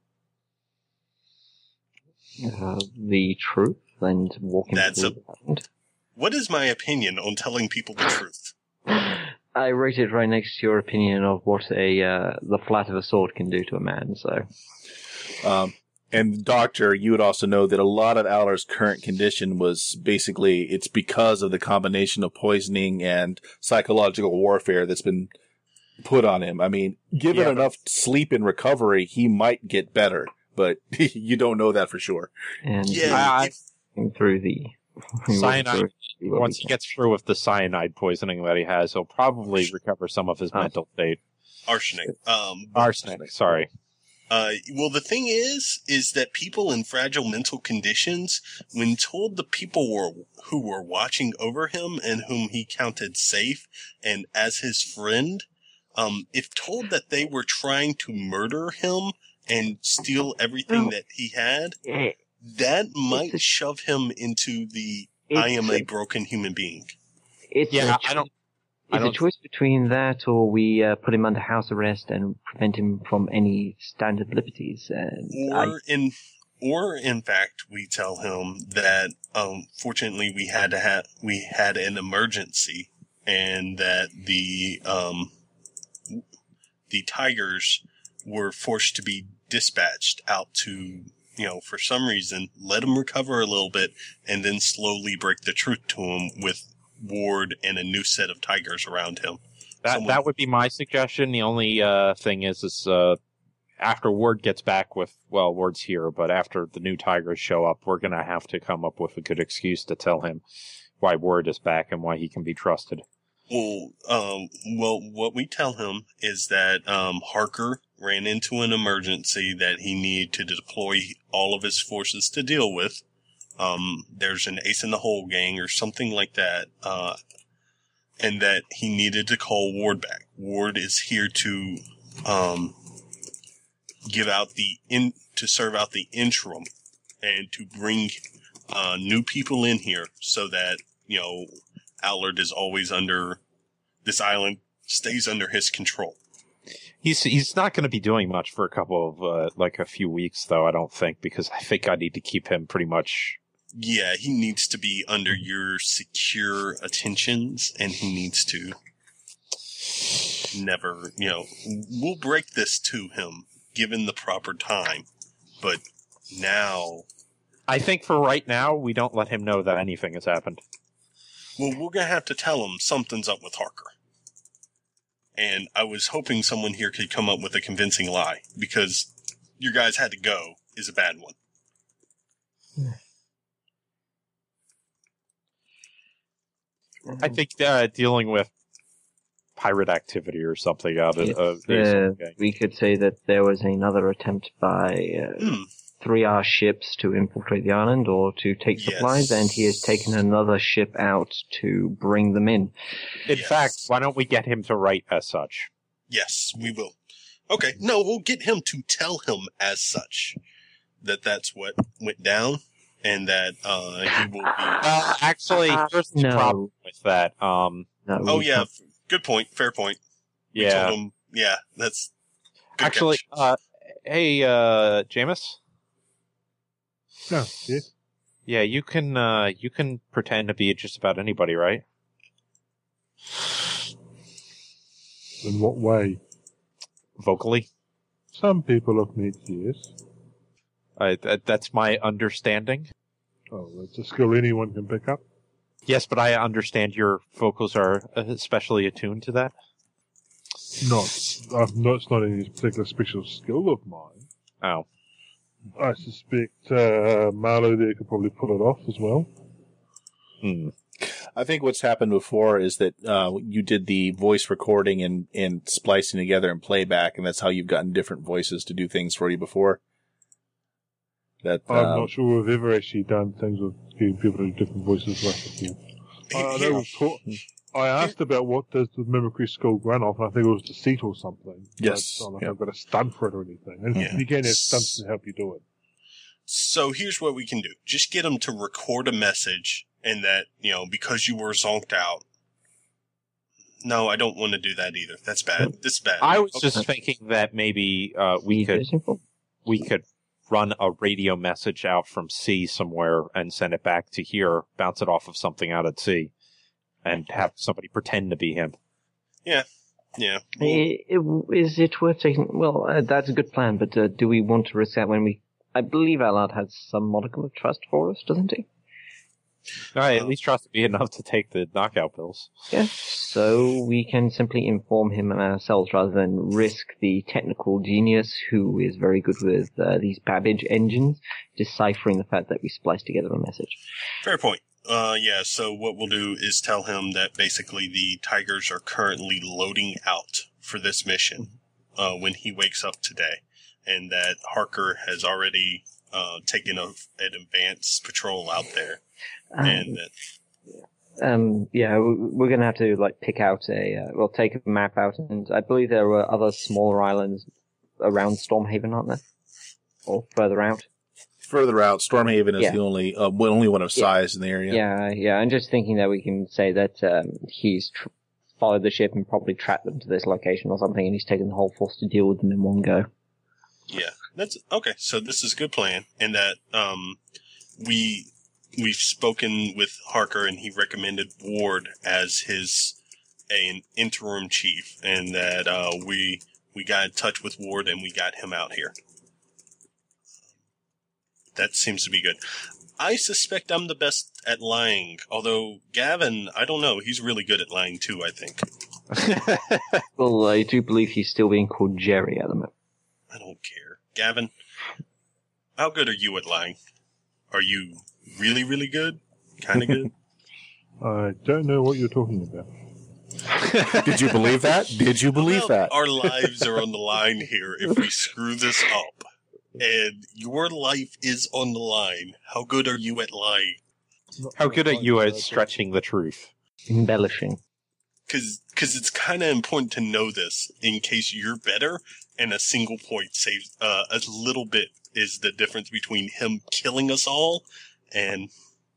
The truth and walking That's through the land. What is my opinion on telling people the truth? I wrote it right next to your opinion of what the flat of a sword can do to a man, so. And Doctor, you would also know that a lot of Allard's current condition was basically, it's because of the combination of poisoning and psychological warfare that's been put on him. I mean, given enough sleep and recovery, he might get better, but you don't know that for sure. And Yeah, through the Cyanide. Once he gets through with the cyanide poisoning that he has, he'll probably recover some of his mental state. arsenic. Arsenic, sorry. Well, the thing is that people in fragile mental conditions, when told the people who were watching over him and whom he counted safe and as his friend, if told that they were trying to murder him and steal everything that he had, that might shove him into the I am a broken human being. It's a choice between that or we put him under house arrest and prevent him from any standard liberties. Or in fact, we tell him that fortunately we had an emergency and that the Tigers were forced to be dispatched out to, for some reason, let him recover a little bit and then slowly break the truth to him with Ward and a new set of Tigers around him. That would be my suggestion. The only thing is after Ward gets back Ward's here, but after the new Tigers show up, we're going to have to come up with a good excuse to tell him why Ward is back and why he can be trusted. Well, what we tell him is that Harker ran into an emergency that he needed to deploy all of his forces to deal with. There's an ace in the hole gang or something like that, and that he needed to call Ward back. Ward is here to serve out the interim and to bring new people in here so that Allard is always this island stays under his control. He's not going to be doing much for a couple of a few weeks though, I don't think, because I think I need to keep him pretty much. Yeah, he needs to be under your secure attentions, and he needs to never, we'll break this to him given the proper time, but now. I think for right now, we don't let him know that anything has happened. Well, we're going to have to tell him something's up with Harker. And I was hoping someone here could come up with a convincing lie, because your guys had to go is a bad one. I think dealing with pirate activity or something out of we could say that there was another attempt by 3R ships to infiltrate the island or to take supplies, and he has taken another ship out to bring them in. In fact, why don't we get him to write as such? Yes, we will. Okay, no, we'll get him to tell him as such that's what went down. And that he will be. Actually, here's the problem with that. Good point. Fair point. Yeah, we told him, that's good actually. Catch. Hey, Jameis. No, yes. Yeah, you can pretend to be just about anybody, right? In what way? Vocally. Some people of Nick, yes. That's my understanding. Oh, it's a skill anyone can pick up. Yes, but I understand your vocals are especially attuned to that. It's not any particular special skill of mine. Oh. I suspect Marlo there could probably pull it off as well. Hmm. I think what's happened before is that you did the voice recording and splicing together and playback, and that's how you've gotten different voices to do things for you before. I'm not sure we've ever actually done things with getting people to do different voices like before. I asked about what does the mimicry skill run off, and I think it was deceit or something. Yes. I don't know if I've got a stunt for it or anything. And you can have stunts to help you do it. So here's what we can do. Just get them to record a message, and that, because you were zonked out. No, I don't want to do that either. That's bad. This is bad. I was just thinking that maybe we could run a radio message out from C somewhere and send it back to here, bounce it off of something out at C, and have somebody pretend to be him. Yeah. Is it worth taking? Well, that's a good plan, but do we want to risk that when I believe Allard has some modicum of trust for us, doesn't he? I at least trust to be enough to take the knockout pills. Yeah, so we can simply inform him ourselves rather than risk the technical genius who is very good with these Babbage engines deciphering the fact that we spliced together a message. Fair point. So what we'll do is tell him that basically the Tigers are currently loading out for this mission when he wakes up today, and that Harker has already taken an advanced patrol out there. We're going to have to pick out take a map out, and I believe there were other smaller islands around Stormhaven, aren't there? Or further out? Further out, Stormhaven is the only one of size in the area. Yeah. I'm just thinking that we can say that he's followed the ship and probably tracked them to this location or something, and he's taken the whole force to deal with them in one go. Yeah, that's okay. So this is a good plan, and that we've spoken with Harker, and he recommended Ward as an interim chief, and that we got in touch with Ward and we got him out here. That seems to be good. I suspect I'm the best at lying, although Gavin, I don't know, he's really good at lying too, I think. Well, I do believe he's still being called Jerry at the moment. I don't care. Gavin, how good are you at lying? Are you really, really good? Kind of good? I don't know what you're talking about. Did you believe that? Did you believe that? Our lives are on the line here if we screw this up. And your life is on the line. How good are you at lying? How good are you at stretching the truth? Embellishing. Because it's kind of important to know this in case you're better, and a single point saves a little bit is the difference between him killing us all and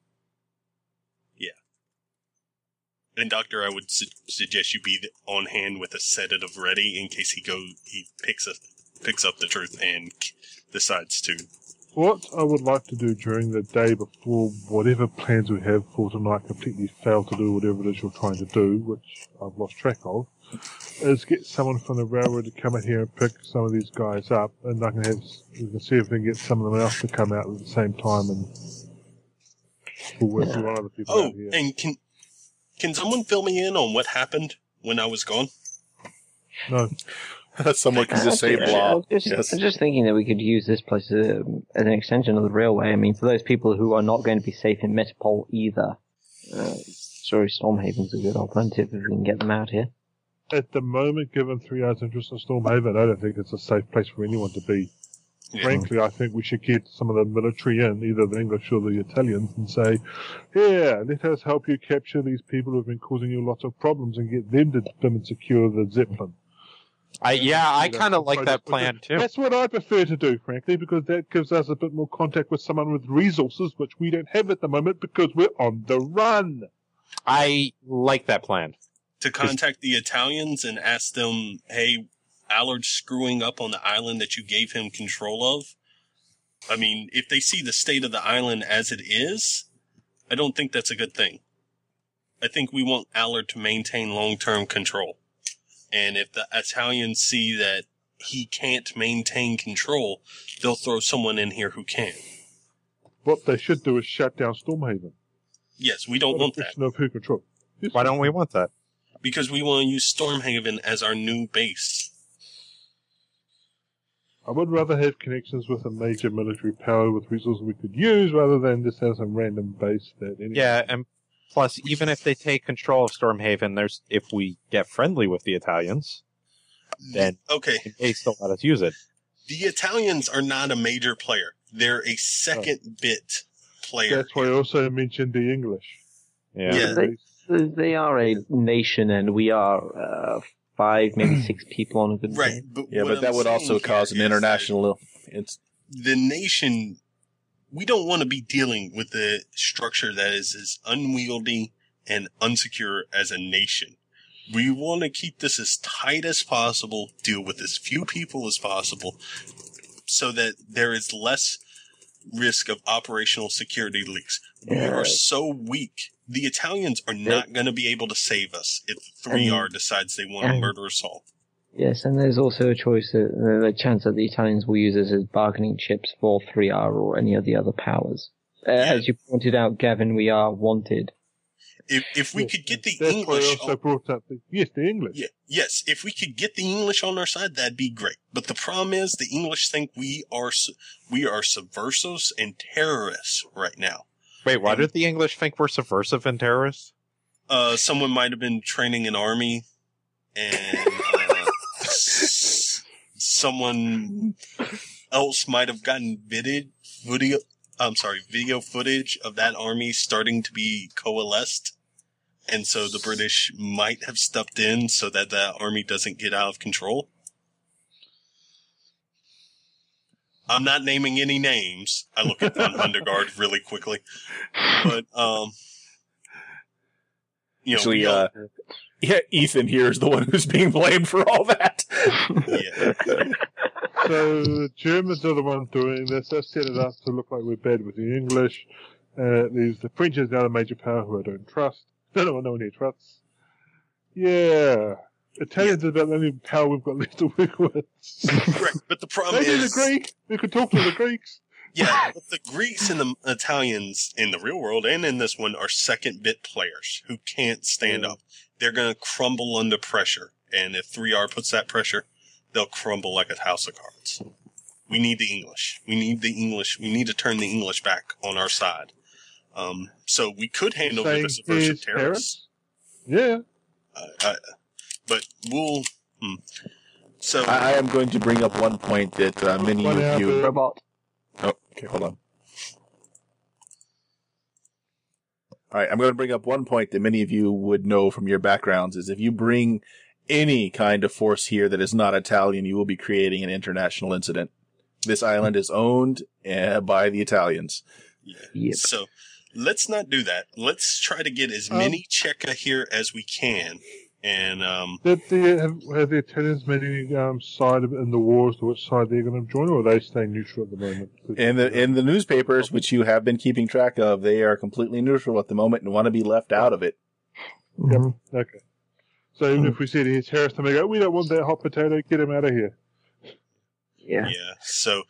And Doctor, I would suggest you be on hand with a sedative ready in case he picks up the truth and decides to. What I would like to do during the day before whatever plans we have for tonight completely fail to do whatever it is you're trying to do, which I've lost track of, is get someone from the railroad to come in here and pick some of these guys up, and we can see if we can get some of them else to come out at the same time, and we'll work with one other people out here. And can someone fill me in on what happened when I was gone? No. Someone can just say blah. I'm just thinking that we could use this place as an extension of the railway. I mean, for those people who are not going to be safe in Metapole either, Stormhaven's a good alternative if we can get them out here. At the moment, given 3 hours interest in Stormhaven, I don't think it's a safe place for anyone to be. Yeah. Frankly, I think we should get some of the military in, either the English or the Italians, and say, here, let us help you capture these people who have been causing you lots of problems and get them to come and secure the Zeppelin. I kind of like that plan, too. That's what I prefer to do, frankly, because that gives us a bit more contact with someone with resources, which we don't have at the moment because we're on the run. I like that plan. To contact the Italians and ask them, hey, Allard's screwing up on the island that you gave him control of. I mean, if they see the state of the island as it is, I don't think that's a good thing. I think we want Allard to maintain long-term control. And if the Italians see that he can't maintain control, they'll throw someone in here who can. What they should do is shut down Stormhaven. Yes, we don't want that. Question of who control. Yes, Why don't we want that? Because we want to use Stormhaven as our new base. I would rather have connections with a major military power with resources we could use rather than just have some random base that... Yeah, and plus, even if they take control of Stormhaven, if we get friendly with the Italians, then they still let us use it. The Italians are not a major player. They're a second bit player. That's why I also mentioned the English. Yeah. They are a nation, and we are 5, maybe 6 people on a good Right. day. But but that would also cause an international... The nation... We don't want to be dealing with a structure that is as unwieldy and unsecure as a nation. We want to keep this as tight as possible, deal with as few people as possible, so that there is less risk of operational security leaks. We are so weak. The Italians are not going to be able to save us if 3R decides they want to murder us all. Yes, and there's also a choice, the chance that the Italians will use us as bargaining chips for 3R or any of the other powers. As you pointed out, Gavin, we are wanted. If we could get the That's English... why I also brought up the English. Yeah, yes, if we could get the English on our side, that'd be great. But the problem is the English think we are subversives and terrorists right now. Wait, why did the English think we're subversive and terrorists? Someone might have been training an army, and someone else might have gotten video footage of that army starting to be coalesced. And so the British might have stepped in so that the army doesn't get out of control. I'm not naming any names. I look at Von Hundergaard really quickly. But, Actually, Ethan here is the one who's being blamed for all that. Yeah. So the Germans are the ones doing this. They set it up to look like we're bad with the English. The French is now a major power who I don't trust. No one here trusts. Yeah. Italians are about the only power we've got left to work with. Right, but the problem Maybe is... the Greek. We could talk to the Greeks. Yeah, but the Greeks and the Italians in the real world and in this one are second-bit players who can't stand up. They're going to crumble under pressure. And if 3R puts that pressure, they'll crumble like a house of cards. We need the English. We need to turn the English back on our side. So we could hand over the subversive terrorists. Yeah. But we'll... So I am going to bring up one point that many of you... Robot. Oh, okay, hold on. All right, I'm going to bring up one point that many of you would know from your backgrounds is if you bring any kind of force here that is not Italian, you will be creating an international incident. This island is owned by the Italians. Yeah. Yep. So let's not do that. Let's try to get as many Cheka here as we can. And have the Italians made any side in the war as to which side they're going to join, or are they staying neutral at the moment? In the newspapers, which you have been keeping track of, they are completely neutral at the moment and want to be left out of it. Yep. Okay. So even if we see the terrorists, they go, we don't want that hot potato. Get him out of here. Yeah. yeah, so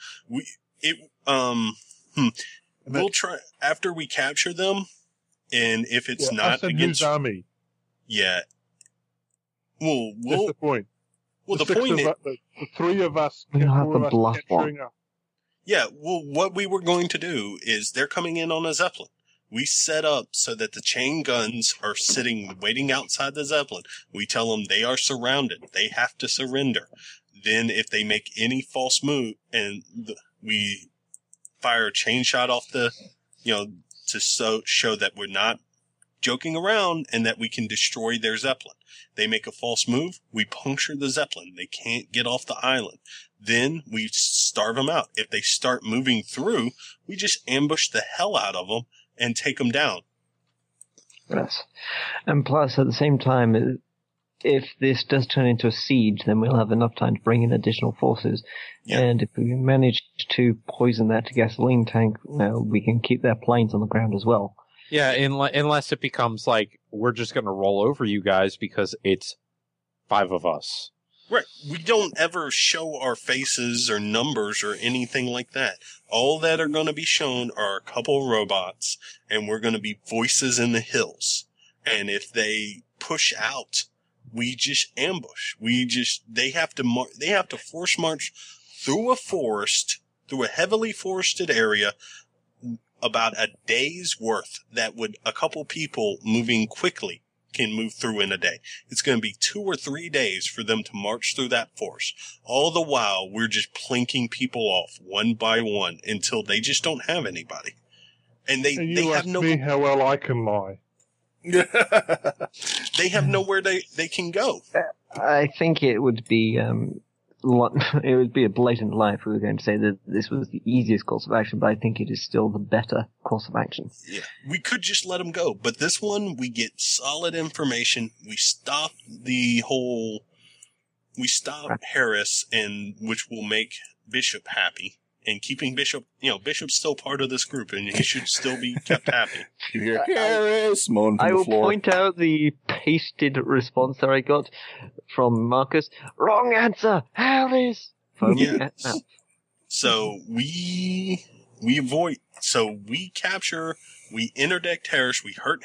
we'll try after we capture them, and if it's not against army. Yeah. Well, That's the point. Well, the point is, the 3 of us, We don't have four of the us bluff capturing one. up. yeah. Well, what we were going to do is they're coming in on a Zeppelin. We set up so that the chain guns are sitting, waiting outside the Zeppelin. We tell them they are surrounded. They have to surrender. Then if they make any false move, and we fire a chain shot off to show that we're not joking around and that we can destroy their Zeppelin. They make a false move. We puncture the Zeppelin. They can't get off the island. Then we starve them out. If they start moving through, we just ambush the hell out of them and take them down. Yes. And plus, at the same time, if this does turn into a siege, then we'll have enough time to bring in additional forces. Yeah. And if we manage to poison that gasoline tank, we can keep their planes on the ground as well. Yeah, unless it becomes like, we're just going to roll over you guys because it's 5 of us. Right. We don't ever show our faces or numbers or anything like that. All that are going to be shown are a couple robots, and we're going to be voices in the hills. And if they push out, we just ambush. They have to force march through a forest, through a heavily forested area, about a day's worth that a couple people moving quickly can move through in a day. It's going to be 2 or 3 days for them to march through that forest. All the while, we're just plinking people off one by one until they just don't have anybody. And they have no... me how well I can lie. They have nowhere they can go. I think it would be it would be a blatant lie if we were going to say that this was the easiest course of action, but I think it is still the better course of action. Yeah, we could just let them go, but this one, we get solid information. We stop Harris, which will make Bishop happy. And keeping Bishop, Bishop's still part of this group, and he should still be kept happy. You hear Harris moan from I the will floor. point out the pasted response that I got from Marcus. Wrong answer! Harris! So we capture, we interdict Harris, we hurt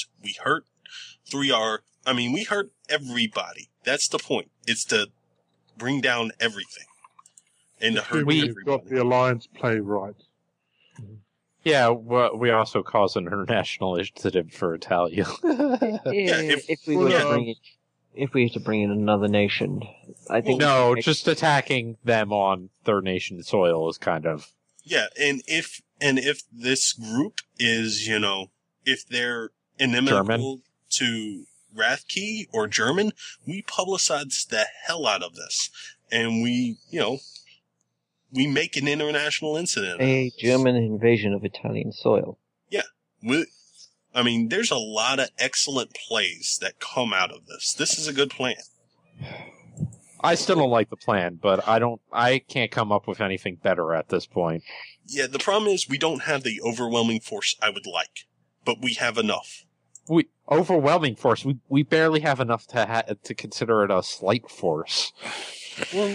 3R. I mean, we hurt everybody. That's the point. It's to bring down everything. And to hurt We've everybody. got the alliance play right. Yeah, well, we also cause an international incident for Italia. If we were to bring in another nation, I think... No, just attacking them on their nation's soil is kind of... Yeah, and if this group is, if they're inimical to Rathke or German, we publicize the hell out of this. And we make an international incident. A German invasion of Italian soil. Yeah. There's a lot of excellent plays that come out of this. This is a good plan. I still don't like the plan, but I can't come up with anything better at this point. Yeah, the problem is we don't have the overwhelming force I would like, but we have enough. Overwhelming force. We barely have enough to consider it a slight force. Well,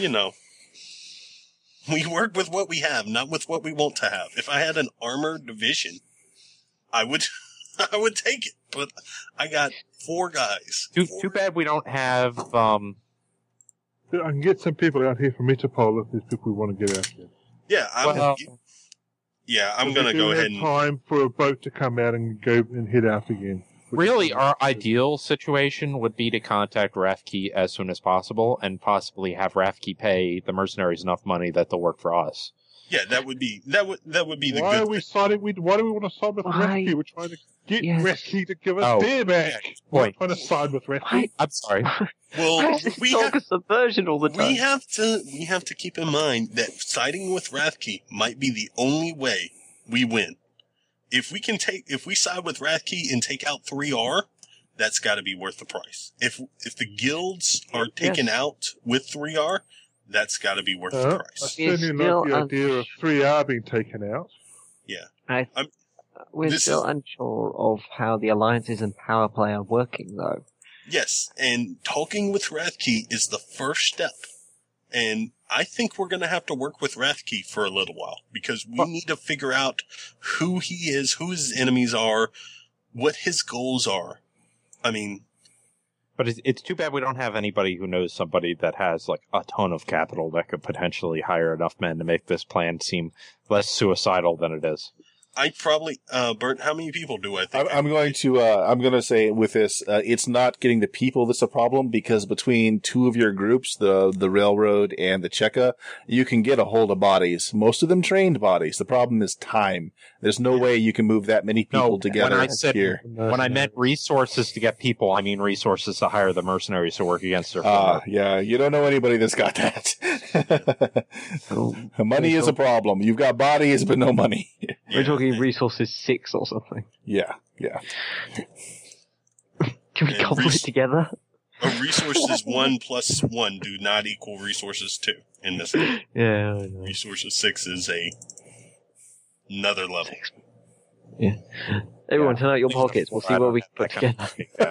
we work with what we have, not with what we want to have. If I had an armored division, I would take it, but I got 4 guys. Too bad we don't have, I can get some people out here from Metropole if there's people we want to get out here. Yeah, I'm going to go ahead and... time for a boat to come out and go and head out again. Really, our ideal situation would be to contact Rathke as soon as possible and possibly have Rathke pay the mercenaries enough money that they'll work for us. Yeah, that would be the Why good are we thing. siding? Why do we want to side with Rathke? We're trying to get Rathke to give us their back. We're trying to side with Rathke. I'm sorry. Well, we have subversion all the time. We have to keep in mind that siding with Rathke might be the only way we win. If we side with Rathke and take out 3R, that's got to be worth the price. If the guilds are taken out with 3R, that's got to be worth the I price. certainly love the idea of 3R being taken out. Yeah. We're still unsure of how the alliances and power play are working, though. Yes, and talking with Rathke is the first step. And I think we're going to have to work with Rathke for a little while, because we need to figure out who he is, who his enemies are, what his goals are. But it's too bad we don't have anybody who knows somebody that has like a ton of capital that could potentially hire enough men to make this plan seem less suicidal than it is. I probably, Bert, how many people do I think? I'm going to say with this, it's not getting the people that's a problem, because between 2 of your groups, the Railroad and the Cheka, you can get a hold of bodies. Most of them trained bodies. The problem is time. There's no way you can move that many people together here. When I meant resources to get people, I mean resources to hire the mercenaries to work against their father. Yeah, you don't know anybody that's got that. Money is a problem. You've got bodies, but no money. We're talking resources 6 or something. Yeah. Can we cobble it together? A resources 1 plus 1 do not equal resources 2 in this game. Yeah, I know. Resources 6 is another level. Yeah. Everyone, turn out your pockets. We'll see what we can put together.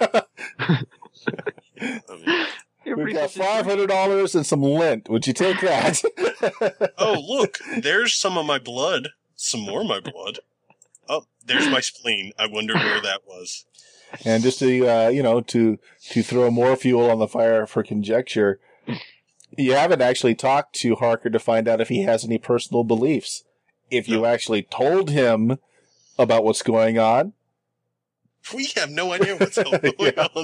We've got $500 and some lint. Would you take that? Oh, look, there's some of my blood. Some more of my blood. Oh, there's my spleen. I wonder where that was. And just to to throw more fuel on the fire for conjecture, you haven't actually talked to Harker to find out if he has any personal beliefs. If you actually told him about what's going on, We have no idea what's going on.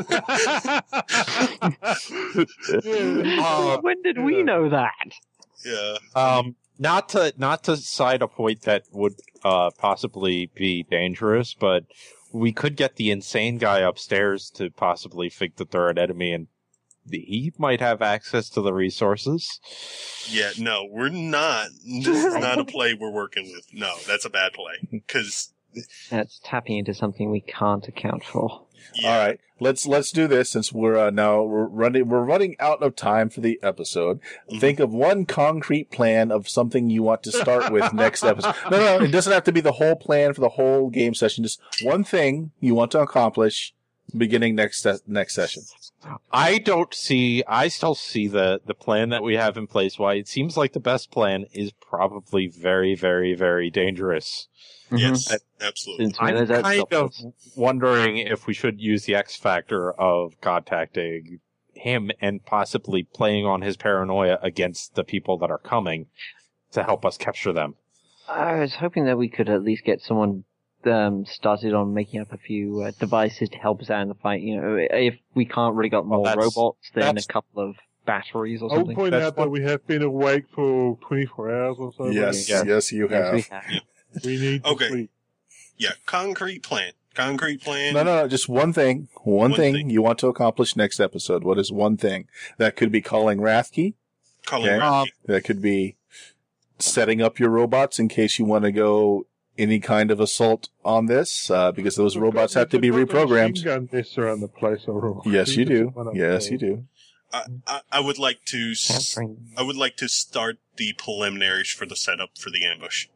When did we know that? Yeah. Not to cite a point that would possibly be dangerous, but we could get the insane guy upstairs to possibly think that they're an enemy, and he might have access to the resources. Yeah, no, we're not. This is not a play we're working with. No, that's a bad play. Because That's tapping into something we can't account for. yeah, all right, let's do this since we're running out of time for the episode. Mhm. Think of one concrete plan of something you want to start with next episode. No, it doesn't have to be the whole plan for the whole game session. Just one thing you want to accomplish beginning next session. I still see the plan that we have in place. Why it seems like the best plan is probably very, very, very dangerous. yes, absolutely. Since when I'm has that kind stopped of us? wondering if we should use the X factor of contacting him and possibly playing on his paranoia against the people that are coming to help us capture them. I was hoping that we could at least get someone started on making up a few devices to help us out in the fight. You know, if we can't really got more robots, then a that's- couple of batteries or I will something. point That's out that what- we have been awake for 24 hours or so. Yes, Yeah. yes, you Yes, we have. have. We need to Okay. sleep. Yeah, concrete plan. No, just one thing. One One thing thing. you want to accomplish next episode. What is one thing? That could be calling Rathke. Calling Okay. Rathke. That could be setting up your robots in case you want to go any kind of assault on this, because those We've robots got- have to be we've got the reprogrammed. machine gun nests around the place. Yes, you do. Yes, you do. I would like to. Capturing- I would like to start the preliminaries for the setup for the ambush.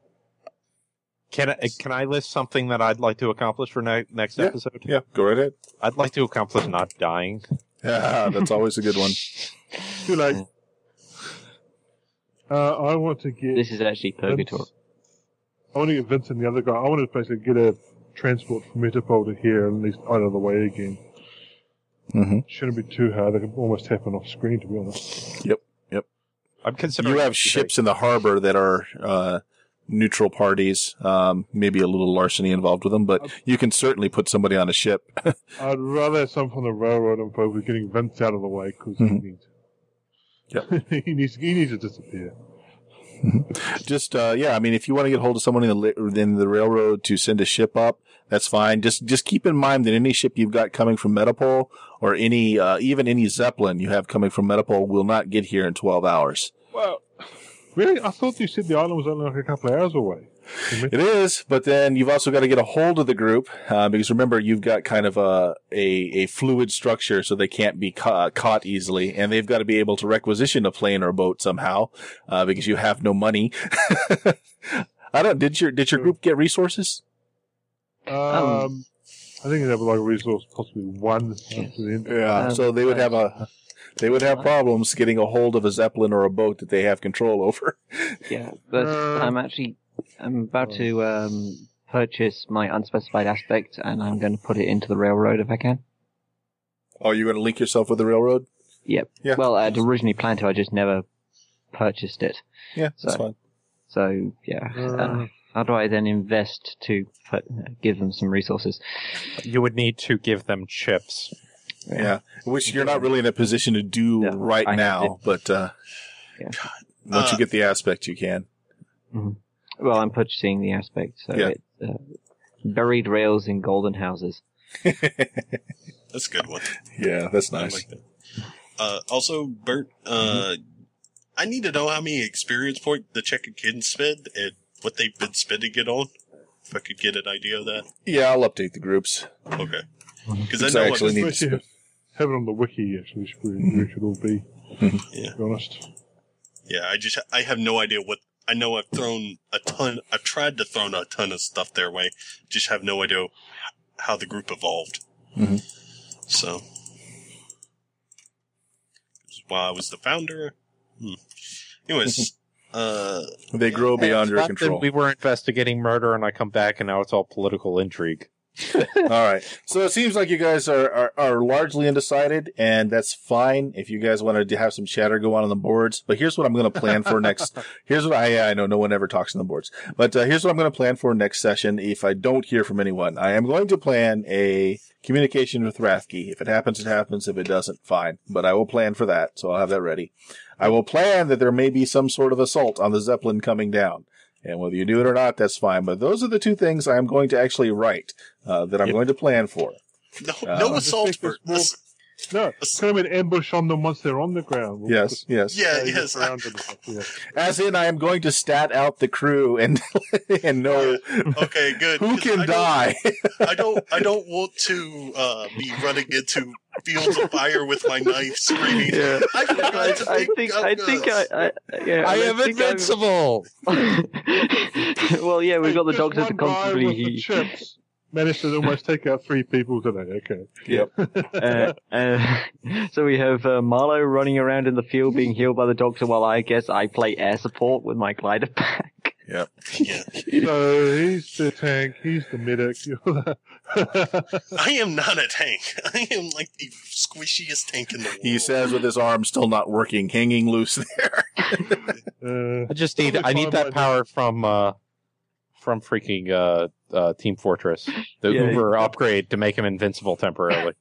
Can I list something that I'd like to accomplish for next Yeah. episode? Yeah, go right ahead. I'd like to accomplish not dying. Yeah, that's always a good one. Too late. I want to get. This is actually purgatory. I want to get Vince and the other guy. I want to basically get a transport from Metapole to here, and at least out of the way again. Mm-hmm. Shouldn't be too hard. It can almost happen off screen, to be honest. I'm considering You have ships in the harbor that are neutral parties. Maybe a little larceny involved with them, but you can certainly put somebody on a ship. I'd rather have some from the railroad and focus getting Vince out of the way because Mhm. he needs to disappear. Just I mean, if you want to get hold of someone in the railroad to send a ship up, that's fine. Just keep in mind that any ship you've got coming from Metapole, or any even any Zeppelin you have coming from Metapole, will not get here in 12 hours. Well, really, I thought you said the island was only like a couple of hours away. It is, but then you've also got to get a hold of the group, because remember, you've got kind of a fluid structure, so they can't be caught easily, and they've got to be able to requisition a plane or a boat somehow, because you have no money. Did your group get resources? I think they have like a resource, possibly one. Yeah, so they would have problems getting a hold of a Zeppelin or a boat that they have control over. Yeah, but I'm about to purchase my unspecified aspect, and I'm going to put it into the railroad if I can. Oh, you're going to link yourself with the railroad? Yep. Yeah. Well, I'd originally planned to. I just never purchased it. Yeah, that's So- fine. So yeah. How do I then invest to give them some resources? You would need to give them chips. Yeah, which you're not really in a position to do No, right I now, but once you get the aspect, you can. Well, I'm purchasing the aspect, so Yeah. it's buried rails in golden houses. That's a good one. Yeah, that's I nice. like that. Also, Bert, I need to know how many experience point the Checker kids spend and what they've been spending it on. If I could get an idea of that. Yeah, I'll update the groups. Okay. Because Because I actually need to Especially spend. have it on the wiki, actually, where it should all be, Yeah. to be honest. Yeah, I have no idea what, I know I've tried to throw a ton of stuff their way, just have no idea how the group evolved. Mm-hmm. So, while I was the founder, anyways, They grow beyond your Not control. that we were investigating murder, and I come back, and now it's all political intrigue. All right. So it seems like you guys are largely undecided, and that's fine if you guys wanted to have some chatter go on the boards. But here's what I'm going to plan for next. Here's what I know no one ever talks on the boards, but here's what I'm going to plan for next session. If I don't hear from anyone, I am going to plan a communication with Rathke. If it happens, it happens. If it doesn't, fine. But I will plan for that, so I'll have that ready. I will plan that there may be some sort of assault on the Zeppelin coming down. And whether you do it or not, that's fine. But those are the two things I am going to actually write, that I'm going to plan for. No assault, Bert. No, come and ambush on them once they're on the ground. We'll Yes, just yes. Yeah, stay yes. around and stuff, yeah. As in, I am going to stat out the crew and know Okay, good. who 'cause can die. I don't want to be running into fields of fire with my knife screaming. Yeah. I forgot to I pick think up I am invincible! Well, yeah, we've got the Just doctor to one guy constantly with the chips managed to almost take out 3 people today. Okay. Yep. So we have Marlowe running around in the field being healed by the doctor while I guess I play air support with my glider pack. Yep. Yeah. So he's the tank, he's the medic. You're the I am not a tank. I am like the squishiest tank in the world. He says with his arm still not working, hanging loose there. I just need that power from freaking Team Fortress, the Yeah. Uber upgrade to make him invincible temporarily.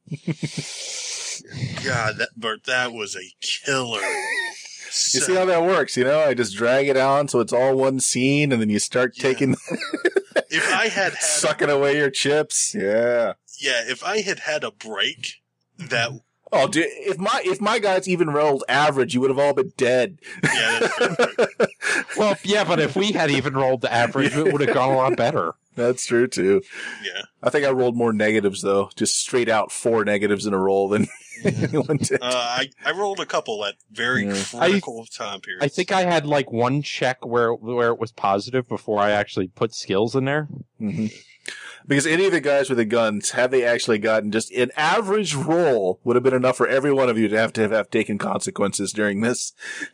God, that was a killer. You see how that works, I just drag it on so it's all one scene, and then you start taking, If I had sucking away your chips. Yeah. if I had a break, that Oh, dude, if my guys even rolled average, you would have all been dead. yeah, that's fair. Well, yeah, but if we had even rolled the average, it would have gone a lot better. That's true too. Yeah. I think I rolled more negatives though, just straight out 4 negatives in a roll than anyone did. I rolled a couple at very critical time periods. I think I had like one check where it was positive before I actually put skills in there. Mm-hmm. Because any of the guys with the guns, had they actually gotten just an average roll, would have been enough for every one of you to have taken consequences during this.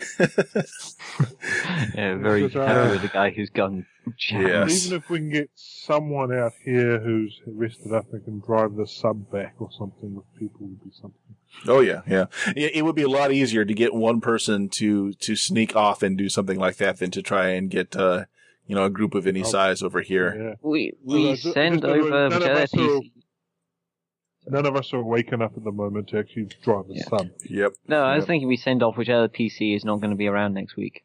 Yeah, very happy with the guy who's gun jammed. Yes. Even if we can get someone out here who's rested up and can drive the sub back or something with people would be something. Oh yeah, yeah. It would be a lot easier to get one person to sneak off and do something like that than to try and get a group of any size over here. Yeah. We Well, send just over none of whichever us are- PC. None of us are awake enough at the moment to actually drive a Yeah. sub. Yep. No, I was Yep. thinking we send off whichever PC is not going to be around next week.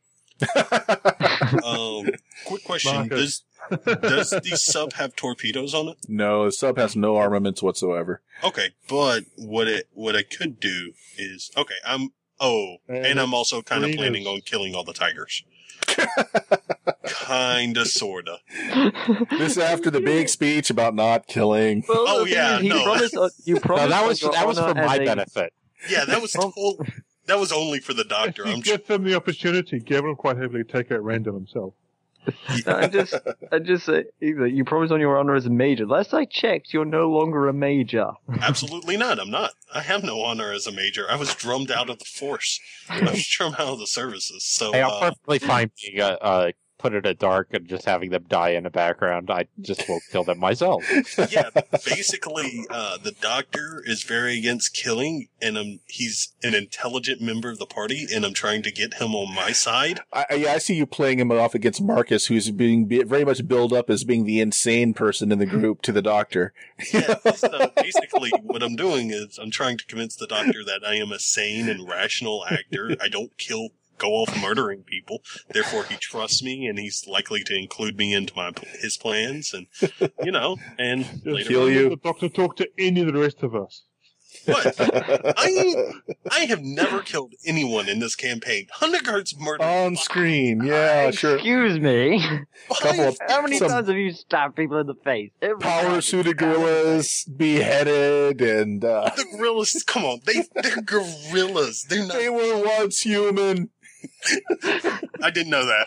Quick question: Marcus. Does the sub have torpedoes on it? No, the sub has no armaments whatsoever. Okay, but what I could do is and I'm also kind of green planning is- on killing all the tigers. Kinda, sorta. This after the big speech about not killing. Well, Oh, the thing yeah, is, he no. promised, you No, promised that was on your for honor my as a- benefit. Yeah, that was that was only for the doctor. If you give them the opportunity, Gavin will quite happily take out Randall himself. No, I just say, you promised on your honor as a major. Last I checked, you're no longer a major. Absolutely not. I'm not. I have no honor as a major. I was drummed out of the force. I was drummed out of the services. So Hey, I'm perfectly fine being put it at dark and just having them die in the background. I just won't kill them myself. yeah, basically, the doctor is very against killing, and he's an intelligent member of the party, and I'm trying to get him on my side. I see you playing him off against Marcus, who's being very much billed up as being the insane person in the group to the doctor. Yeah, so basically, what I'm doing is I'm trying to convince the doctor that I am a sane and rational actor. I don't go off murdering people. Therefore, he trusts me, and he's likely to include me into his plans, and and Just later Kill don't you. let the doctor talk to any of the rest of us. What? I have never killed anyone in this campaign. Hundegar's murdered On screen, yeah, sure. Excuse me. Couple of How many some times have you stabbed people in the face? Every power time. suited gorillas beheaded, and The gorillas, come on, they're gorillas. They're not. they were once human. I didn't know that.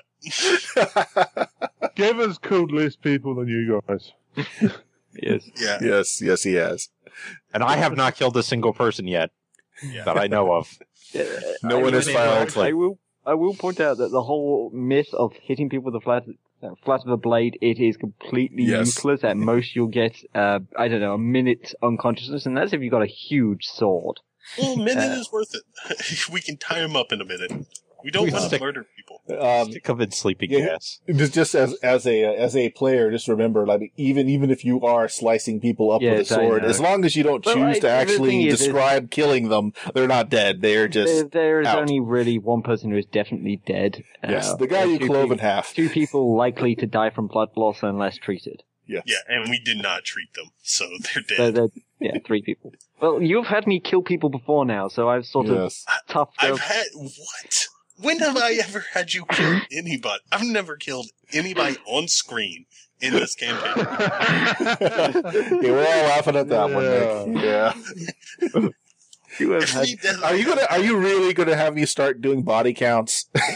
Gavin's killed less people than you guys. Yes. Yeah. Yes, he has. And I have not killed a single person yet that I know of. No one has filed. I will point out that the whole myth of hitting people with the flat of a blade, it is completely Yes. useless. At most, you'll get a minute unconsciousness, and that's if you've got a huge sword. Well, a minute is worth it. We can tie him up in a minute. We don't We want to stick- murder people. Stick of it sleeping yeah. gas. Just as a player, just remember, like even if you are slicing people up with a Yes, I sword, know. as long as you don't Well, choose to the actually thing is, describe killing them, they're not dead. They're just There is out. only really one person who is definitely dead. yes, the guy you two clove in people- half. Two people likely to die from blood loss unless treated. Yes. Yeah, and we did not treat them, so they're So dead. yeah, 3 people. Well, you've had me kill people before now, so I've sort of Yes. toughed I've up. had what? When have I ever had you kill anybody? I've never killed anybody on screen in this campaign. Yeah, we're all laughing at that one, Nick. Yeah. You have If had we did- Are you really gonna have me start doing body counts? No.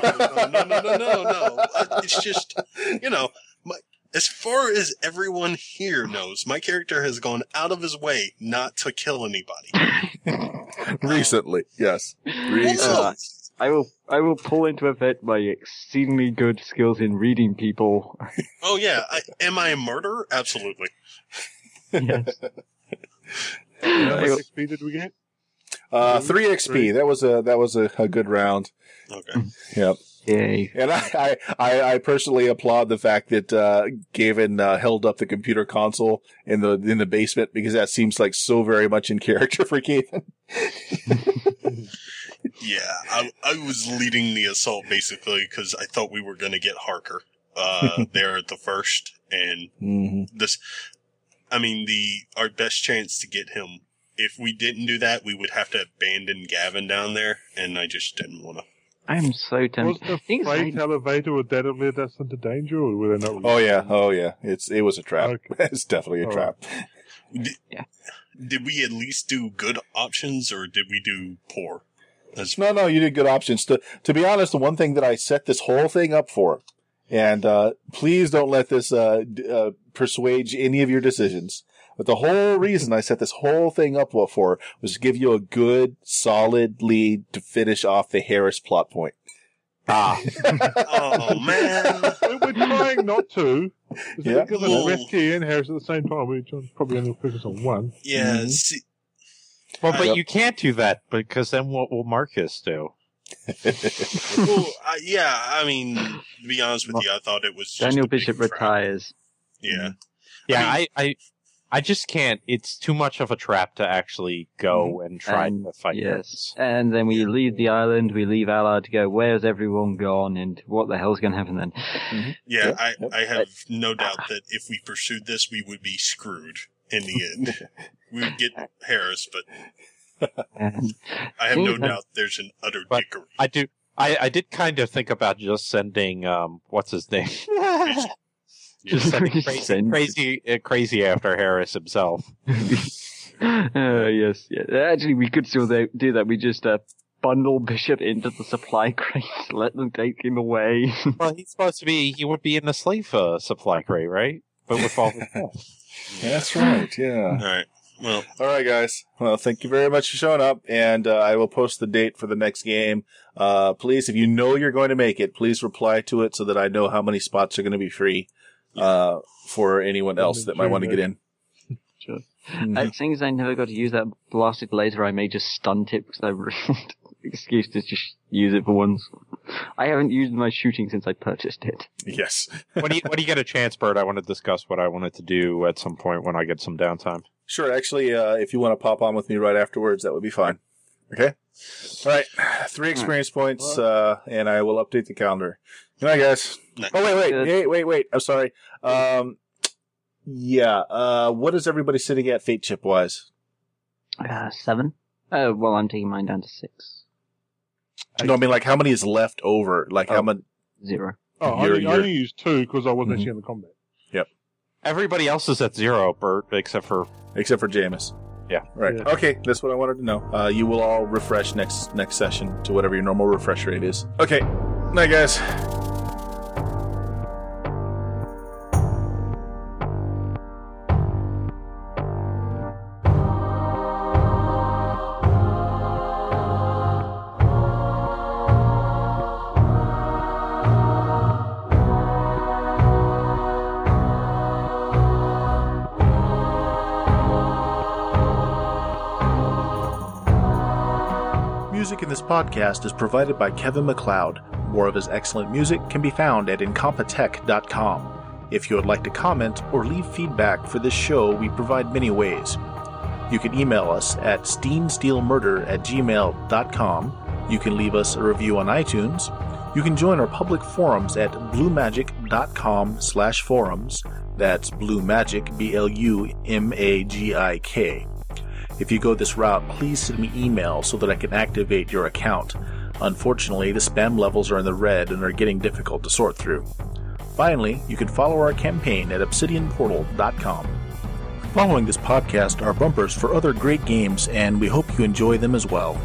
It's just, as far as everyone here knows, my character has gone out of his way not to kill anybody. Recently, yes. Well, no. I will pull into effect my exceedingly good skills in reading people. Oh yeah, am I a murderer? Absolutely. Yes. How I- much XP did we get? 3 XP. That was a good round. Okay. Yep. Yay. And I personally applaud the fact that Gavin held up the computer console in the basement, because that seems like so very much in character for Gavin. Yeah, I was leading the assault basically because I thought we were going to get Harker there at the first, and Mm-hmm. our best chance to get him. If we didn't do that, we would have to abandon Gavin down there, and I just didn't want to. I'm so Was tempted. the Things freight I- elevator, would that have led us into danger, or were they not? Oh yeah. It was a trap. Okay. It's definitely a All trap. Did we at least do good options, or did we do poor? No, you did good options. To be honest, the one thing that I set this whole thing up for, and please don't let this persuade any of your decisions, but the whole reason I set this whole thing up for was to give you a good, solid lead to finish off the Harris plot point. Oh man! We're trying not to. Yeah. Because Well- Rescue and Harris at the same time. We're probably only focus on one. Yeah, Mhm. see, Well, but Yep. you can't do that, because then what will Marcus do? well, to be honest with you, I thought it was just Daniel a big Bishop trap. retires. Yeah. Yeah, I just can't. It's too much of a trap to actually go and try And- to fight. Yes. And then we leave the island, we leave Allard to go, where's everyone gone, and what the hell's going to happen then? Yeah, Yep, I have no doubt that if we pursued this, we would be screwed in the end. We would get Harris, but And I have no Thing is, doubt there's an utter But- dickery. I did kind of think about just sending what's his name, just sending Send- crazy after Harris himself. yes. Actually, we could still do that. We just bundle Bishop into the supply crates, let them take him away. Well, he's supposed to be. He would be in the slave supply crate, right? But with all the That's right. Yeah. All right. Well, All right, guys. Well, thank you very much for showing up, and I will post the date for the next game. Please, if you know you're going to make it, please reply to it so that I know how many spots are going to be free for anyone else that might want to get in. Sure. Mhm. Seeing as I never got to use that blasted laser, I may just stunt it because I really excuse to just use it for once. I haven't used my shooting since I purchased it. Yes. when you get a chance, Bert, I want to discuss what I wanted to do at some point when I get some downtime. Sure. Actually, if you want to pop on with me right afterwards, that would be fine. Okay. All right. 3 experience points, and I will update the calendar. Good night, guys. Night. Oh, wait. I'm sorry. Yeah. What is everybody sitting at fate chip wise? 7. Well, I'm taking mine down to 6. No, I mean, like, how many is left over? Like, how many? 0. Oh, I only used 2 because I wasn't actually in the combat. Yep. Everybody else is at 0, Bert, except for Jameis. Yeah. Right. Yeah. Okay, that's what I wanted to know. You will all refresh next session to whatever your normal refresh rate is. Okay. Night, guys. Music in this podcast is provided by Kevin MacLeod. More of his excellent music can be found at incompetech.com. If you would like to comment or leave feedback for this show, we provide many ways. You can email us at steamsteelmurder@gmail.com. You can leave us a review on iTunes. You can join our public forums at bluemagic.com/forums. That's Bluemagic, BLUMAGIK. If you go this route, please send me email so that I can activate your account. Unfortunately, the spam levels are in the red and are getting difficult to sort through. Finally, you can follow our campaign at obsidianportal.com. Following this podcast are bumpers for other great games, and we hope you enjoy them as well.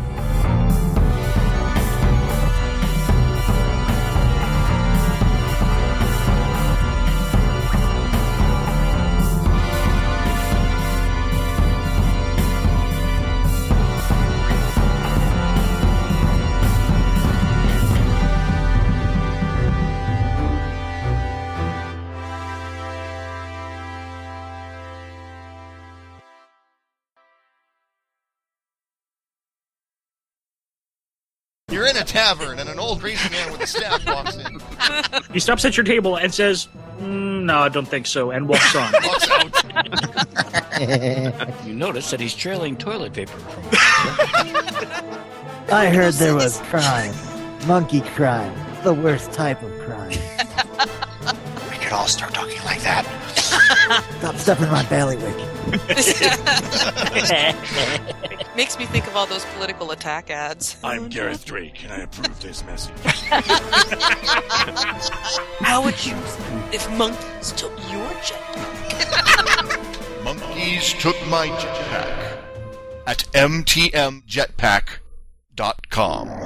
You're in a tavern, and an old crazy man with a staff walks in. He stops at your table and says, "No, I don't think so," and walks on. Walks out. You notice that he's trailing toilet paper. I heard there was crime. Monkey crime. The worst type of crime. We could all start talking like that. Stop stuffing my bailiwick. Makes me think of all those political attack ads. I'm Gareth Drake, and I approve this message. How would you if monkeys took your jetpack? Monkeys took my jetpack at mtmjetpack.com.